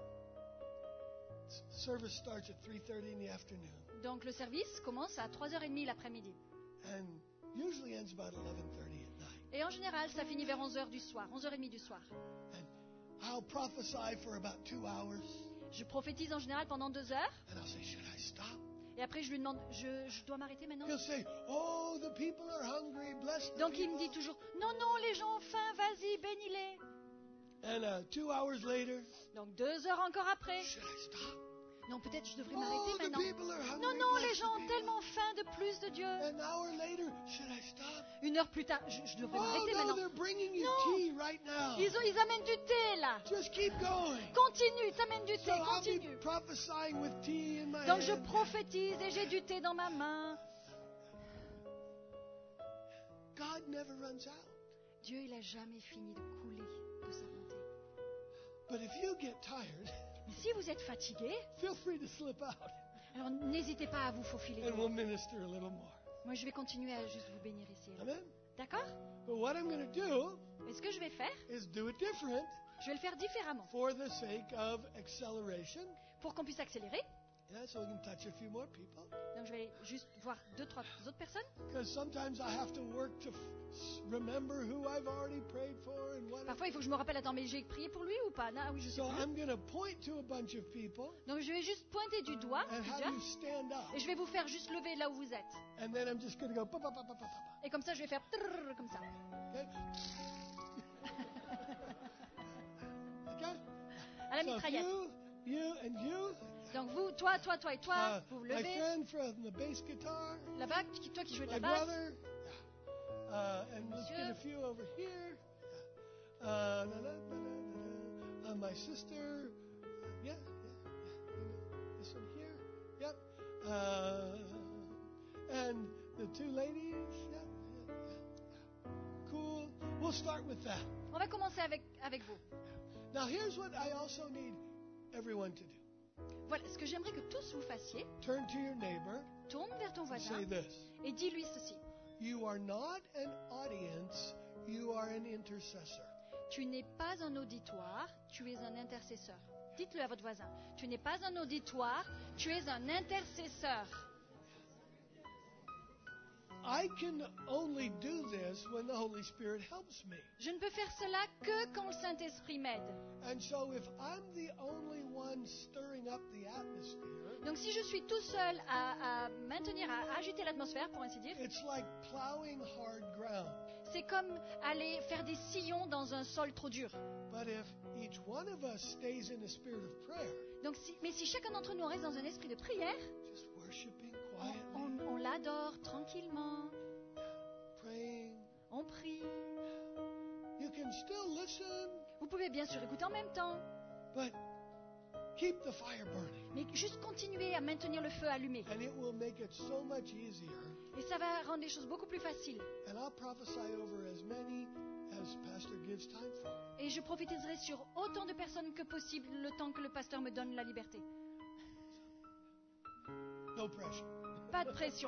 service starts at 3:30 in the afternoon Donc le service commence à 3h30 l'après-midi. and usually ends about 11:30 at night. Et en général, ça finit vers 11h du soir, 11h30 du soir. And I'll prophesy for about 2 hours. Je prophétise en général pendant 2 heures. And I'll say, should I stop? Et après, je lui demande, je dois m'arrêter maintenant? He'll say, oh, the people are hungry. Bless the Donc il me dit people. toujours, non, non, les gens ont faim, vas-y, bénis-les. And 2 hours later, Donc 2 heures encore après, should I stop? non, peut-être je devrais Oh, m'arrêter the maintenant. people are hungry. Non, non, bless les the gens ont people. tellement faim de plus de Dieu. An hour later, should I stop? 1 heure plus tard, je devrais Oh, m'arrêter no, maintenant. they're bringing you Non. tea right now. Ils amènent du thé là. Just keep going. Continue, ils amènent du So thé, I'll be continue. prophesying with tea in my Donc je hand. prophétise et j'ai du thé dans ma main. God never runs out. Dieu, il a jamais fini de couler de sa bonté. But if you get tired, Mais si vous êtes fatigué, feel free to slip out alors n'hésitez pas à vous faufiler. and dehors. we'll minister a little more. Moi, je vais continuer à juste vous bénir ici. et là. Amen? D'accord? But what I'm going to do Et ce que je vais faire, is do it different je vais le faire différemment for the sake of acceleration. pour qu'on puisse accélérer. Yeah, so we can touch a few more people. Donc je vais juste voir 2-3 autres personnes. Because sometimes I have to work to remember who I've already prayed for and what. Parfois, il faut que je me rappelle, attends, mais j'ai prié pour lui ou pas? Ah oui, je sais So plus. I'm going to point to a bunch of people Donc je vais juste pointer du doigt, and have déjà, you stand up. et je vais vous faire juste lever là où vous êtes. And then I'm just going to go pa pa pa pa pa pa. Et comme ça, je vais faire trrr, comme ça. Okay? Okay? À la So if mitraillette. you and you. Donc vous, toi et toi, vous vous My levez. friend from the bass guitar, Là-bas, toi qui joues de my la basse. brother, and let's get a few over here. My sister, yeah. This one here, yep. And the two ladies, yeah. Cool. We'll start with that. On va commencer avec vous. Now here's what I also need everyone to do. Voilà, ce que j'aimerais que tous vous fassiez, Turn to your neighbor tourne vers ton and voisin say this. et dis-lui ceci. You are not an audience, you are an intercessor. Tu n'es pas un auditoire, tu es un intercesseur. Dites-le à votre voisin. Tu n'es pas un auditoire, tu es un intercesseur. I can only do this when the Holy Spirit helps me. Je ne peux faire cela que quand le Saint-Esprit m'aide. And so if I'm the only one stirring up the atmosphere, Donc si je suis tout seul à maintenir, à agiter l'atmosphère, pour ainsi dire, it's like plowing hard ground. c'est comme aller faire des sillons dans un sol trop dur. But if each one of us stays in a spirit of prayer, Donc, mais si chacun d'entre nous reste dans un esprit de prière, just worshiping quietly, on l'adore tranquillement, praying, on prie. you can still listen, Vous pouvez bien sûr écouter en même temps, but Keep the fire burning. Mais juste continuer à maintenir le feu allumé. And it will make it so much easier. Et ça va rendre les choses beaucoup plus faciles. And I'll prophesy over as many as Pastor gives time for. Et je prophétiserai sur autant de personnes que possible le temps que le pasteur me donne la liberté. No pressure. Pas de pression.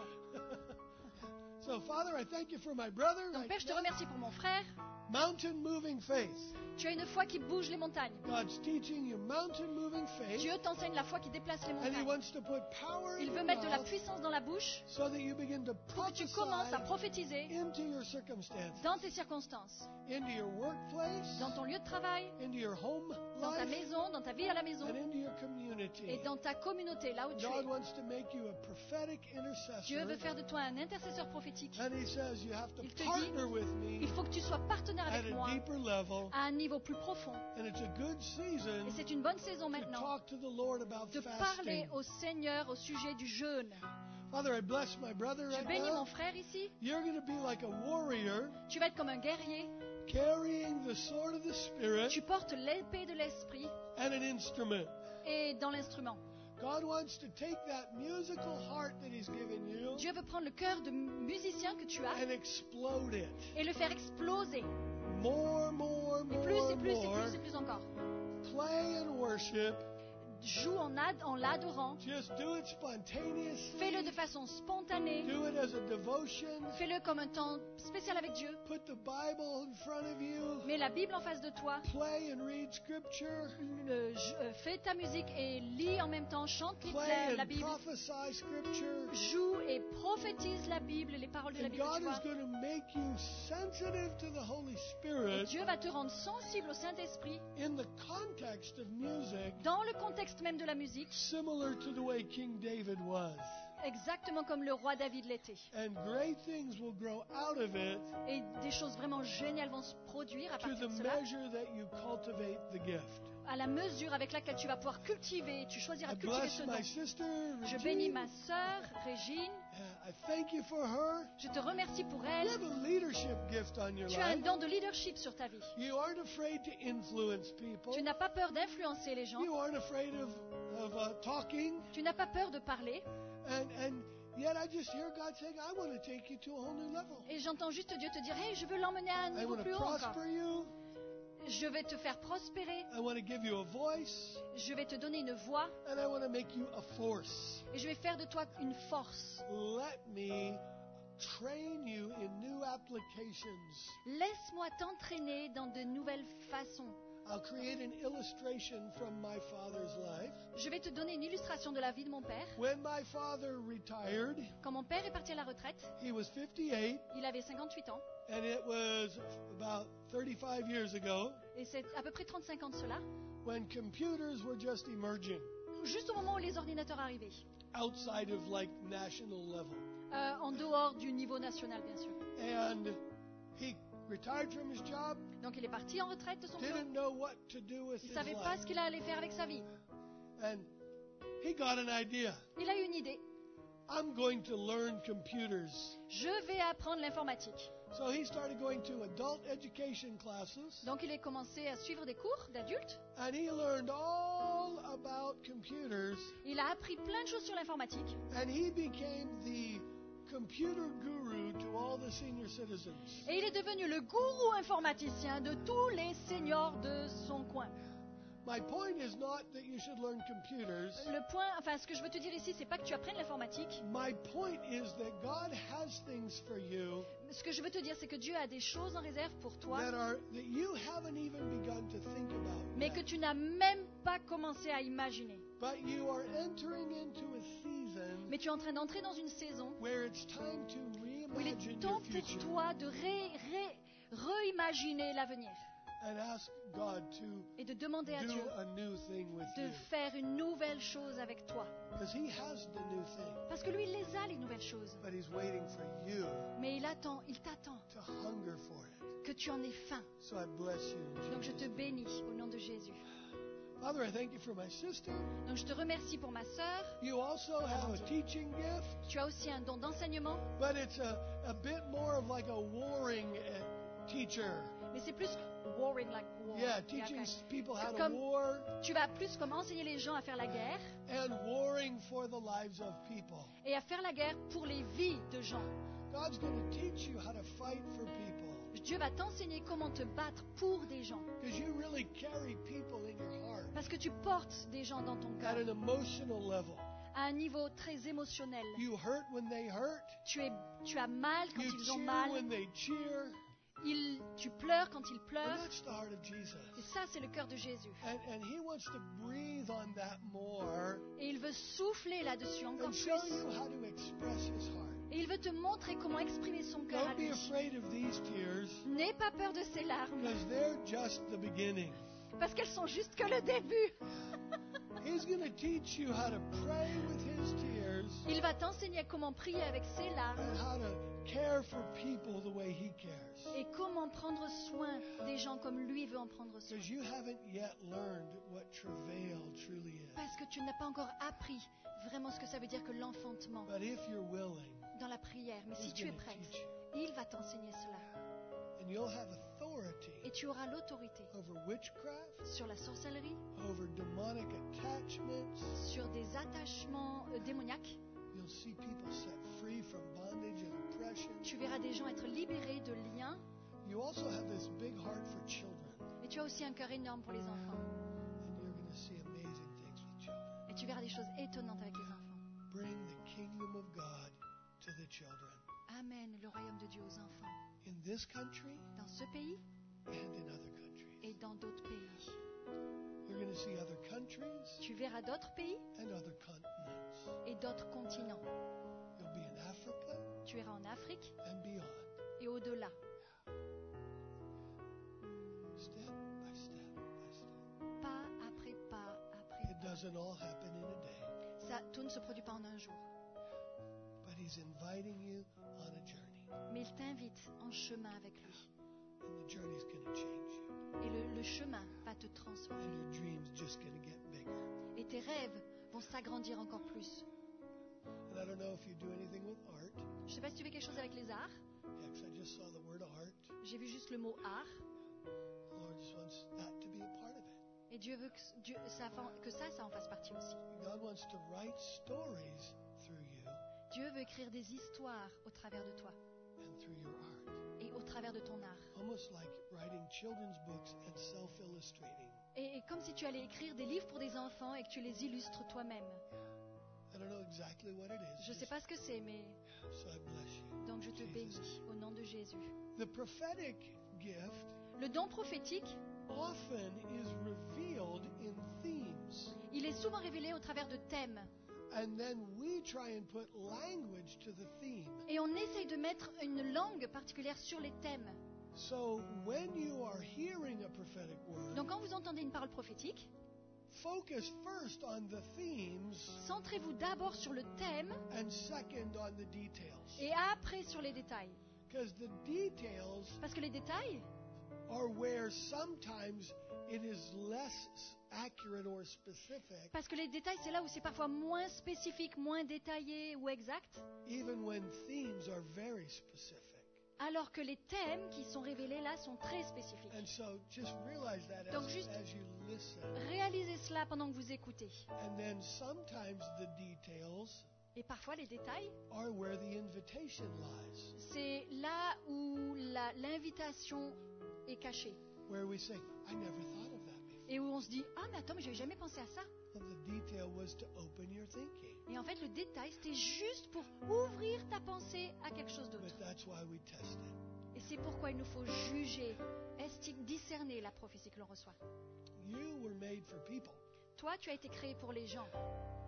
So, Father, I thank you for my brother. Donc right Père, je te now. remercie pour mon frère. Mountain moving faith. Tu as une foi qui bouge les montagnes. God's teaching you mountain moving faith. Dieu t'enseigne la foi qui déplace les And He monagnes. wants to put power Il in veut your mettre de la mouth puissance dans la bouche so that you begin to pour que tu commences à prophesy prophétiser into your circumstances, dans tes circonstances, into your workplace, dans ton lieu de travail, into your home dans ta life, maison, dans ta vie à la maison and into your community. et dans ta communauté, là où tu God es. wants to make you a prophetic Dieu veut intercessor. faire de toi un intercesseur prophétique. And He says you have to Il te partner with Il me faut que tu sois partenaire at avec a moi deeper level. à un niveau plus profond. And it's a good season Et c'est une bonne saison to maintenant talk to the Lord about de fasting. parler au Seigneur au sujet du jeûne. Father, I bless my brother Je right bénis now. mon frère ici. You're going to be like a warrior Tu vas être comme un guerrier. carrying the sword of the Spirit Tu portes l'épée de l'esprit and an instrument. et dans l'instrument. God wants to take that musical heart that He's given you Dieu veut prendre le cœur de musicien que tu as and explode it. et le faire exploser. More, more, Et plus more, et plus et more. plus et plus encore. Play and worship. Joue en l'adorant. Just do it spontaneously. Fais-le de façon spontanée. Do it as a devotion. Fais-le comme un temps spécial avec Dieu. Put the Bible in front of you. Mets la Bible en face de toi. Play and read Scripture. Fais ta musique et lis en même temps. Chante Play la and Bible. prophesy Scripture. Joue et prophétise la Bible et les paroles de la And Bible. God Tu vois. is going to make you sensitive to the Holy Et Spirit Dieu va te rendre sensible au Saint-Esprit in the context of music, dans le contexte même de la musique, similar to the way King David was. exactement comme le roi David l'était. And great things will grow out of it Et des choses vraiment géniales vont se produire à to partir the de cela, measure that you cultivate the gift. à la mesure avec laquelle tu vas pouvoir cultiver, tu choisiras I de cultiver bless ce my don. sister, Je bénis Regine. ma sœur, Régine. I thank you for her. Je te remercie pour You elle. have a leadership gift on your Tu as un life. don de leadership sur ta vie. You aren't afraid to influence people. Tu n'as pas peur d'influencer les gens. You aren't afraid of talking. Tu n'as pas peur de parler. And yet I just hear God saying, I want to take you to a whole new level. Et j'entends juste Dieu te dire, hey, je veux l'emmener à un I niveau want plus to haut encore. prosper you. Je vais te faire prospérer. I want to give you a voice. Je vais te donner une voix. And I want to make you a force. Et je vais faire de toi une force. Let me train you in new applications. Laisse-moi t'entraîner dans de nouvelles façons. I'll create an illustration from my father's life. Je vais te donner une illustration de la vie de mon père. When my father retired, Quand mon père est parti à la retraite, he was 58, il avait 58 ans. and it was about 35 years ago Et c'est à peu près 35 ans de cela. when computers were just emerging Juste au moment où les ordinateurs arrivaient. outside of like national level. En dehors du niveau national, bien sûr. And he retired from his job, Donc il est parti en retraite de son job. didn't know what to do with Il his ne savait pas life. ce qu'il allait faire avec sa vie. And he got an idea. Il a eu une idée. I'm going to learn computers. Je vais apprendre l'informatique. So he started going to adult education classes, Donc il a commencé à suivre des cours d'adultes. and he learned all about computers, Il a appris plein de choses sur l'informatique. and he became the computer guru to all the senior citizens. Et il est devenu le gourou informaticien de tous les seniors de son coin. My point is not that you should learn computers. Le point, enfin, ce que je veux te dire ici, c'est pas que tu apprennes l'informatique. My point is that God has things for you Ce que je veux te dire, c'est que Dieu a des choses en réserve pour toi, that you haven't even begun to think about mais yet. que tu n'as même pas commencé à imaginer. But you are entering into a season Mais tu es en train d'entrer dans une saison where it's time to où il est reimagine temps your pour future toi de réimaginer l'avenir and ask God to et de demander à do Dieu a new thing with de you. faire une nouvelle chose avec toi. Because He has the new thing, Parce que lui, il les a, les nouvelles choses. but He's waiting for you Mais il t'attend to hunger for it. que tu en aies faim. So I bless you in Donc je te Jesus' name. bénis au nom de Jésus. Father, I thank you for my sister. Donc je te remercie pour ma sœur. You also have a teaching gift, Tu as aussi un don d'enseignement, but it's a bit more of like a warring teacher. mais c'est plus warring like war. Yeah, Yeah, teaching okay. people how to Comme- war Tu vas plus comme enseigner les gens à faire la guerre and warring for the lives of people. et à faire la guerre pour les vies de gens. God's going to teach you how to fight for people Dieu va t'enseigner comment te battre pour des gens. because you really carry people in your heart Parce que tu portes des gens dans ton at cœur an emotional level. à un niveau très émotionnel. You hurt when they hurt. Tu as mal quand You ils ont cheer mal. when they cheer. Tu pleures quand ils And pleurent. that's the heart of Jesus. Et ça, c'est le cœur de Jésus. And he wants to breathe on that more Et il veut souffler là-dessus encore and plus. show you how to express his heart. Et il veut te montrer comment exprimer son cœur à Don't be lui. afraid of these tears N'aie pas peur de ces larmes, because they're just the beginning. parce qu'elles sont juste que le début. He's going to teach you how to pray with his tears Il va t'enseigner comment prier avec ses larmes and how to care for people the way he cares. et comment prendre soin des gens comme lui veut en prendre soin. Because you haven't yet learned what travail truly is. Parce que tu n'as pas encore appris vraiment ce que ça veut dire que l'enfantement But if you're willing, dans la prière. Mais si he's tu es going to prête, teach you. il va t'enseigner cela. And you'll have authority Et tu auras l'autorité over witchcraft, sur la sorcellerie, over demonic attachments. sur des attachements démoniaques. You'll see people set free from bondage and oppression. Tu verras des gens être libérés de liens. You also have this big heart for children, Et tu as aussi un cœur énorme pour les enfants. and you're going to see amazing things with children. Et tu verras des choses étonnantes avec les enfants. Bring the kingdom of God to the children Amène le royaume de Dieu aux enfants. in this country Dans ce pays and in other countries. et dans d'autres pays. You're going to see other countries Tu verras d'autres pays and other continents. et d'autres continents. You'll be in Africa Tu iras en Afrique and beyond, et au-delà. step by step by step. Pas après pas après It doesn't all happen in a day, Ça, tout ne se produit pas en un jour. but he's inviting you on a journey, Mais il t'invite en chemin avec lui. and the journey's going to change you, Et le chemin va te transformer. and your dreams just going to get bigger. Et tes rêves vont s'agrandir encore plus. And I don't know if you do anything with art. Je ne sais pas si tu fais quelque chose avec les arts. Yeah, 'cause I just saw the word art. J'ai vu juste le mot art. The Lord just wants that to be a part of it. Et Dieu veut que ça en fasse partie aussi. God wants to write stories through you Dieu veut écrire des histoires au travers de toi and through your art. et au travers de ton art. Almost like writing children's books and self-illustrating. Et comme si tu allais écrire des livres pour des enfants et que tu les illustres toi-même. I don't know exactly what it is. Je ne sais pas ce que c'est, mais So I bless you. donc je te Jesus. bénis au nom de Jésus. The prophetic gift Le don prophétique, often is revealed in themes. il est souvent révélé au travers de thèmes. And then we try and put language to the theme. Et on essaye de mettre une langue particulière sur les thèmes. So when you are hearing a prophetic word, Donc quand vous entendez une parole prophétique, focus first on the themes centrez-vous d'abord sur le thème and second on the details. et après sur les détails. Because the details Parce que les détails, are where sometimes it is less accurate or specific, c'est là où c'est parfois moins spécifique, moins détaillé ou exact, even when themes are very specific. alors que les thèmes qui sont révélés là sont très spécifiques. And so just realize that Donc juste- as you listen. Réalisez cela pendant que vous écoutez. And then sometimes the details Et parfois les détails, are where the invitation lies, c'est là où l'invitation est cachée. where we say, I never thought of that before. Et où on se dit, ah mais attends, mais j'avais jamais pensé à ça. Well, the detail was to open your thinking. Et en fait, le détail, c'était juste pour ouvrir ta pensée à quelque chose d'autre. But that's why we test it. Et c'est pourquoi il nous faut juger, discerner la prophétie que l'on reçoit. You were made for people. Toi, tu as été créé pour les gens.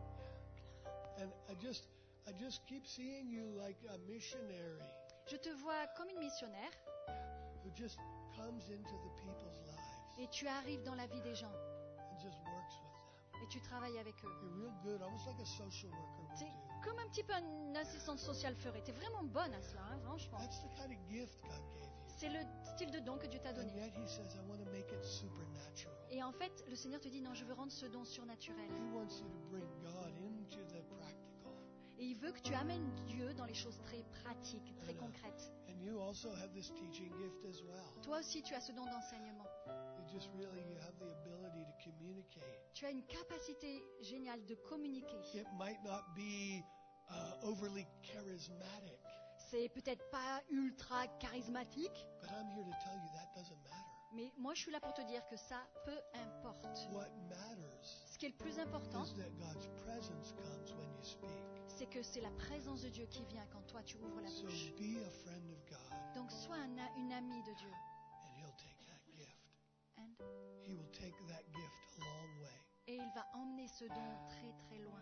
And I just keep seeing you like a missionary Je te vois comme une missionnaire who just comes into the people's lives et tu arrives dans la vie des gens and just works with them. et tu travailles avec eux. You're real good, almost like a social worker would C'est do. comme un petit peu une assistante sociale ferait. Tu es vraiment bonne à cela, hein, franchement. That's the kind of gift God gave you. C'est le style de don que Dieu t'a And donné. yet He says, I want to make it supernatural. Et en fait, le Seigneur te dit, non, je veux rendre ce don surnaturel. He wants you to bring God into the practical. Et il veut que tu amènes Dieu dans les choses très pratiques, très concrètes. And you also have this teaching gift as well. Toi aussi, tu as ce don d'enseignement. just really, you have the ability to communicate. Tu as une capacité géniale de communiquer. It might not be overly charismatic, C'est peut-être pas ultra charismatique, but I'm here to tell you that doesn't matter. mais moi je suis là pour te dire que ça, peu importe. What matters Ce qui est le plus important, is that God's presence comes when you speak. c'est que c'est la présence de Dieu qui vient quand toi tu ouvres la So bouche. be a friend of God, Donc sois une amie de Dieu. and He'll take that gift. And- He will take that gift a long way. Et il va emmener ce don très très loin.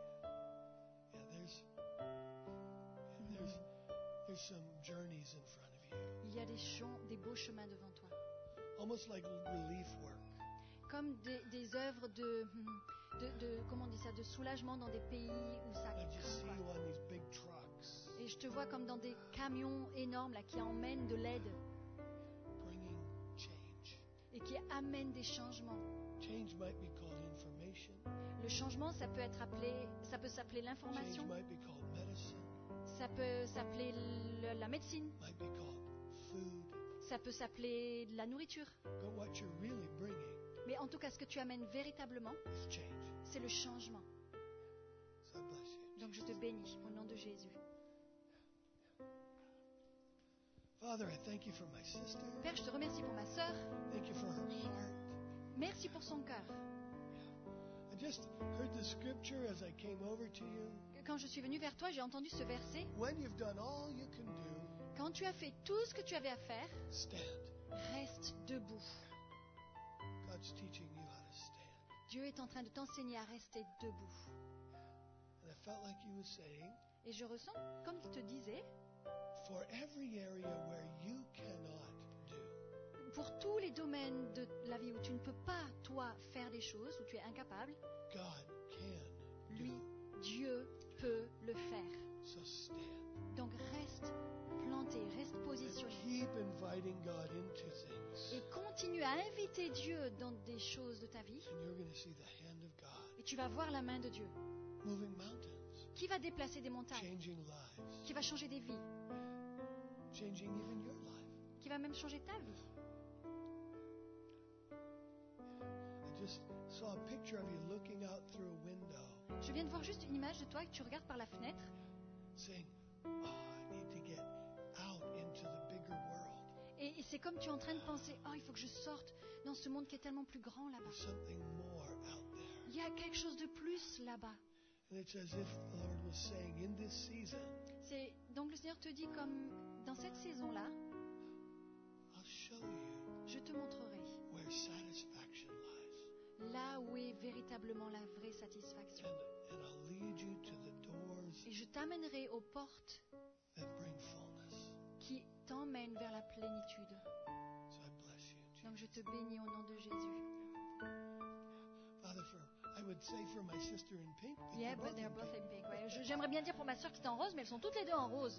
Yeah, there's some journeys in front of you, Il y a des beaux chemins devant toi. almost like relief work. Comme des œuvres comment on dit ça, de soulagement dans des pays où ça I just see craint, you quoi. on these big trucks, Et je te vois comme dans des camions énormes là, qui emmènent de l'aide bringing change. et qui amènent des changements. Change might be called information. Le changement, ça peut s'appeler Change l'information, might be called medicine. ça peut s'appeler la médecine, Might be called food. ça peut s'appeler la nourriture. But what you're really bringing Mais en tout cas, ce que tu amènes véritablement, is change. c'est le changement. So I bless you. Donc je te bénis au nom de Jésus. Father, I thank you for my sister. Père, je te remercie pour ma sœur. Thank you for her heart. Merci pour son cœur. I just heard the scripture as I came over to you. Quand je suis venue vers toi, j'ai entendu ce verset. When you've done all you can do, Quand tu as fait tout ce que tu avais à faire, stand. reste debout. God's teaching you how to stand. Dieu est en train de t'enseigner à rester debout. And I felt like he was saying, Et je ressens, comme il te disait, for every area where you cannot do, pour tous les domaines de la vie où tu ne peux pas, toi, faire des choses, où tu es incapable, God can lui, do. Dieu peut le faire. So stand. Donc reste planté, reste positionné. Keep inviting God into things. Et continue à inviter Dieu dans des choses de ta vie. And you're going to see the hand of God Et tu vas voir la main de Dieu moving mountains, qui va déplacer des montagnes, changing lives, qui va changer des vies, changing even your life. qui va même changer ta vie. I just saw a picture of you looking out through a window, Je viens de voir juste une image de toi que tu regardes par la fenêtre saying, oh, I need to get out into the bigger world. et c'est comme tu es en train de penser, oh, il faut que je sorte dans ce monde qui est tellement plus grand là-bas. There's something more out there. Il y a quelque chose de plus là-bas. And it's as if the Lord was saying, in this season, Donc le Seigneur te dit comme dans cette saison-là, I'll show you je te montrerai where satisfaction lies. là où est véritablement la vraie satisfaction. And I'll lead you to the doors Et je t'amènerai aux portes that bring fullness. qui t'emmènent vers la plénitude. So I bless you. Donc je te bénis au nom de Jésus. Father, I would say for my sister in pink, but Yeah, they're but they're both both in in pink. pink. Ouais, j'aimerais bien dire pour ma soeur qui est en rose, mais elles sont toutes les deux en rose.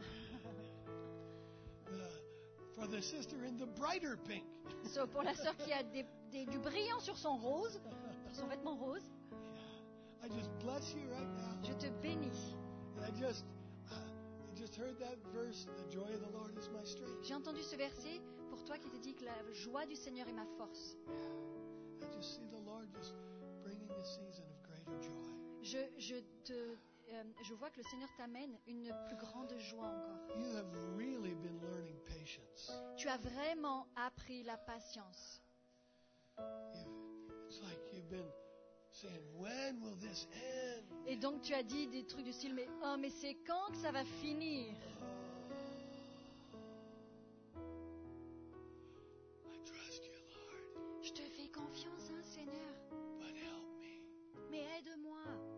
For the sister in the brighter pink. So, pour la soeur qui a du brillant sur son rose, sur son vêtement rose, I just bless you right now. je te bénis. And I just heard that verse, the joy of the Lord is my strength. J'ai entendu ce verset pour toi qui te dit que la joie du Seigneur est ma force. I just see the Lord just bringing a season of greater joy. Je vois que le Seigneur t'amène une plus grande joie encore. You have really been learning patience. Tu as vraiment appris la patience. It's like you've been saying, when will this end? Et donc tu as dit des trucs du style, mais c'est quand que ça va finir? I trust you, Lord, Je te fais confiance, hein, Seigneur. but help me. Mais aide-moi.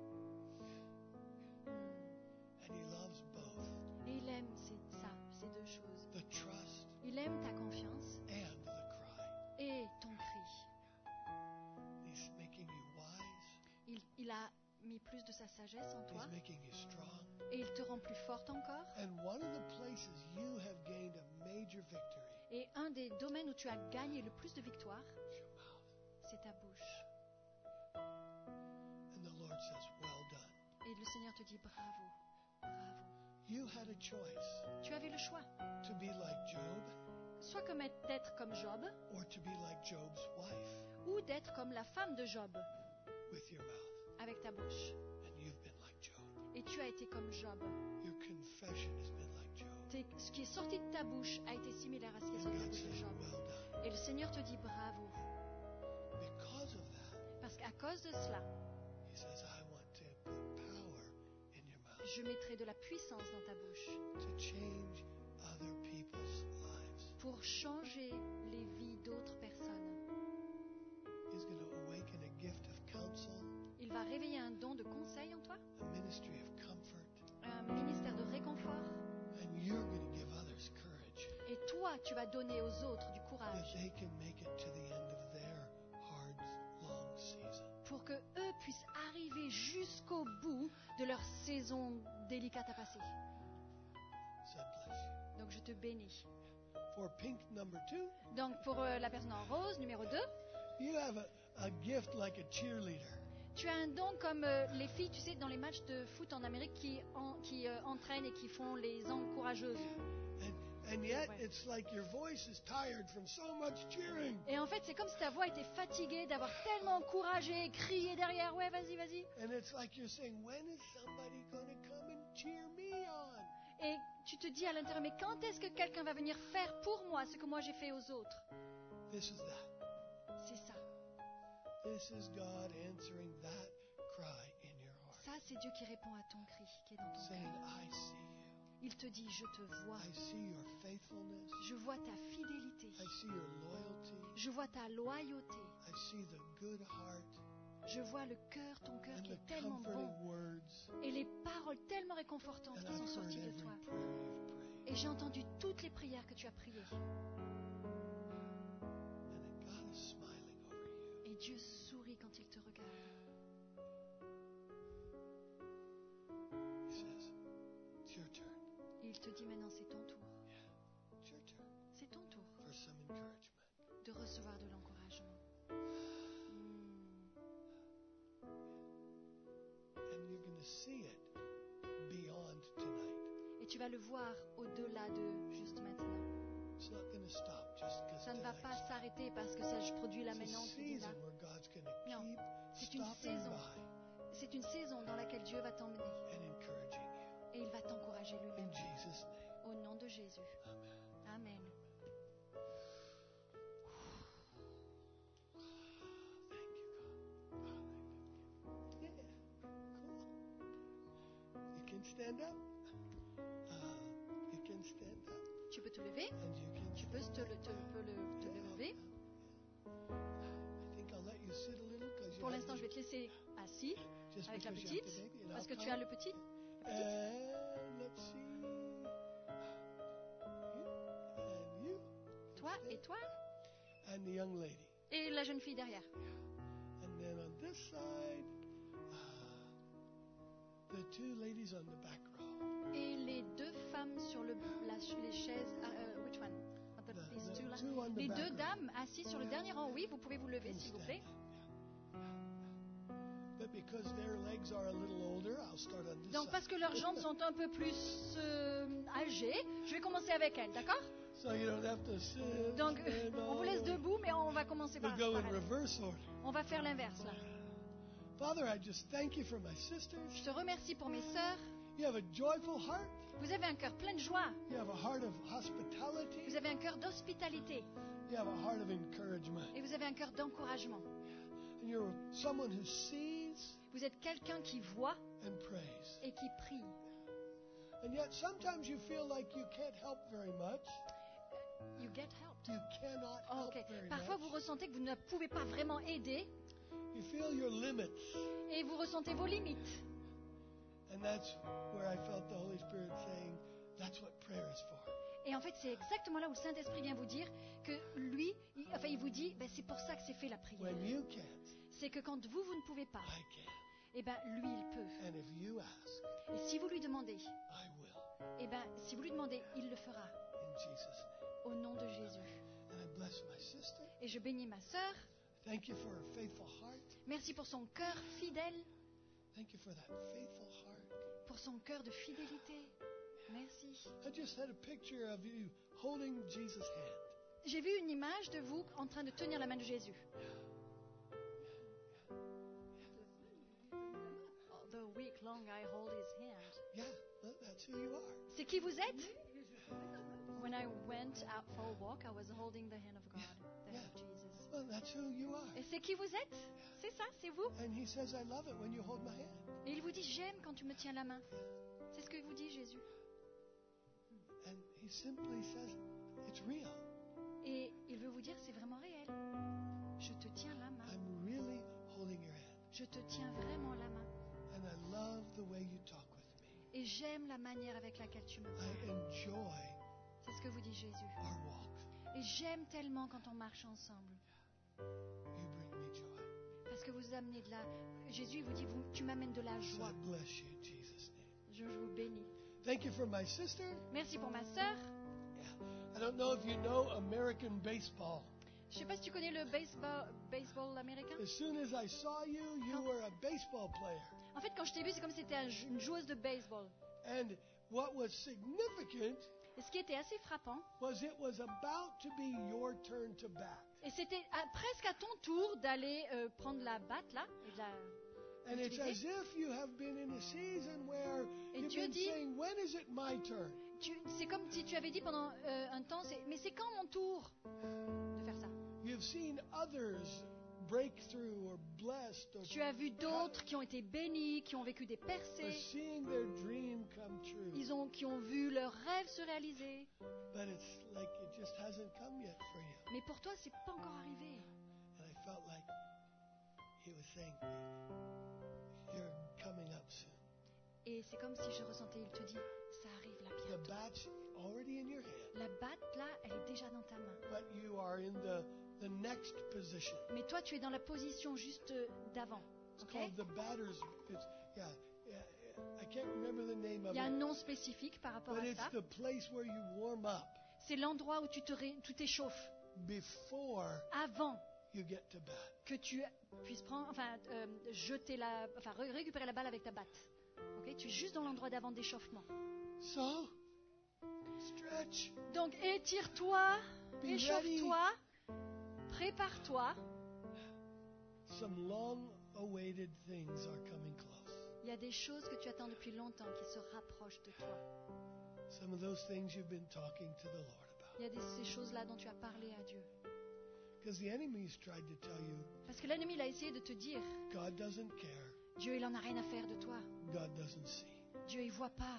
And he loves both, Et il aime ces deux choses. the trust Il aime ta confiance and the cry. et ton cri. He's making you wise. Il a mis plus de sa sagesse en toi He's making you strong. et il te rend plus forte encore. And one of the places you have gained a major victory Et un des domaines où tu as gagné le plus de victoires, is your mouth. c'est ta bouche. And the Lord says, well done. Et le Seigneur te dit bravo, bravo. You had a choice Tu avais le choix. to be like Job, soit d'être comme Job, or to be like Job's wife ou d'être comme la femme de Job, with your mouth. avec ta bouche. And you've been like Job. Et tu as été comme Job. Your confession has been like Job. Ce qui est sorti de ta bouche a été similaire à ce qui est And sorti de la God bouche de says, Job. well done. Et le Seigneur te dit bravo. Because of that, Parce qu'à cause de cela, He says, I want to put power in your mouth je mettrai de la puissance dans ta bouche to change other people's lives. pour changer les vies d'autres personnes. He's going to awaken a gift of counsel, Il va réveiller un don de conseil en toi, a ministry of comfort, un ministère de réconfort. and you're going to give others courage Et toi, tu vas donner aux autres du that courage they can make it to the end of their hard, long season. pour que eux puissent arriver jusqu'au bout de leur saison délicate à passer. So I bless you. Donc je te bénis. For pink number 2, Donc pour la personne en rose, numéro 2, you have a gift like a cheerleader. tu as un don comme les filles, tu sais, dans les matchs de foot en Amérique qui entraînent et qui font les encourageuses. And yet, Ouais. it's like your voice is tired from so much cheering. Et en fait, c'est comme si ta voix était fatiguée d'avoir tellement encouragé, crié derrière, ouais, vas-y, vas-y. And it's like you're saying, when is somebody going to come and cheer me on? Et tu te dis à l'intérieur, mais quand est-ce que quelqu'un va venir faire pour moi ce que moi j'ai fait aux autres? This is that. C'est ça. This is God answering that cry in your heart. Ça, c'est Dieu qui répond à ton cri, qui est dans ton Saying, cœur. I see you. Il te dit, je te vois. I see your faithfulness. Je vois ta fidélité. I see your loyalty. Je vois ta loyauté. I see the good heart Je vois le cœur, ton cœur and qui the est tellement comforting bon. words. Et les paroles tellement réconfortantes And qui sont I've heard sorties de every toi. prayer you've prayed. Et j'ai entendu toutes les prières que tu as priées. And that God is smiling over you. Et Dieu sourit quand il te regarde. He says, it's your turn. Et il te dit maintenant, c'est ton tour. It's your turn C'est ton tour for some encouragement. de recevoir de l'encouragement. And you're going to see it beyond tonight. Et tu vas le voir au-delà de juste maintenant. It's not going to stop just because Ça ne va pas s'arrêter parce que ça je produis là It's a maintenant, tu dis là. season where God's going to Non, keep c'est une stopping saison. by C'est une saison dans laquelle Dieu va t'emmener and encouraging you. et il va t'encourager In lui-même. Jesus' name. Au nom de Jésus. Amen. Amen. Thank you, God. Hallelujah. Yeah, cool. You can stand up. You can stand up. Tu peux te lever. And you can Tu peux te lever. I think I'll let you sit a little because Pour l'instant, je vais te laisser assis just avec la because you have petite. the baby, and Parce I'll que tu as come. le petit. And let's see. You. And you. Toi et toi. And the young lady. Et la jeune fille derrière. And then on this side, the two ladies on the back row. Et les deux femmes sur les chaises. Which one? These two, là. two on the Les back deux row. dames assises sur le dernier rang. Oui, vous pouvez vous lever, Can s'il vous stand plaît. up, yeah. But because their legs are a little older, I'll start on this Donc, side. parce que leurs jambes sont un peu plus âgées, je vais commencer avec elles, d'accord? So you don't have to sit. Donc, stand on vous all laisse the way. debout, mais on va commencer We'll par go in elles. reverse order. On va faire l'inverse, là. Father, I just thank you for my sisters. Je te remercie pour mes sœurs. You have a joyful heart. Vous avez un cœur plein de joie. You have a heart of hospitality. Vous avez un cœur d'hospitalité. You have a heart of encouragement. Et vous avez un cœur d'encouragement. And you're someone who sees Vous êtes quelqu'un qui voit and prays. et qui prie. And yet sometimes you feel like you can't help very much. You get helped. You cannot Oh, help ok. very Parfois, much. vous ressentez que vous ne pouvez pas vraiment aider You feel your limits. et vous ressentez vos limites. And that's where I felt the Holy Spirit saying, that's what prayer is for. Et en fait, c'est exactement là où le Saint-Esprit vient vous dire que lui, il vous dit, ben, c'est pour ça que c'est fait la prière. When you can't, C'est que quand vous ne pouvez pas, I can. eh ben, lui, il peut. And if you ask, Et si vous lui demandez, I will. eh ben, si vous lui demandez, il le fera. In Jesus' name. Au nom de Jésus. And I bless my sister. Et je bénis ma sœur. Thank you for her faithful heart. Merci pour son cœur fidèle, Thank you for that faithful heart. pour son cœur de fidélité. Merci. I just had a picture of you holding Jesus' hand. j'ai vu une image de vous en train de tenir la main de Jésus. The week long I hold his hand. Yeah, that's who you are. C'est qui vous êtes? When I went out for a walk, I was holding the hand of God, the hand of Jesus. Well, that's who you are. Et c'est qui vous êtes? C'est ça, c'est vous. And he says, I love it when you hold my hand. Et il vous dit, j'aime quand tu me tiens la main. C'est ce que vous dit Jésus. And he simply says, it's real. Et il veut vous dire, c'est vraiment réel. Je te tiens la main. I'm really holding your hand. Je te tiens vraiment la main. And I love the way you talk with me. Et j'aime la manière avec laquelle tu me I parles. enjoy C'est ce que vous dit Jésus. our walk. Et j'aime tellement quand on marche ensemble. You bring me joy. Parce que vous amenez de la... Jésus il vous dit, tu m'amènes de la So joie. I bless you in Jesus' name. Je vous bénis. Thank you for my sister. Merci pour ma sœur. I don't know if you know American baseball. Je ne sais pas si tu connais le baseball américain. As soon as I saw you, you were a baseball player. En fait, quand je t'ai vu, c'est comme si c'était une joueuse de baseball. And what was significant Et ce qui était assez frappant, was it was about to be your turn to bat. et c'était presque à ton tour d'aller prendre la batte là, et de la... And it's as Utiliser. if you have been in a season where Et you've Dieu been dit- saying, when is it my turn? C'est comme si tu avais dit pendant un temps, mais c'est quand mon tour de faire ça? You've seen others break through or blessed or Tu as vu d'autres qui ont été bénis, qui ont vécu des or percées, seeing their dream come true. qui ont vu leurs rêves se réaliser. But it's like it just hasn't come yet for you. Mais pour toi, c'est pas encore arrivé. And I felt like he was saying, you're coming up soon. Et c'est comme si je ressentais, il te dit, ça arrive là The bientôt. bat's already in your hand, La batte là, elle est déjà dans ta main. but you are in the next position. Mais toi, tu es dans la position juste d'avant. It's Ok? called the batter's. Yeah. I can't remember the name of Il y a un it, nom spécifique par rapport but à it's ça. the place where you warm up C'est l'endroit où tu t'échauffes before avant you get to bat. que tu puisses prendre, récupérer la balle avec ta batte. Ok? Tu es juste dans l'endroit d'avant d'échauffement. So, stretch, Donc étire-toi, Be échauffe-toi, prépare-toi. some long-awaited things are coming close. Il y a des choses que tu attends depuis longtemps qui se rapprochent de toi. Some of those things you've been talking to the Lord about. Il y a ces choses-là dont tu as parlé à Dieu. Because the enemy's tried to tell you Parce que l'ennemi il a essayé de te dire, God doesn't care, Dieu il en a rien à faire de toi. God doesn't see, Dieu il voit pas.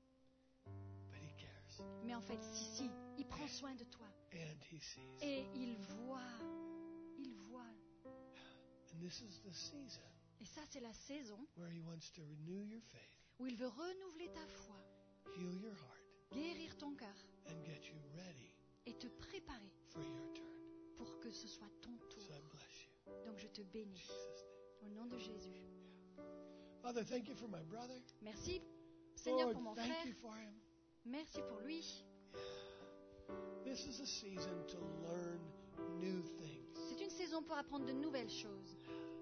but He cares. Mais en fait, si, il prend soin de toi. And He sees. Et il voit. Il voit. And this is the season Et ça, c'est la saison where He wants to renew your faith, où il veut renouveler ta foi, heal your heart, guérir ton cœur and get you ready et te préparer for your turn. pour que ce soit ton tour. So I bless you. Donc je te bénis. In Jesus' name. Au nom de Jésus. Father, thank you for my brother. Merci, Seigneur, Lord, pour mon thank frère. you for him. Merci pour lui. This is a season to learn new things. C'est une saison pour apprendre de nouvelles choses.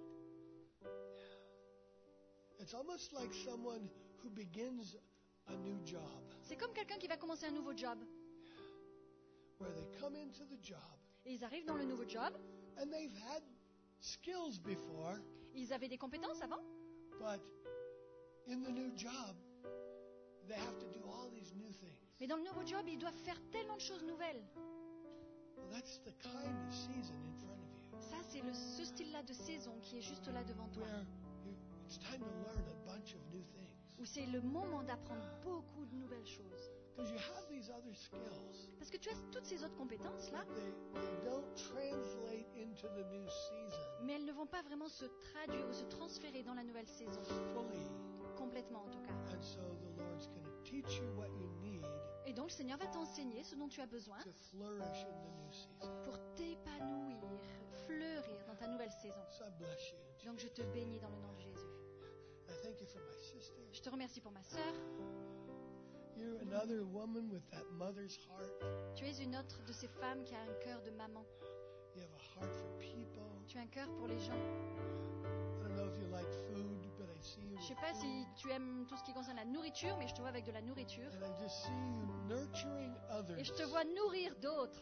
It's almost like someone who begins a new job, C'est comme quelqu'un qui va commencer un nouveau job. where they come into the job Et ils arrivent dans le nouveau job. and they've had skills before, Ils avaient des compétences avant. but in the new job, they have to do all these new things. Mais dans le nouveau job, ils doivent faire tellement de choses nouvelles. Well, that's the kind of season in front of you, Ça, c'est ce style-là de saison qui est juste là devant toi. where it's time to learn a bunch of new things. Où c'est le moment d'apprendre beaucoup de nouvelles choses. Because you have these other skills, Parce que tu as toutes ces autres compétences-là, but they don't translate into the new season mais elles ne vont pas vraiment se traduire ou se transférer dans la nouvelle saison. fully. Complètement, en tout cas. And so the Lord's going to teach you what you need Et donc, le Seigneur va t'enseigner ce dont tu as besoin to flourish in the new season. pour t'épanouir, fleurir dans ta nouvelle saison. So I bless you. Donc, je te bénis dans le nom de Jésus. I thank you for my sister. Je te remercie pour ma sœur. You're another woman with that mother's heart. Tu es une autre de ces femmes qui a un cœur de maman. You have a heart for people. Tu as un cœur pour les gens. I don't know if you like food, but I see you Je ne sais with pas food. si tu aimes tout ce qui concerne la nourriture, mais je te vois avec de la nourriture. And I just see you nurturing Et others je te vois nourrir d'autres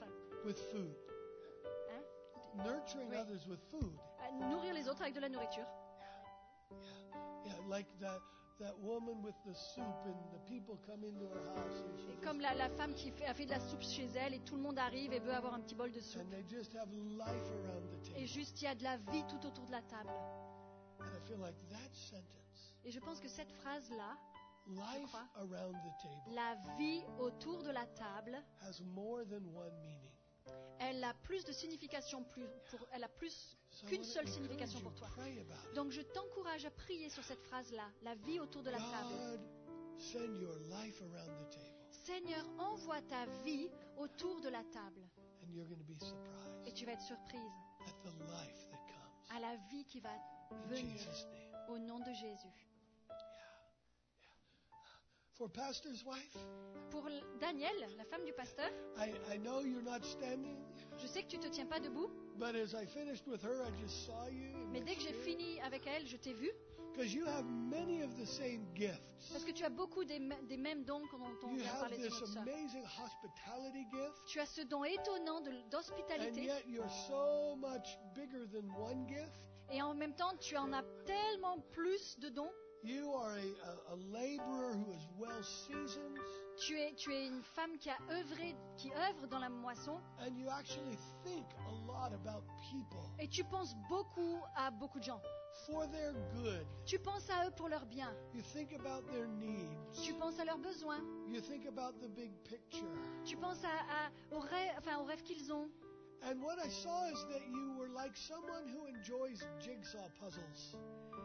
with food. Hein? Nurturing Oui. others with food. Nourrir les autres avec de la nourriture. Yeah, like that woman with the soup and the people come into her house and she Et comme la femme qui a fait de la soupe chez elle et tout le monde arrive et veut avoir un petit bol de and soupe. they just have life around the Et table. juste, il y a de la vie tout autour de la table. And I feel like that sentence, Et je pense que cette phrase-là, life crois. around the table, la vie autour de la table, has more than one meaning. elle a plus de signification, elle a plus So I qu'une wanna seule encourage signification you, pour toi. pray about it. Donc je t'encourage à prier sur cette phrase-là, la vie autour de la table. God, send your life around the table, Seigneur, envoie ta vie autour de la table and you're going to be et surprised tu vas être surprise at the life that comes. à la vie qui va In venir Jesus' name. au nom de Jésus. For pastor's wife, Pour Daniel, la femme du pasteur, I know you're not standing, je sais que tu ne te tiens pas debout, but as I finished with her, I just saw you in mais my dès que j'ai spirit. fini avec elle, je t'ai vu, Because you have many of the same gifts. parce que tu as beaucoup des mêmes dons dont on You vient have parler sur this notre sœur. amazing hospitality gift, Tu as ce don étonnant and d'hospitalité, yet you're so much bigger than one gift. et en même temps, tu en as tellement plus de dons. You are a laborer who is well seasoned, Tu es une femme qui œuvre dans la moisson, and you actually think a lot about people et tu penses beaucoup à beaucoup de gens. for their good. Tu penses à eux pour leur bien. You think about their needs. Tu penses à leurs besoins. You think about the big picture. Tu penses aux rêves qu'ils ont. And what I saw is that you were like someone who enjoys jigsaw puzzles.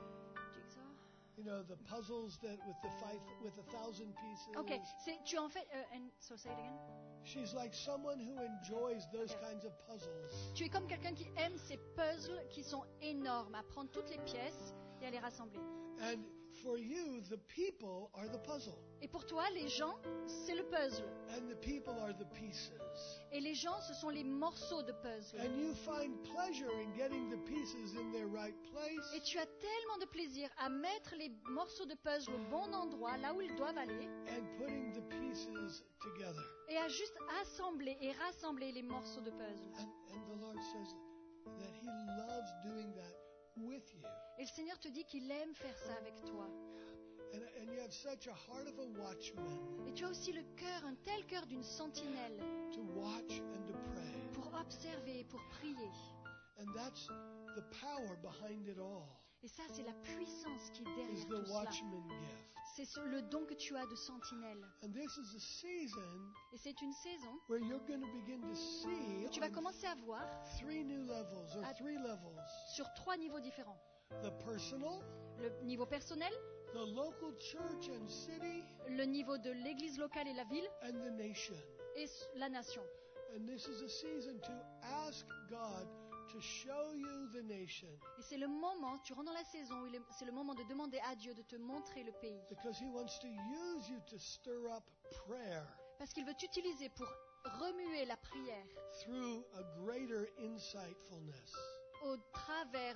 You know, the puzzles that with 1,000 pieces. Ok, tu en fais. So say it again. She's like someone who enjoys those Okay. kinds of puzzles. Tu es comme quelqu'un qui aime ces puzzles qui sont énormes, à prendre toutes les pièces et à les rassembler. And for you, the people are the puzzle, Et pour toi, les gens, c'est le puzzle. and the people are the pieces. Et les gens, ce sont les morceaux de puzzle. And you find pleasure in getting the pieces in their right Et place tu as tellement de plaisir à mettre les morceaux de puzzle au bon endroit, là où ils doivent aller, and putting the pieces together. et à juste assembler et rassembler les morceaux de puzzle. And the Lord says that He loves doing that with you. Et le Seigneur te dit qu'il aime faire ça avec toi. And you have such a heart of a watchman Et tu as aussi le cœur, un tel cœur d'une sentinelle, to watch and to pray. pour observer, pour prier. And that's the power behind it all, Et ça, c'est la puissance qui est is derrière the tout cela. watchman gift. C'est le don que tu as de sentinelle. And this is a season Et c'est une saison where you're going to begin to see où tu vas on commencer à voir 3 new levels or À- 3 levels. sur 3 niveaux différents. The personal, Le niveau personnel, the local church and city, le niveau de l'église locale et la ville, and the nation. et la nation. And this is a season to ask God to show you the nation, Et c'est le moment, tu rentres dans la saison, où c'est le moment de demander à Dieu de te montrer le pays. because He wants to use you to stir up prayer Parce qu'il veut t'utiliser pour remuer la prière through a greater insightfulness. au travers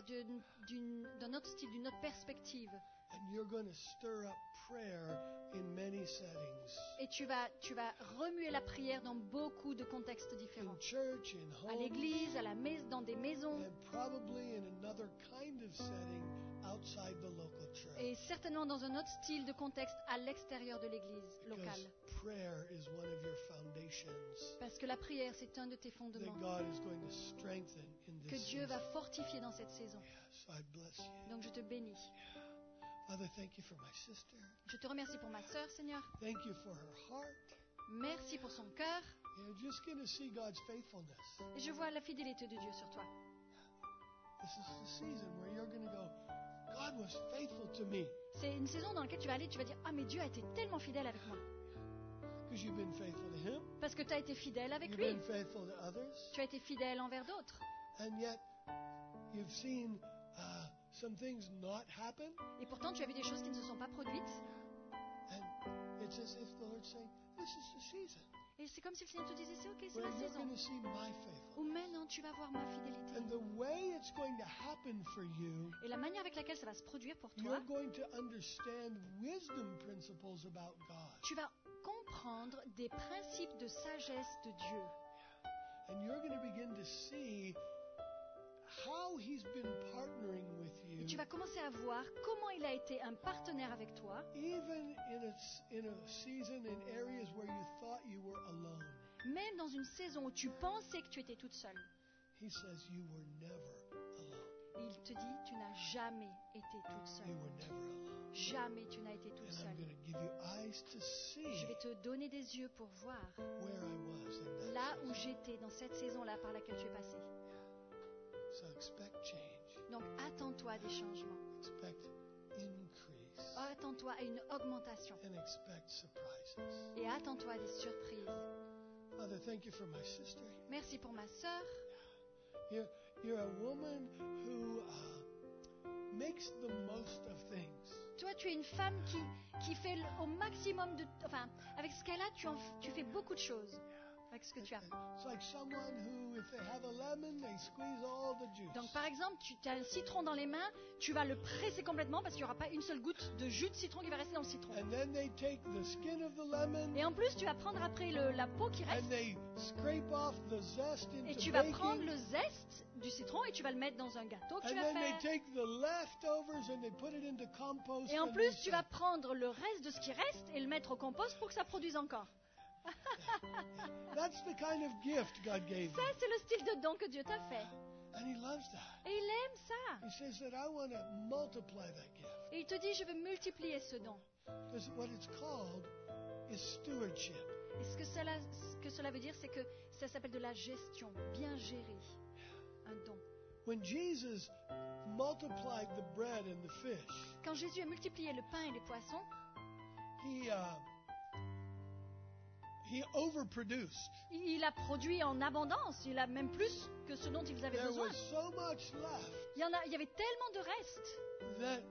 d'un autre style, d'une autre perspective. And you're going to stir up prayer in many settings. Et tu vas remuer la prière dans beaucoup de contextes différents. In church, in À home, l'église, dans des maisons, and probably in another kind of setting outside the local church. et certainement dans un autre style de contexte à l'extérieur de l'église Because locale. prayer is one of your foundations Parce que la prière, c'est un de tes that fondements God is going to strengthen in que this Dieu va season. fortifier dans cette saison. Yes, I bless you. Donc je te bénis. Father, thank you for my sister. Je te remercie pour ma sœur, Seigneur. Thank you for her heart. Merci pour son cœur. You're just going to see God's faithfulness. Et je vois la fidélité de Dieu sur toi. This is the season where you're going to go, God was faithful to me C'est une saison dans laquelle tu vas aller, tu vas dire, ah mais Dieu a été tellement fidèle avec moi. because you've been faithful to Him. Parce que tu as été fidèle avec You've lui. been faithful to others. Tu as été fidèle envers d'autres. And yet, you've seen some things not happen. Et pourtant, tu as vu des choses qui ne se sont pas produites. And it's as if the Lord's saying, this is the season. Et c'est comme si le Seigneur te disait, c'est ok, c'est Where la you're saison. going to see my Où faithfulness. maintenant tu vas voir ma fidélité. And the way it's going to happen for you, Et la manière avec laquelle ça va se produire pour toi, you're going to understand wisdom principles about God. tu vas comprendre des principes de sagesse de Dieu. And you're going to begin to see how he's been partnering with you. Et tu vas commencer à voir comment il a été un partenaire avec toi, Even in a season in areas where you thought you were alone. même dans une saison où tu pensais que tu étais toute seule. He says you were never alone. Et il te dit, tu n'as jamais été toute You seule. were never alone. Jamais tu n'as été toute And I'm seule. going to give you eyes to see Je vais te donner des yeux pour voir where I was in that là où season. j'étais dans cette saison-là par laquelle tu es passé. So expect change. Donc attends-toi à des changements. Expect increase. Attends-toi à une augmentation. And expect surprises. Et attends-toi à des surprises. Father, thank you for my sister. Merci pour ma sœur. You're a woman who makes the most of things. Toi, tu es une femme qui fait au maximum de... Enfin, avec ce qu'elle a, tu fais beaucoup de choses avec ce que tu as. It's like someone who, if they have a lemon, they squeeze all the juice. Donc, par exemple, tu as un citron dans les mains, tu vas le presser complètement parce qu'il n'y aura pas une seule goutte de jus de citron qui va rester dans le citron. And then they take the skin of the lemon Et en plus, tu vas prendre après la peau qui and reste they scrape off the zest et into tu vas baking. prendre le zeste du citron et tu vas le mettre dans un gâteau que tu And vas then they faire. take the leftovers and they put it into compost. Et en and plus, they tu vas prendre le reste de ce qui reste et le mettre au compost pour que ça produise encore. That's the kind of gift God gave Ça, you. c'est le style de don que Dieu t'a fait. And He loves that. Et il aime ça. He says that I want to multiply that gift. Et il te dit, je veux multiplier ce don. Because what it's called is stewardship. Et ce que cela veut dire, c'est que ça s'appelle de la gestion, bien gérer un don. When Jesus multiplied the bread and the fish, Quand Jésus a multiplié le pain et les poissons, he overproduced. il a produit en abondance. Il a même plus que ce dont ils avaient There besoin. was so much left Il y avait tellement de reste. that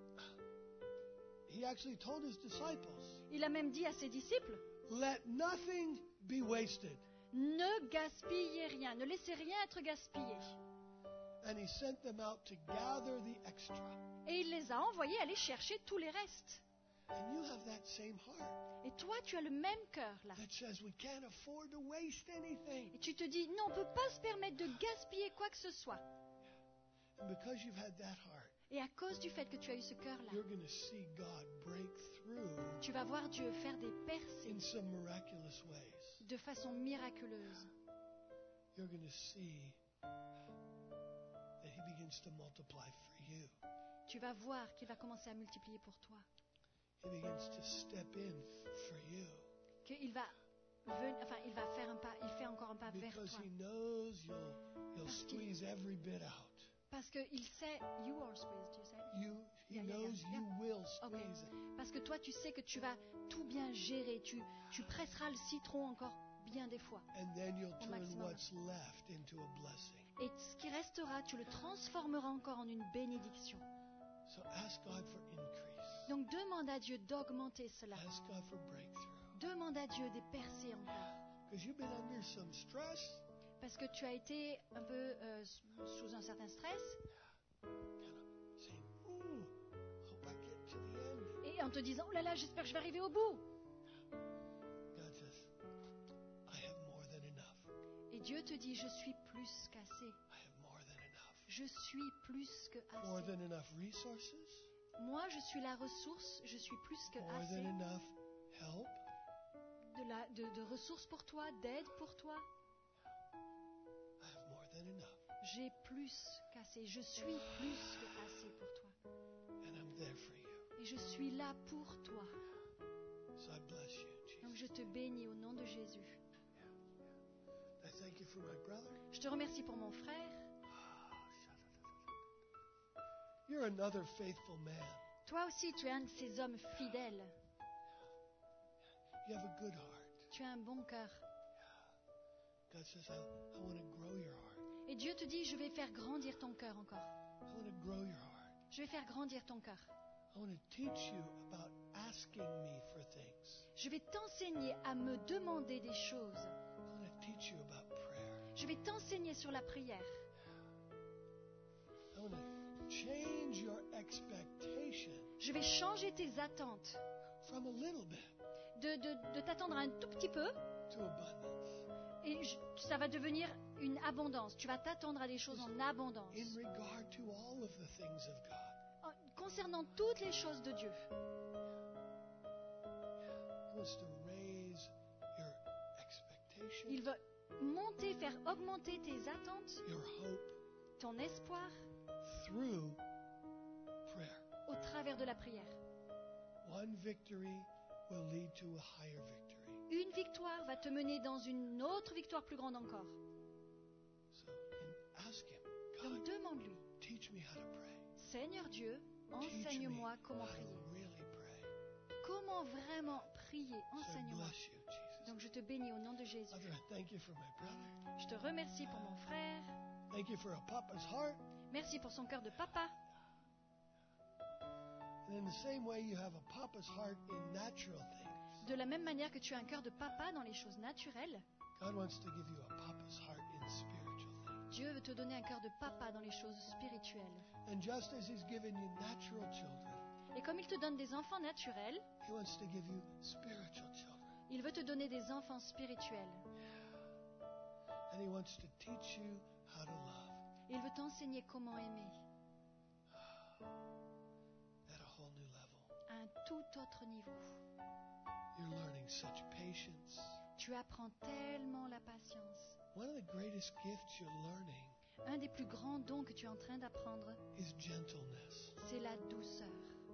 he actually told his disciples, Il a même dit à ses disciples, let nothing be wasted. ne gaspillez rien, ne laissez rien être gaspillé. And he sent them out to gather the extra. Et il les a envoyés aller chercher tous les restes. And you have that same heart Et toi, tu as le même cœur là. that says we can't afford to waste anything. Et tu te dis, non, on ne peut pas se permettre de gaspiller quoi que ce soit. And because you've had that heart, Et à cause du fait que tu as eu ce cœur-là, you're going to see God break through tu vas voir Dieu faire des percées in some miraculous ways. de façon miraculeuse. You're going to see that he begins to multiply for you. Tu vas voir qu'il va commencer à multiplier pour toi. He begins to step in for you. Qu'il va faire un pas, il fait encore un pas vers Because toi. he knows you'll Parce qu'il- squeeze every bit out. Parce qu'il sait, you are squeezed, you say. He Yeah, yeah, knows yeah. you will Okay. squeeze it. Parce que toi, tu sais que tu vas tout bien gérer. Tu presseras le citron encore bien des fois. And then you'll Au turn maximum. what's left into a blessing. Et ce qui restera, tu le transformeras encore en une bénédiction. So ask God for increase. Donc demande à Dieu d'augmenter cela. Ask God for breakthrough. Demande à Dieu des percées encore. Because you've been under some stress. Parce que tu as été un peu sous un certain stress. Kind of saying, ooh, hope I get to the end. Et en te disant, oh là là, j'espère que je vais arriver au bout. God says, I have more than enough. Et Dieu te dit, je suis plus qu'assez. I have more than enough. Je suis plus que More assez. than enough resources. Moi, je suis la ressource, je suis plus que More than assez. enough help. De ressources pour toi, d'aide pour toi. I have more than enough. J'ai plus qu'assez. Je suis plus que assez pour toi. And I'm there for you. Et je suis là pour toi. So I bless you, Donc Jesus. je te bénis au nom de Jésus. I thank you for my brother. Je te remercie pour mon frère. You're another faithful man. Toi aussi, tu es un de ces hommes fidèles. You have a good heart. Tu as un bon cœur. God says, I want to grow your heart. Et Dieu te dit, je vais faire grandir ton cœur encore. I want to grow your heart. Je vais faire grandir ton cœur. I want to teach you about asking me for things. Je vais t'enseigner à me demander des choses. I want to teach you about prayer. Je vais t'enseigner sur la prière. I want to change your expectation Je vais changer tes attentes. from a little bit De t'attendre un tout petit peu to abundance. Et ça va devenir une abondance. Tu vas t'attendre à des choses en abondance. In regard to all of the things of God. Concernant toutes les choses de Dieu. He wants to raise your expectations. Il veut monter, faire augmenter tes attentes, your hope, ton espoir, through prayer. Au travers de la prière. One victory will lead to a higher victory. Une victoire va te mener dans une autre victoire plus grande encore. So, ask him, donc demande-lui. Teach me how to pray. Seigneur Dieu, enseigne-moi comment prier. Comment vraiment prier, enseigne-moi. Donc je te bénis au nom de Jésus. Je te remercie pour mon frère. Merci pour son cœur de papa. De la même manière que tu as un cœur de papa dans les choses naturelles, Dieu veut te donner un cœur de papa dans les choses spirituelles. Et comme il te donne des enfants naturels, il veut te donner des enfants spirituels. Il veut t'enseigner comment aimer. À un tout autre niveau. Tu apprends tellement la patience. Un des plus grands dons que tu es en train d'apprendre, c'est la douceur.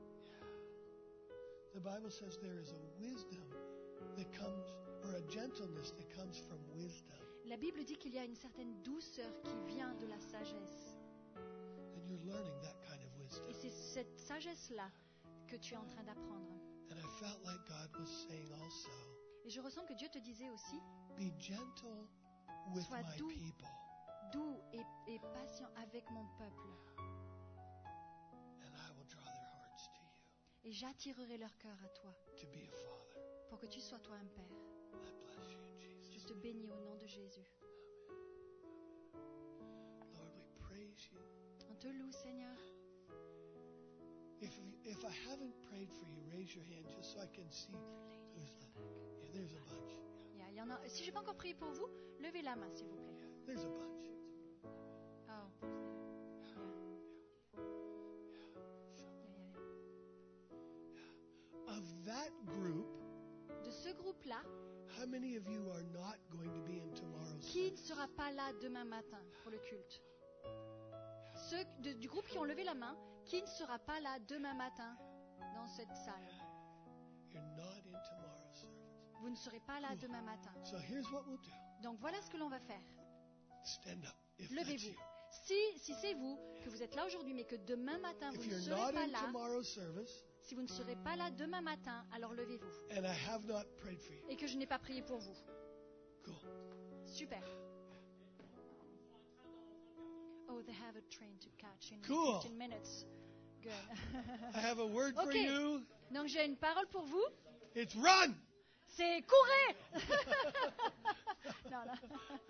The Bible says there is a wisdom that comes, or a gentleness that comes from wisdom. La Bible dit qu'il y a une certaine douceur qui vient de la sagesse. And you're learning that kind of wisdom. Et c'est cette sagesse-là que tu es en train d'apprendre. And I felt like God was saying also. Et je ressens que Dieu te disait aussi. Be gentle with sois my people. Doux et patient avec mon peuple. Et j'attirerai leur cœur à toi pour que tu sois toi un père. Je te bénis au nom de Jésus. On te loue, Seigneur. If I haven't prayed for you, raise your hand just so I can see who's the. Yeah, there's a bunch. Yeah, y en a. Si j'ai pas encore prié pour vous, levez la main, s'il vous plaît. There's a bunch. Oh. Of that group, de ce groupe-là, how many of you are not going to be in tomorrow's qui ne sera pas là demain matin pour le culte? Ceux du groupe qui ont levé la main, qui ne sera pas là demain matin dans cette salle? You're not in tomorrow's service. Vous ne serez pas là demain matin. So here's what we'll do. Donc voilà ce que l'on va faire. Stand up. Levez-vous. Si c'est vous, que vous êtes là aujourd'hui, mais que demain matin vous ne serez pas là, si vous ne serez pas là demain matin, alors levez-vous. Et que je n'ai pas prié pour vous. Cool. Super. Oh, they have a train to catch in cool. 15 minutes. Good. I have a word for you. Donc j'ai une parole pour vous. It's run. C'est courez. Non, non.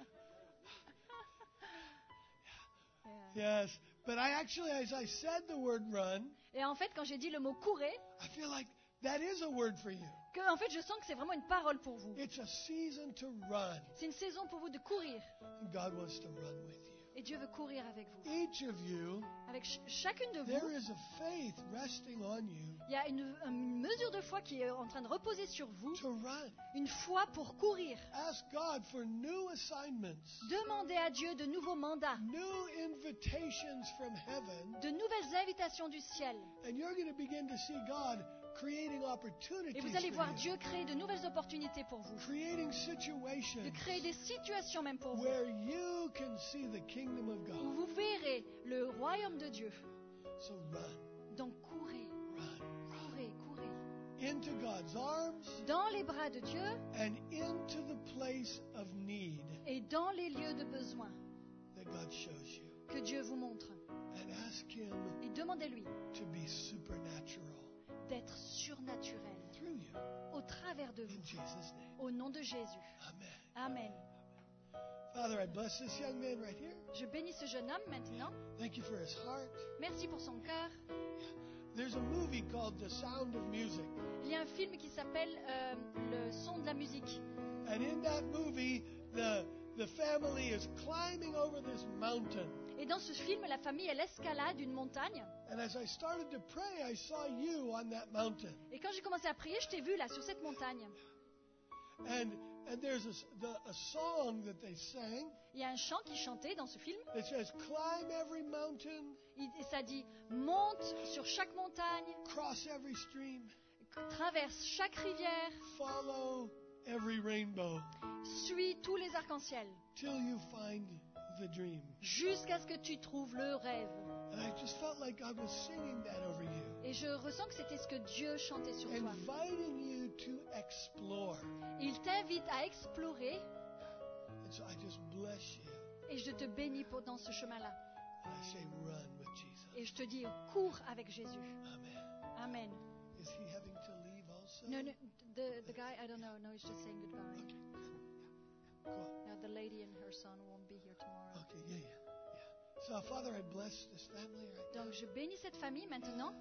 Yes, but I actually, as I said the word run, et en fait, quand j'ai dit le mot courez, I feel like that is a word for you. Que en fait, je sens que c'est vraiment une parole pour vous. It's a season to run. C'est une saison pour vous de courir. And God wants to run with you. Et Dieu veut courir avec vous. Each of you, avec chacune de vous, there is a faith resting on you. Il y a une mesure de foi qui est en train de reposer sur vous. To run. Une foi pour courir. Ask God for new assignments. Demandez à Dieu de nouveaux mandats. New invitations from heaven. De nouvelles invitations du ciel. And you're going to begin to see God creating opportunities. Et vous allez voir Dieu créer de nouvelles opportunités pour vous. Creating situations. De créer des situations même pour vous. Where you can see the kingdom of God. Où vous verrez le royaume de Dieu. So run. Donc courez. Courez. Into God's arms. Dans les bras de Dieu. And into the place of need. Et dans les lieux de besoin. That God shows you. Que Dieu vous montre. And ask Him. Et demandez-lui. To be supernatural. D'être surnaturel. Through you. Au travers de vous. In Jesus' name. Au nom de Jésus. Amen. Amen. Father, I bless this young man right here. Je bénis ce jeune homme maintenant. Thank you for his heart. Merci pour son cœur. There's a movie called The Sound of Music. Il y a un film qui s'appelle Le son de la musique. And in that movie, the family is climbing over this mountain. Et dans ce film, la famille, elle escalade une montagne. And as I started to pray, I saw you on that mountain. Et quand j'ai commencé à prier, je t'ai vu là, sur cette montagne. And there's a song that they sang. Il y a un chant qui chantait dans ce film. It says, climb every mountain. Et ça dit, monte sur chaque montagne. Cross every stream. Traverse chaque rivière. Follow every rainbow. Suis tous les arcs-en-ciel. Till you find the dream. Jusqu'à ce que tu trouves le rêve. And I just felt like God was singing that over you. Et je ressens que c'était ce que Dieu chantait sur toi. Inviting you to explore. Il t'invite à explorer. And so I just bless you. Et je te bénis dans ce chemin-là. And I say, run with Jesus. Et je te dis, cours avec Jésus. Amen. Amen. Is he having to leave also? No, the guy, I don't know. No, he's just saying goodbye. Okay. Cool. Now, the lady and her son won't be here tomorrow. Okay, yeah. So, Father, I bless this family right now. Donc, je bénis cette famille maintenant.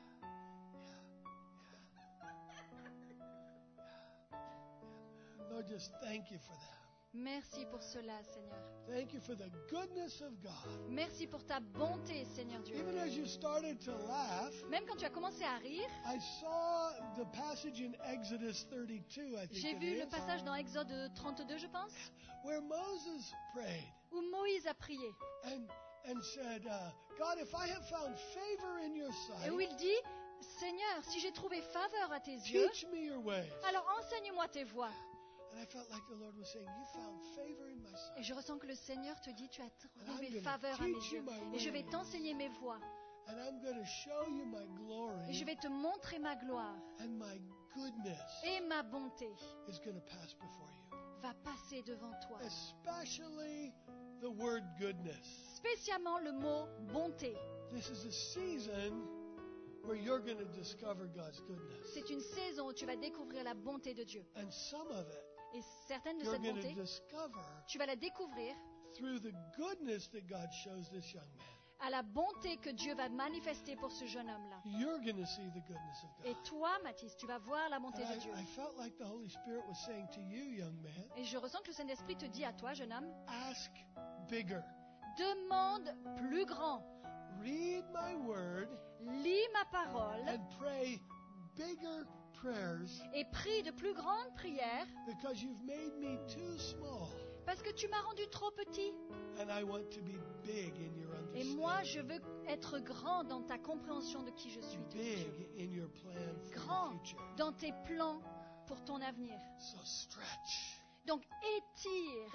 Lord, just thank you for that. Merci pour cela, Seigneur. Thank you for the goodness of God. Merci pour ta bonté, Seigneur Dieu. Even as you started to laugh, Même quand tu as commencé à rire, I saw the passage in Exodus 32, I think j'ai it vu le is, passage dans Exode 32, je pense, where Moses prayed où Moïse a prié. and said, God, if I have found favor in your Et où sight, il dit, Seigneur, si j'ai trouvé faveur à tes yeux, teach me your ways. alors enseigne-moi tes voies. And I felt like the Lord was saying, you found favor in my sight. Et je ressens que le Seigneur te dit, tu as And trouvé I'm gonna faveur à mes teach you yeux. my Et je vais ways. t'enseigner mes voies. And I'm going to show you my glory. Et je vais te montrer ma gloire. And my goodness Et ma bonté is going to pass before you. va passer devant toi. Especially the word goodness. Spécialement le mot bonté. This is a season where you're going to discover God's goodness. C'est une saison où tu vas découvrir la bonté de Dieu. And some of it Et certaines de you're cette going to bonté, discover tu vas la découvrir through the goodness that God shows this young man. à la bonté que Dieu va manifester pour ce jeune homme-là. You're going to see the goodness of Et God. toi, Mathis, tu vas voir la bonté And de Dieu. I felt like the Holy Spirit was saying to you, young man, Et je ressens que le Saint-Esprit te dit à toi, jeune homme, ask bigger. demande plus grand. Read my word Lis ma parole and pray bigger prayers et prie de plus grandes prières because you've made me too small parce que tu m'as rendu trop petit. and I want to be big in your Et understanding. moi, je veux être grand dans ta compréhension de qui je suis. Big in your plan for Grand the future. dans tes plans pour ton avenir. So stretch. Donc, étire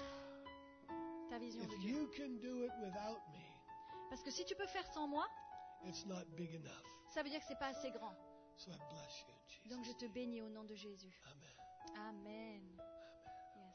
ta vision de If Dieu. you can do it without me, Parce que si tu peux faire sans moi, it's not big enough. ça veut dire que c'est pas assez grand. So I bless you in Jesus. Donc, je te bénis au nom de Jésus. Amen. Amen. Yes.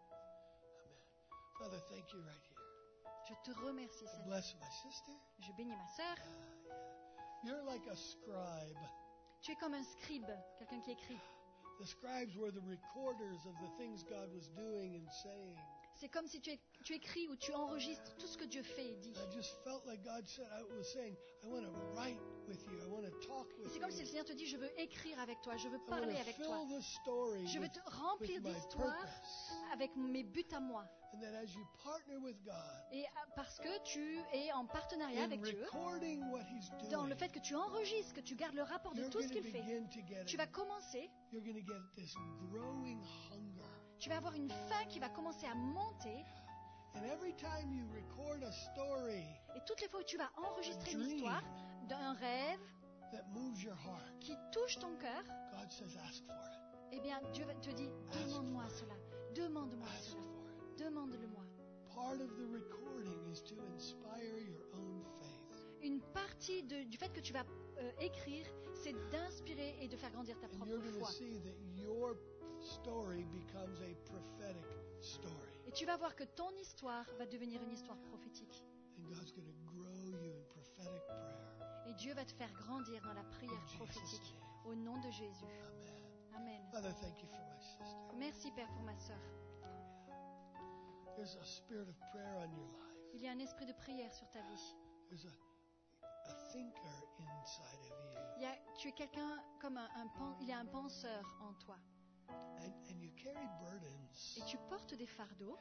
Amen. Father, thank you right here. Je te remercie, I Seigneur. bless my sister. Je bénis ma sœur. You're like a scribe. Tu es comme un scribe, quelqu'un qui écrit. The scribes were the recorders of the things God was doing and saying. C'est comme si tu écris ou tu enregistres tout ce que Dieu fait et dit. I just felt like God said, I was saying, I want to write with you. I want to talk Et with c'est comme si you. le Seigneur te dit, je veux écrire avec toi, je veux I want parler to avec toi. fill this story Je veux with, te remplir with my d'histoires purpose. avec mes buts à moi. And that as you partner with God Et parce que tu es en partenariat in avec Dieu, recording what He's dans le doing, fait que tu enregistres, que tu gardes le rapport de you're tout going ce to qu'il fait, begin to get tu vas commencer, you're going to get this growing hunger. tu vas avoir une faim qui va commencer à monter. And every time you record a story Et toutes les fois où tu vas enregistrer une dream histoire d'un rêve that moves your heart, qui touche ton cœur, God says, ask for it. eh bien Dieu te dit, demande-moi cela, demande-moi Ask cela, for it. demande-le-moi. Part of the recording is to inspire your own faith. Une partie du fait que tu vas écrire, c'est d'inspirer et de faire grandir ta And propre you're going to foi. see that your story becomes a prophetic story. Et tu vas voir que ton histoire va devenir une histoire prophétique. And God's going to grow you in prophetic prayer. Et Dieu va te faire grandir dans la prière In Jesus' prophétique. name. Au nom de Jésus. Amen. Amen. Father, thank you for my sister. Merci Père pour ma sœur. There's a spirit of prayer on your life. Il y a un esprit de prière sur ta vie. There's a thinker inside of you. Tu es quelqu'un comme il y a un penseur en toi. And you carry burdens. Et tu portes des fardeaux.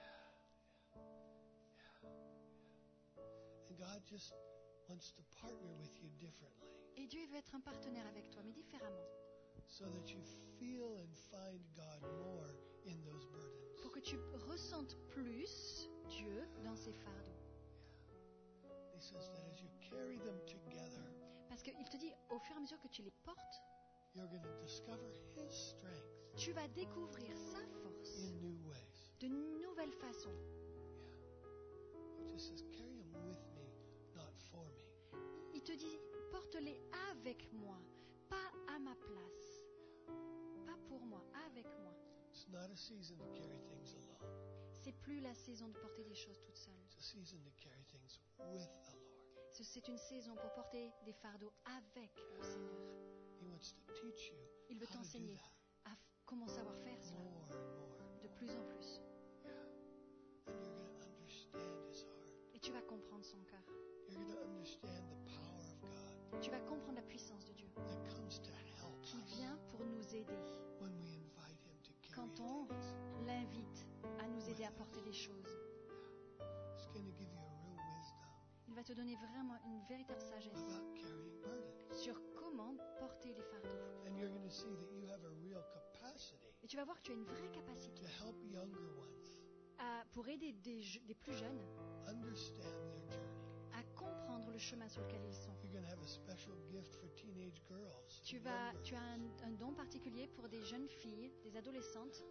And God just wants to partner with you differently. Et Dieu veut être un partenaire avec toi, mais différemment. So that you feel and find God more in those burdens. Pour que tu ressentes plus Dieu dans ces fardeaux. He says that as you carry them together, parce qu'il te dit, au fur et à mesure que tu les portes, you're going to discover His strength tu vas découvrir sa force in new ways. de nouvelles façons. He just says, carry them with me, not for me. Il te dit, porte-les avec moi, pas à ma place, pas pour moi, avec moi. It's not a season to carry things alone. C'est plus la saison de porter des choses toute seule. It's a season to carry things with the Lord. C'est une saison pour porter des fardeaux avec le Seigneur. He wants to teach you Il veut how to do t'enseigner that à comment savoir faire cela more and more. de plus en plus. And you're going to understand His heart. Et tu vas comprendre son cœur. You're going to understand the power of God Tu vas comprendre la puissance de Dieu that comes to help qui us vient pour nous aider when we invite Him to carry quand on things. l'invite à nous aider à porter des choses. It's going to give you a real wisdom Il va te donner vraiment une véritable sagesse about carrying burdens. sur comment porter les fardeaux. And you're going to see that you have a real capacity Et tu vas voir que tu as une vraie capacité to help younger ones pour aider des plus jeunes understand their journey. à comprendre le chemin sur lequel ils sont. You're going to have a special gift for teenage girls. Tu and as younger. un don particulier pour des jeunes filles, des adolescentes.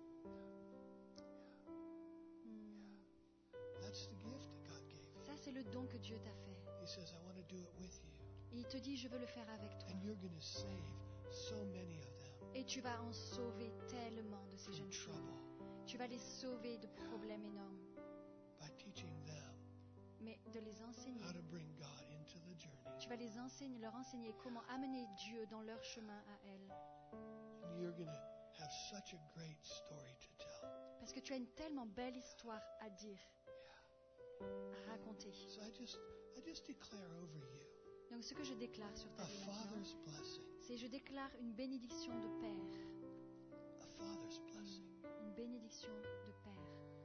That's the gift that God gave you. Ça, c'est le don que Dieu t'a fait. He says, I want to do it with you. Et il te dit, je veux le faire avec toi. And you're going to save so many of them Et tu vas en sauver tellement de ces from jeunes filles. trouble Tu vas les sauver de problèmes énormes. by teaching them Mais de les enseigner. how to bring God into the journey. Tu vas leur enseigner comment amener Dieu dans leur chemin à elles. And you're going to have such a great story to tell. Parce que tu as une tellement belle histoire à dire, à raconter. So I just declare over you Donc ce que je déclare sur ta a vie maintenant, father's blessing. c'est je déclare une bénédiction de père. A father's blessing. Une bénédiction de père.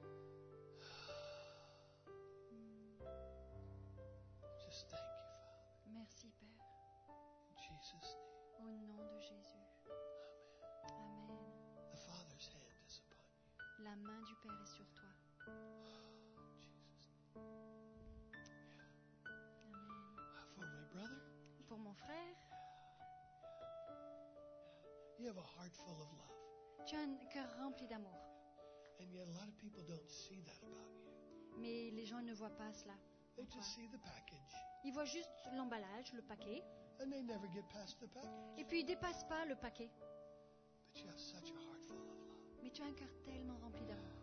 Just thank you, Father. Merci Père. In Jesus' name. Au nom de Jésus. Amen. Amen. The Father's hand is upon you. La main du Père est sur toi. Jesus. Amen. For my brother, Pour mon frère, you have a heart full of love. tu as un cœur rempli d'amour. And yet a lot of people don't see that about you. Mais les gens ne voient pas cela. They en toi. just see the package. Ils voient juste l'emballage, le paquet, And they never get past the package. et puis ils ne dépassent pas le paquet. But you have such a heart full of love. Mais tu as un cœur tellement rempli d'amour.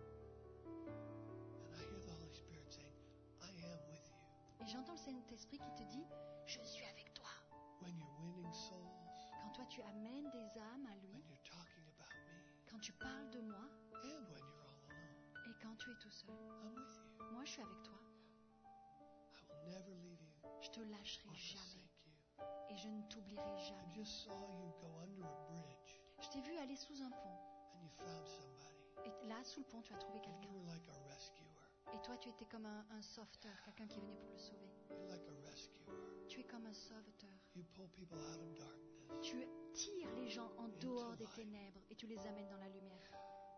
And I hear the Holy Spirit saying, I am with you. Et j'entends le Saint-Esprit qui te dit, je suis avec toi. When you're winning souls, Quand toi tu amènes des âmes à when lui, you're talking about me, quand tu parles de moi, and when you're all alone, et quand tu es tout seul, I'm with you. moi je suis avec toi. I will never leave you Je te lâcherai or jamais. forsake you. Et je ne t'oublierai I jamais. just saw you go under a bridge Je t'ai vu aller sous un pont. and you found somebody. Et là, sous le pont, tu as trouvé And you quelqu'un. were like a rescuer. Et toi, tu étais comme un sauveteur, quelqu'un qui venait pour le sauver. You're like a rescuer. Tu es comme un sauveteur. You pull people out of darkness. Tu tires les gens en dehors des ténèbres et tu les amènes dans la lumière.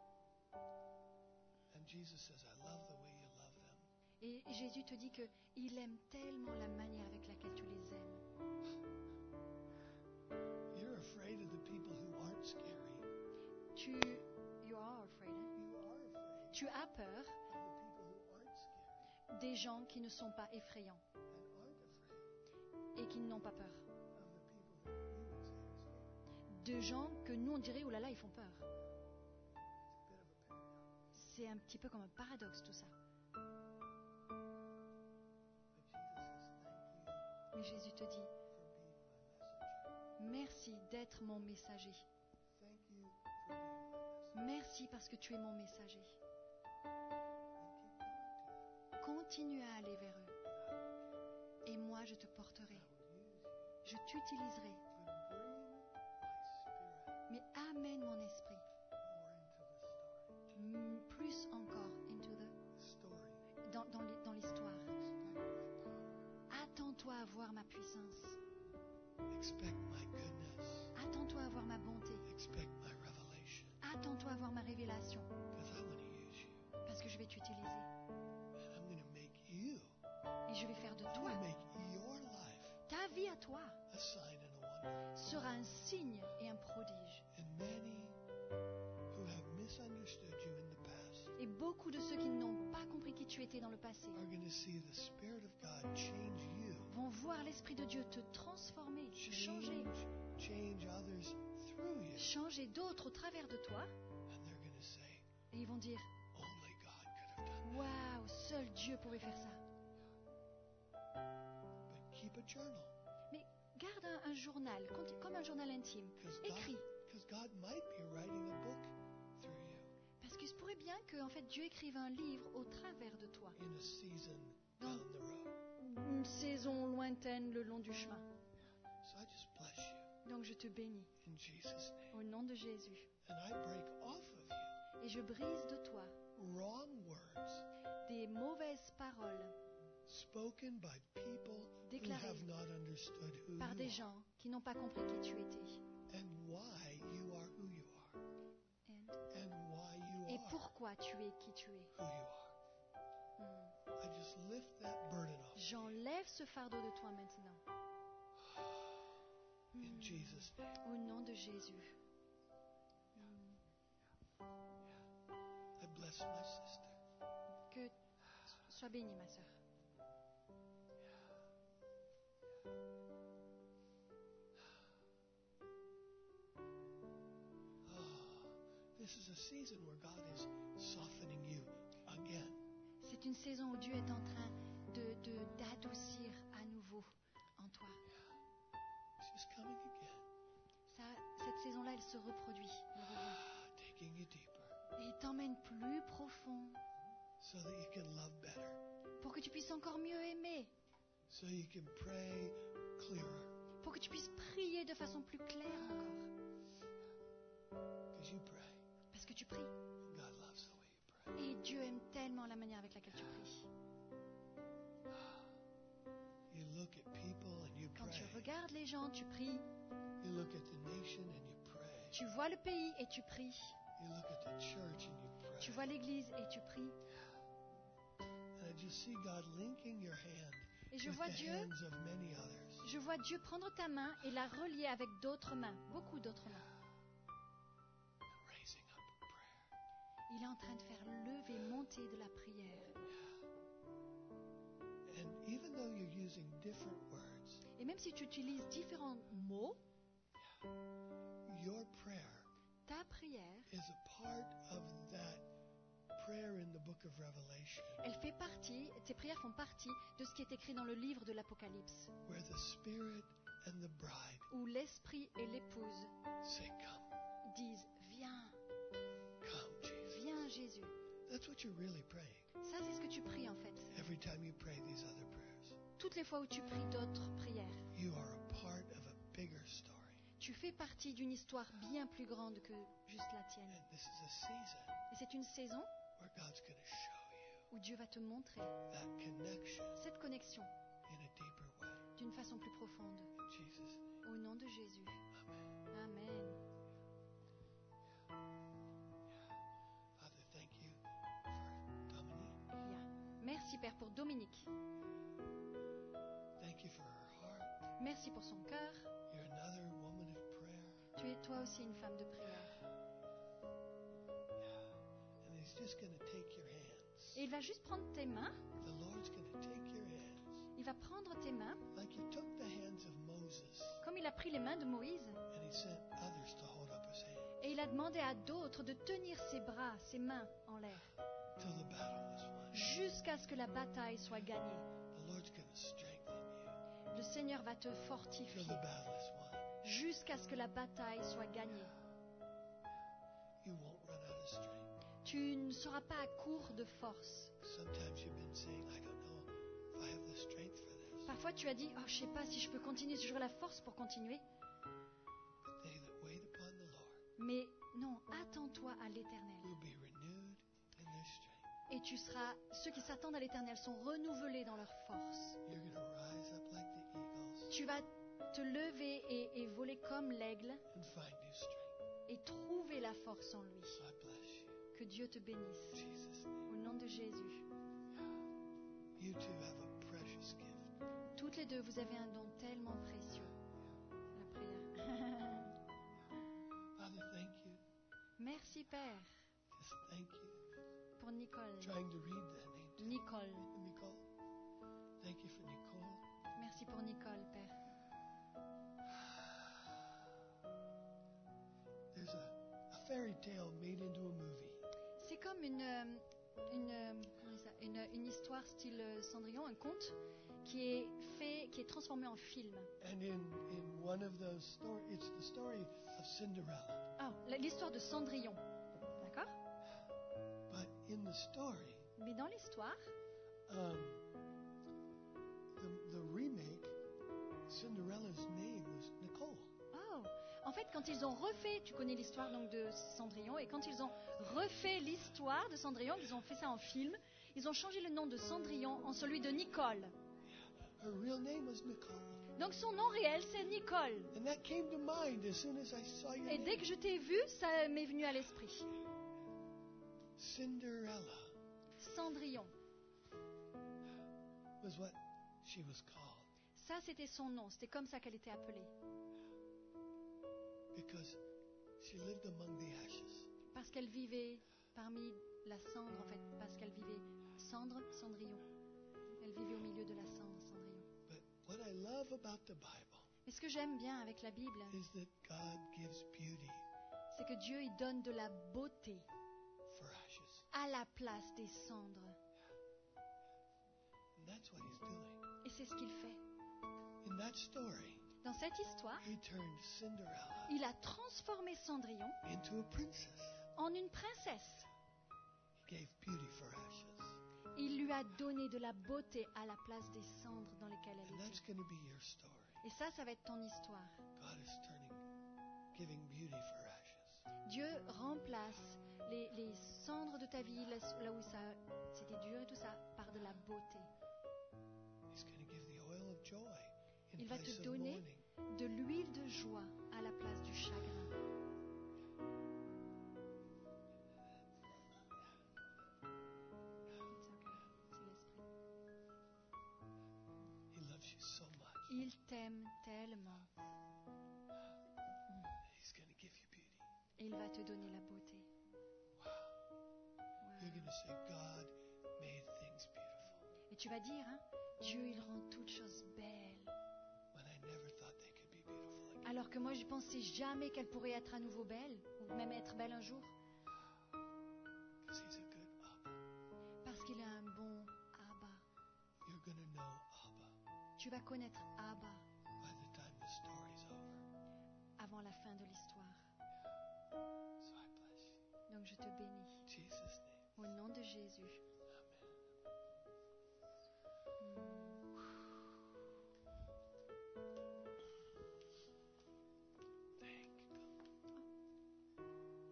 And Jesus says, I love the way you love them. Et Jésus te dit qu'il aime tellement la manière avec laquelle tu les aimes. You're afraid of the people who aren't scary. You are afraid, hein? You are afraid Tu as peur of the people who aren't scary des gens qui ne sont pas effrayants and aren't afraid et qui n'ont pas peur. of the people that you would say are scary. De gens que nous on dirait, oh là là, ils font peur. It's a bit of a paradox. C'est un petit peu comme un paradoxe tout ça. But Jesus says, thank you Mais Jésus te dit, for being my messenger. merci d'être mon messager. Thank you for being my messenger. Merci parce que tu es mon messager. And keep going to them. Continue à aller vers eux. Et moi, je te porterai. I will use you. Je t'utiliserai. But bring my spirit Mais amène mon esprit Expect my goodness. Attends-toi à voir ma bonté. Expect my revelation. Attends-toi à voir ma révélation. Because I want to use you. Parce que je vais t'utiliser. And I'm going to make you. Et je vais faire de I'm toi, going to make your life ta vie à toi, a sign and a wonder. sera un signe et un prodige. And many who have misunderstood you in the past Et beaucoup de ceux qui n'ont pas compris qui tu étais dans le passé are going to see the Spirit of God change you. vont voir l'Esprit de Dieu te transformer, te changer, Change others through you. changer d'autres au travers de toi. And they're going to say, Et ils vont dire, only God could have done that. waouh, seul Dieu pouvait faire ça. But keep a journal. Mais garde un journal, comme un journal intime. Écris. Because God might be writing a book through you Parce qu'il se pourrait bien que en fait, Dieu écrive un livre au travers de toi. in a season down the road. Une saison lointaine le long du chemin. So I just bless you Donc je te bénis in Jesus' name. au nom de Jésus. And I break off of you Et je brise de toi wrong words des mauvaises paroles spoken by people who déclarées have not understood who par you des are gens qui n'ont pas compris qui tu étais. and why you are who you are and why you Et are pourquoi tu es qui tu es. who you are. Hmm. I just lift that burden off J'enlève ce fardeau de toi maintenant. in Jesus' name. Au nom de Jésus. I bless my sister. Que sois bénie, ma sœur. This is a season where God is softening you again. C'est une saison où Dieu est en train d'adoucir à nouveau en toi. It's just coming again. Cette saison-là, elle se reproduit. Elle revient. Taking you deeper Et il t'emmène plus profond so that you can love better. pour que tu puisses encore mieux aimer, So you can pray clearer. pour que tu puisses prier de façon plus claire encore. Because you pray. Parce que tu pries. God loves the way you pray. Et Dieu aime tellement la manière avec laquelle tu pries. You look at people and you Quand pray. tu regardes les gens, tu pries. You look at the nation and you pray. Tu vois le pays et tu pries. You look at the church and you pray. Tu vois l'église et tu pries. And I just see God linking your hand Et je with vois the Dieu, hands of many others. je vois Dieu prendre ta main et la relier avec d'autres mains, beaucoup d'autres mains. And raising up prayer. Il est en train de faire lever, monter de la prière. And even though you're using different words, Et même si tu utilises différents mots, your prayer ta prière, is a part of that prayer in the book of Revelation, elle fait partie, tes prières font partie de ce qui est écrit dans le livre de l'Apocalypse, where the Spirit and the bride où l'Esprit et l'épouse say, Come, disent « Viens, come, Jesus. viens Jésus ». That's what you're really praying Ça, c'est ce que tu pries en fait. every time you pray these other prayers. Toutes les fois où tu pries d'autres prières, You are a part of a bigger story. tu fais partie d'une histoire bien plus grande que juste la tienne. And this is a season Et c'est une saison where God's going to show you où Dieu va te montrer that connection cette connexion in a deeper way. d'une façon plus profonde. In Jesus' name. Au nom de Jésus. Amen. Amen. Father, thank you for Dominique. Yeah. Merci Père pour Dominique. Thank you for her heart. Merci pour son cœur. You're another woman of prayer. Tu es toi aussi une femme de prière. Yeah. And He's just going to take your hands. Et il va juste prendre tes mains. The Lord's going to take your hands. Il va prendre tes mains Like He took the hands of Moses comme il a pris les mains de Moïse. and He sent others to hold up His hand Et il a demandé à d'autres de tenir ses bras, ses mains en l'air. till the battle was won. Jusqu'à ce que la bataille soit gagnée. The Lord's going to strengthen you Le Seigneur va te till fortifier. the battle is won. Jusqu'à ce que la bataille soit gagnée. You won't run out of strength. Tu ne seras pas à court de force. Sometimes you've been saying, I don't know if I have the strength for this. Parfois tu as dit, oh, je ne sais pas si je peux continuer, si j'aurai la force pour continuer. But they that wait upon the Lord Mais non, attends-toi à l'Éternel. will be renewed in their strength. Et tu seras, ceux qui s'attendent à l'Éternel sont renouvelés dans leur force. You're going to rise up like the eagles. Tu vas te lever et voler comme l'aigle and find new strength. et trouver la force en lui. God bless you. Que Dieu te bénisse. In Jesus' name. Au nom de Jésus. You two have a precious gift. Toutes les deux, vous avez un don tellement précieux. La prière. Father, thank you. Merci Père Yes, thank you. pour Nicole. Trying to read the name. Nicole. Nicole. Thank you for Nicole. Merci pour Nicole, Père. There's a fairy tale made into a movie. C'est comme une histoire style Cendrillon, un conte qui est transformé en film. And in one of those stories, it's the story of Cinderella. Ah, l'histoire de Cendrillon. D'accord? But in the story, Mais dans l'histoire, the remake, Cinderella's name was Nicole. oh, en fait, quand ils ont refait, tu connais l'histoire donc de Cendrillon, et quand ils ont refait l'histoire de Cendrillon, ils ont fait ça en film, ils ont changé le nom de Cendrillon en celui de Nicole. Her real name was Nicole. Donc son nom réel, c'est Nicole. And that came to mind as soon as I saw your Et name. dès que je t'ai vu, ça m'est venu à l'esprit. Cinderella Cendrillon. was what she was called Ça, c'était son nom. C'était comme ça qu'elle était appelée. because she lived among the ashes. Parce qu'elle vivait parmi la cendre, en fait. Parce qu'elle vivait Cendrillon. Elle vivait au milieu de la cendre, Cendrillon. But what I love about the Bible Mais ce que j'aime bien avec la Bible, is that God gives beauty c'est que Dieu, il donne de la beauté for ashes. à la place des cendres. And that's what he's doing. Et c'est ce qu'il fait. In that story, Dans cette histoire, he turned Cinderella il a transformé Cendrillon into a princess. en une princesse. He gave beauty for ashes. Il lui a donné de la beauté à la place des cendres dans lesquelles And elle that's était. going to be your story. Et ça va être ton histoire. God is giving beauty for ashes. Dieu remplace les cendres de ta vie, là où c'était dur et tout ça, par de la beauté. He's going to give the oil of joy in Il va place te of donner mourning. de l'huile de joie à la place du chagrin. He loves you so much. Il t'aime tellement He's going to give you beauty. et il va te donner la beauté. You're going to say, God made things beautiful Et tu vas dire, hein, Dieu, il rend toutes choses belles. when I never thought they could be beautiful again. Alors que moi, je pensais jamais qu'elle pourrait être à nouveau belle, ou même être belle un jour, Because he's a good Abba. parce qu'il a un bon Abba. You're going to know Abba Tu vas connaître Abba by the time the story's over. avant la fin de l'histoire. So I bless you. Donc je te bénis. In Jesus' name. Au nom de Jésus. Thank you, God.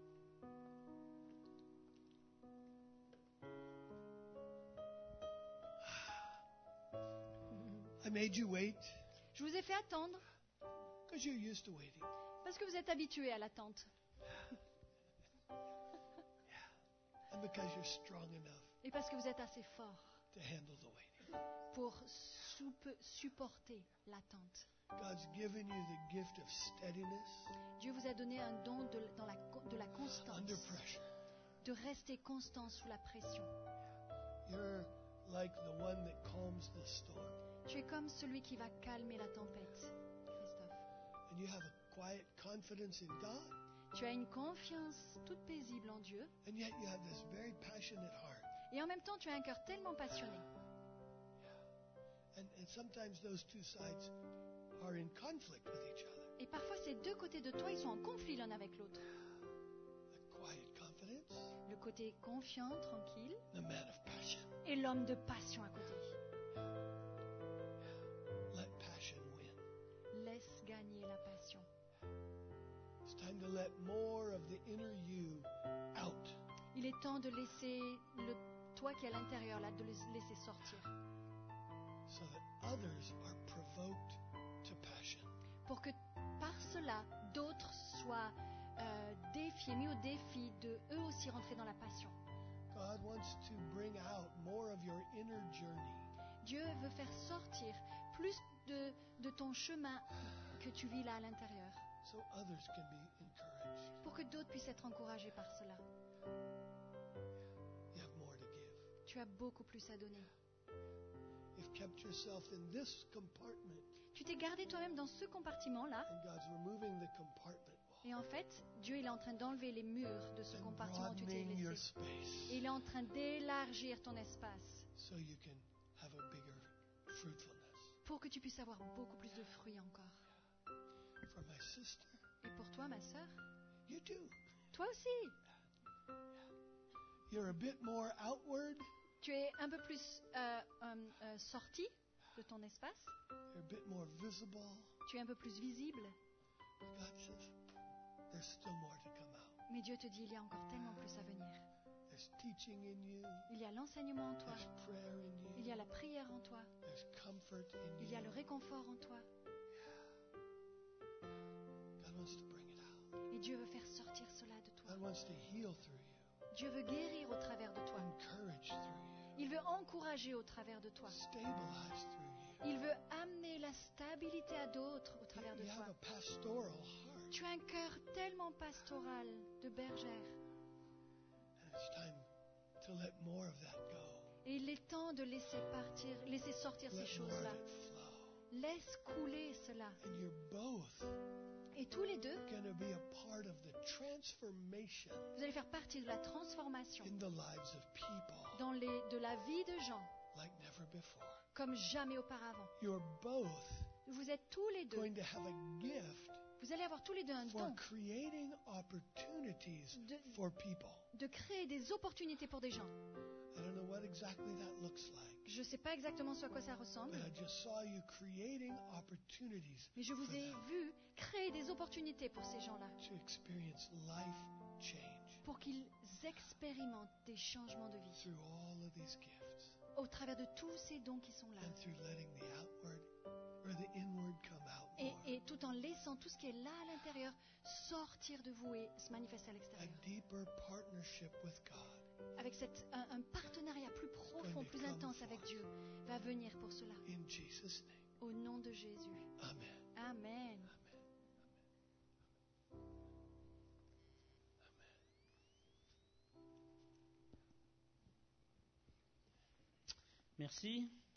I made you wait Je vous ai fait attendre because you're used to waiting. parce que vous êtes habitués à l'attente And because you're strong enough et parce que vous êtes assez fort to handle the waiting. pour supporter l'attente. God's given you the gift of steadiness Dieu vous a donné un don de la constance, under pressure. de rester constant sous la pression. You're like the one that calms the storm. Tu es comme celui qui va calmer la tempête, Christophe. And you have a quiet confidence in God, Tu as une confiance toute paisible en Dieu and yet you have this very passionate heart. et en même temps tu as un cœur tellement passionné. And sometimes those two sides are in conflict with each other. Et parfois ces deux côtés de toi, ils sont en conflit l'un avec l'autre. The quiet confidence, Le côté confiant, tranquille, the man of passion. et l'homme de passion à côté. Let passion win. Laisse gagner la passion. It's time to let more of the inner you out. Il est temps de laisser le toi qui est à l'intérieur, là, de le laisser sortir. So that others are provoked to passion. pour que par cela, d'autres soient défiés, mis au défi de eux aussi rentrer dans la passion. God wants to bring out more of your inner journey. Dieu veut faire sortir plus de ton chemin que tu vis là à l'intérieur, So others can be encouraged. pour que d'autres puissent être encouragés par cela. You have more to give. Tu as beaucoup plus à donner. You've kept yourself in this compartment, Tu t'es gardé toi-même dans ce compartiment-là, and God's removing the compartment wall et en fait, Dieu il est en train d'enlever les murs de ce and compartiment où tu t'es broadening your laissé. space Et il est en train d'élargir ton espace so you can have a bigger fruitfulness. pour que tu puisses avoir beaucoup plus de fruits encore. For my sister, Et pour toi, ma sœur, you too. toi aussi, You're a bit more outward. tu es un peu plus sorti de ton espace, You're a bit more visible. tu es un peu plus visible, God says there's still more to come out. mais Dieu te dit il y a encore tellement plus à venir. There's teaching in you. Il y a l'enseignement en toi, There's prayer in il you. y a la prière en toi, There's comfort in il y a le you. réconfort en toi, God wants to bring it out. et Dieu veut faire sortir cela de toi. God wants to heal through you. Dieu veut guérir au travers de toi. Encourage through you. Il veut encourager au travers de toi. Stabilize through you. Il veut amener la stabilité à d'autres au travers de You have toi. a pastoral heart. Tu as un cœur tellement pastoral de bergère. And it's time to let more of that go. Et il est temps de laisser sortir ces Let more choses-là. of it flow. Laisse couler cela. And you're both Et tous les deux, going to be a part of the transformation vous allez faire partie de la transformation in the lives of people de la vie de gens like never before. comme jamais auparavant. You're both Vous êtes tous les deux, going to have a gift vous allez avoir tous les deux un for don creating opportunities de, for people. de créer des opportunités pour des gens. I don't know what exactly that looks like, Je ne sais pas exactement à quoi ça ressemble, but I just saw you creating opportunities mais je vous for ai them vu créer des opportunités pour ces gens-là, to experience life change pour qu'ils expérimentent des changements de vie through all of these gifts au travers de tous ces dons qui sont là. and through letting the outward or the inward come out more. Et tout en laissant tout ce qui est là à l'intérieur sortir de vous et se manifester à A l'extérieur. deeper partnership with God Avec un partenariat plus profond, plus intense avec Dieu va venir pour cela. in Jesus' name. Au nom de Jésus. Amen. Amen. Merci.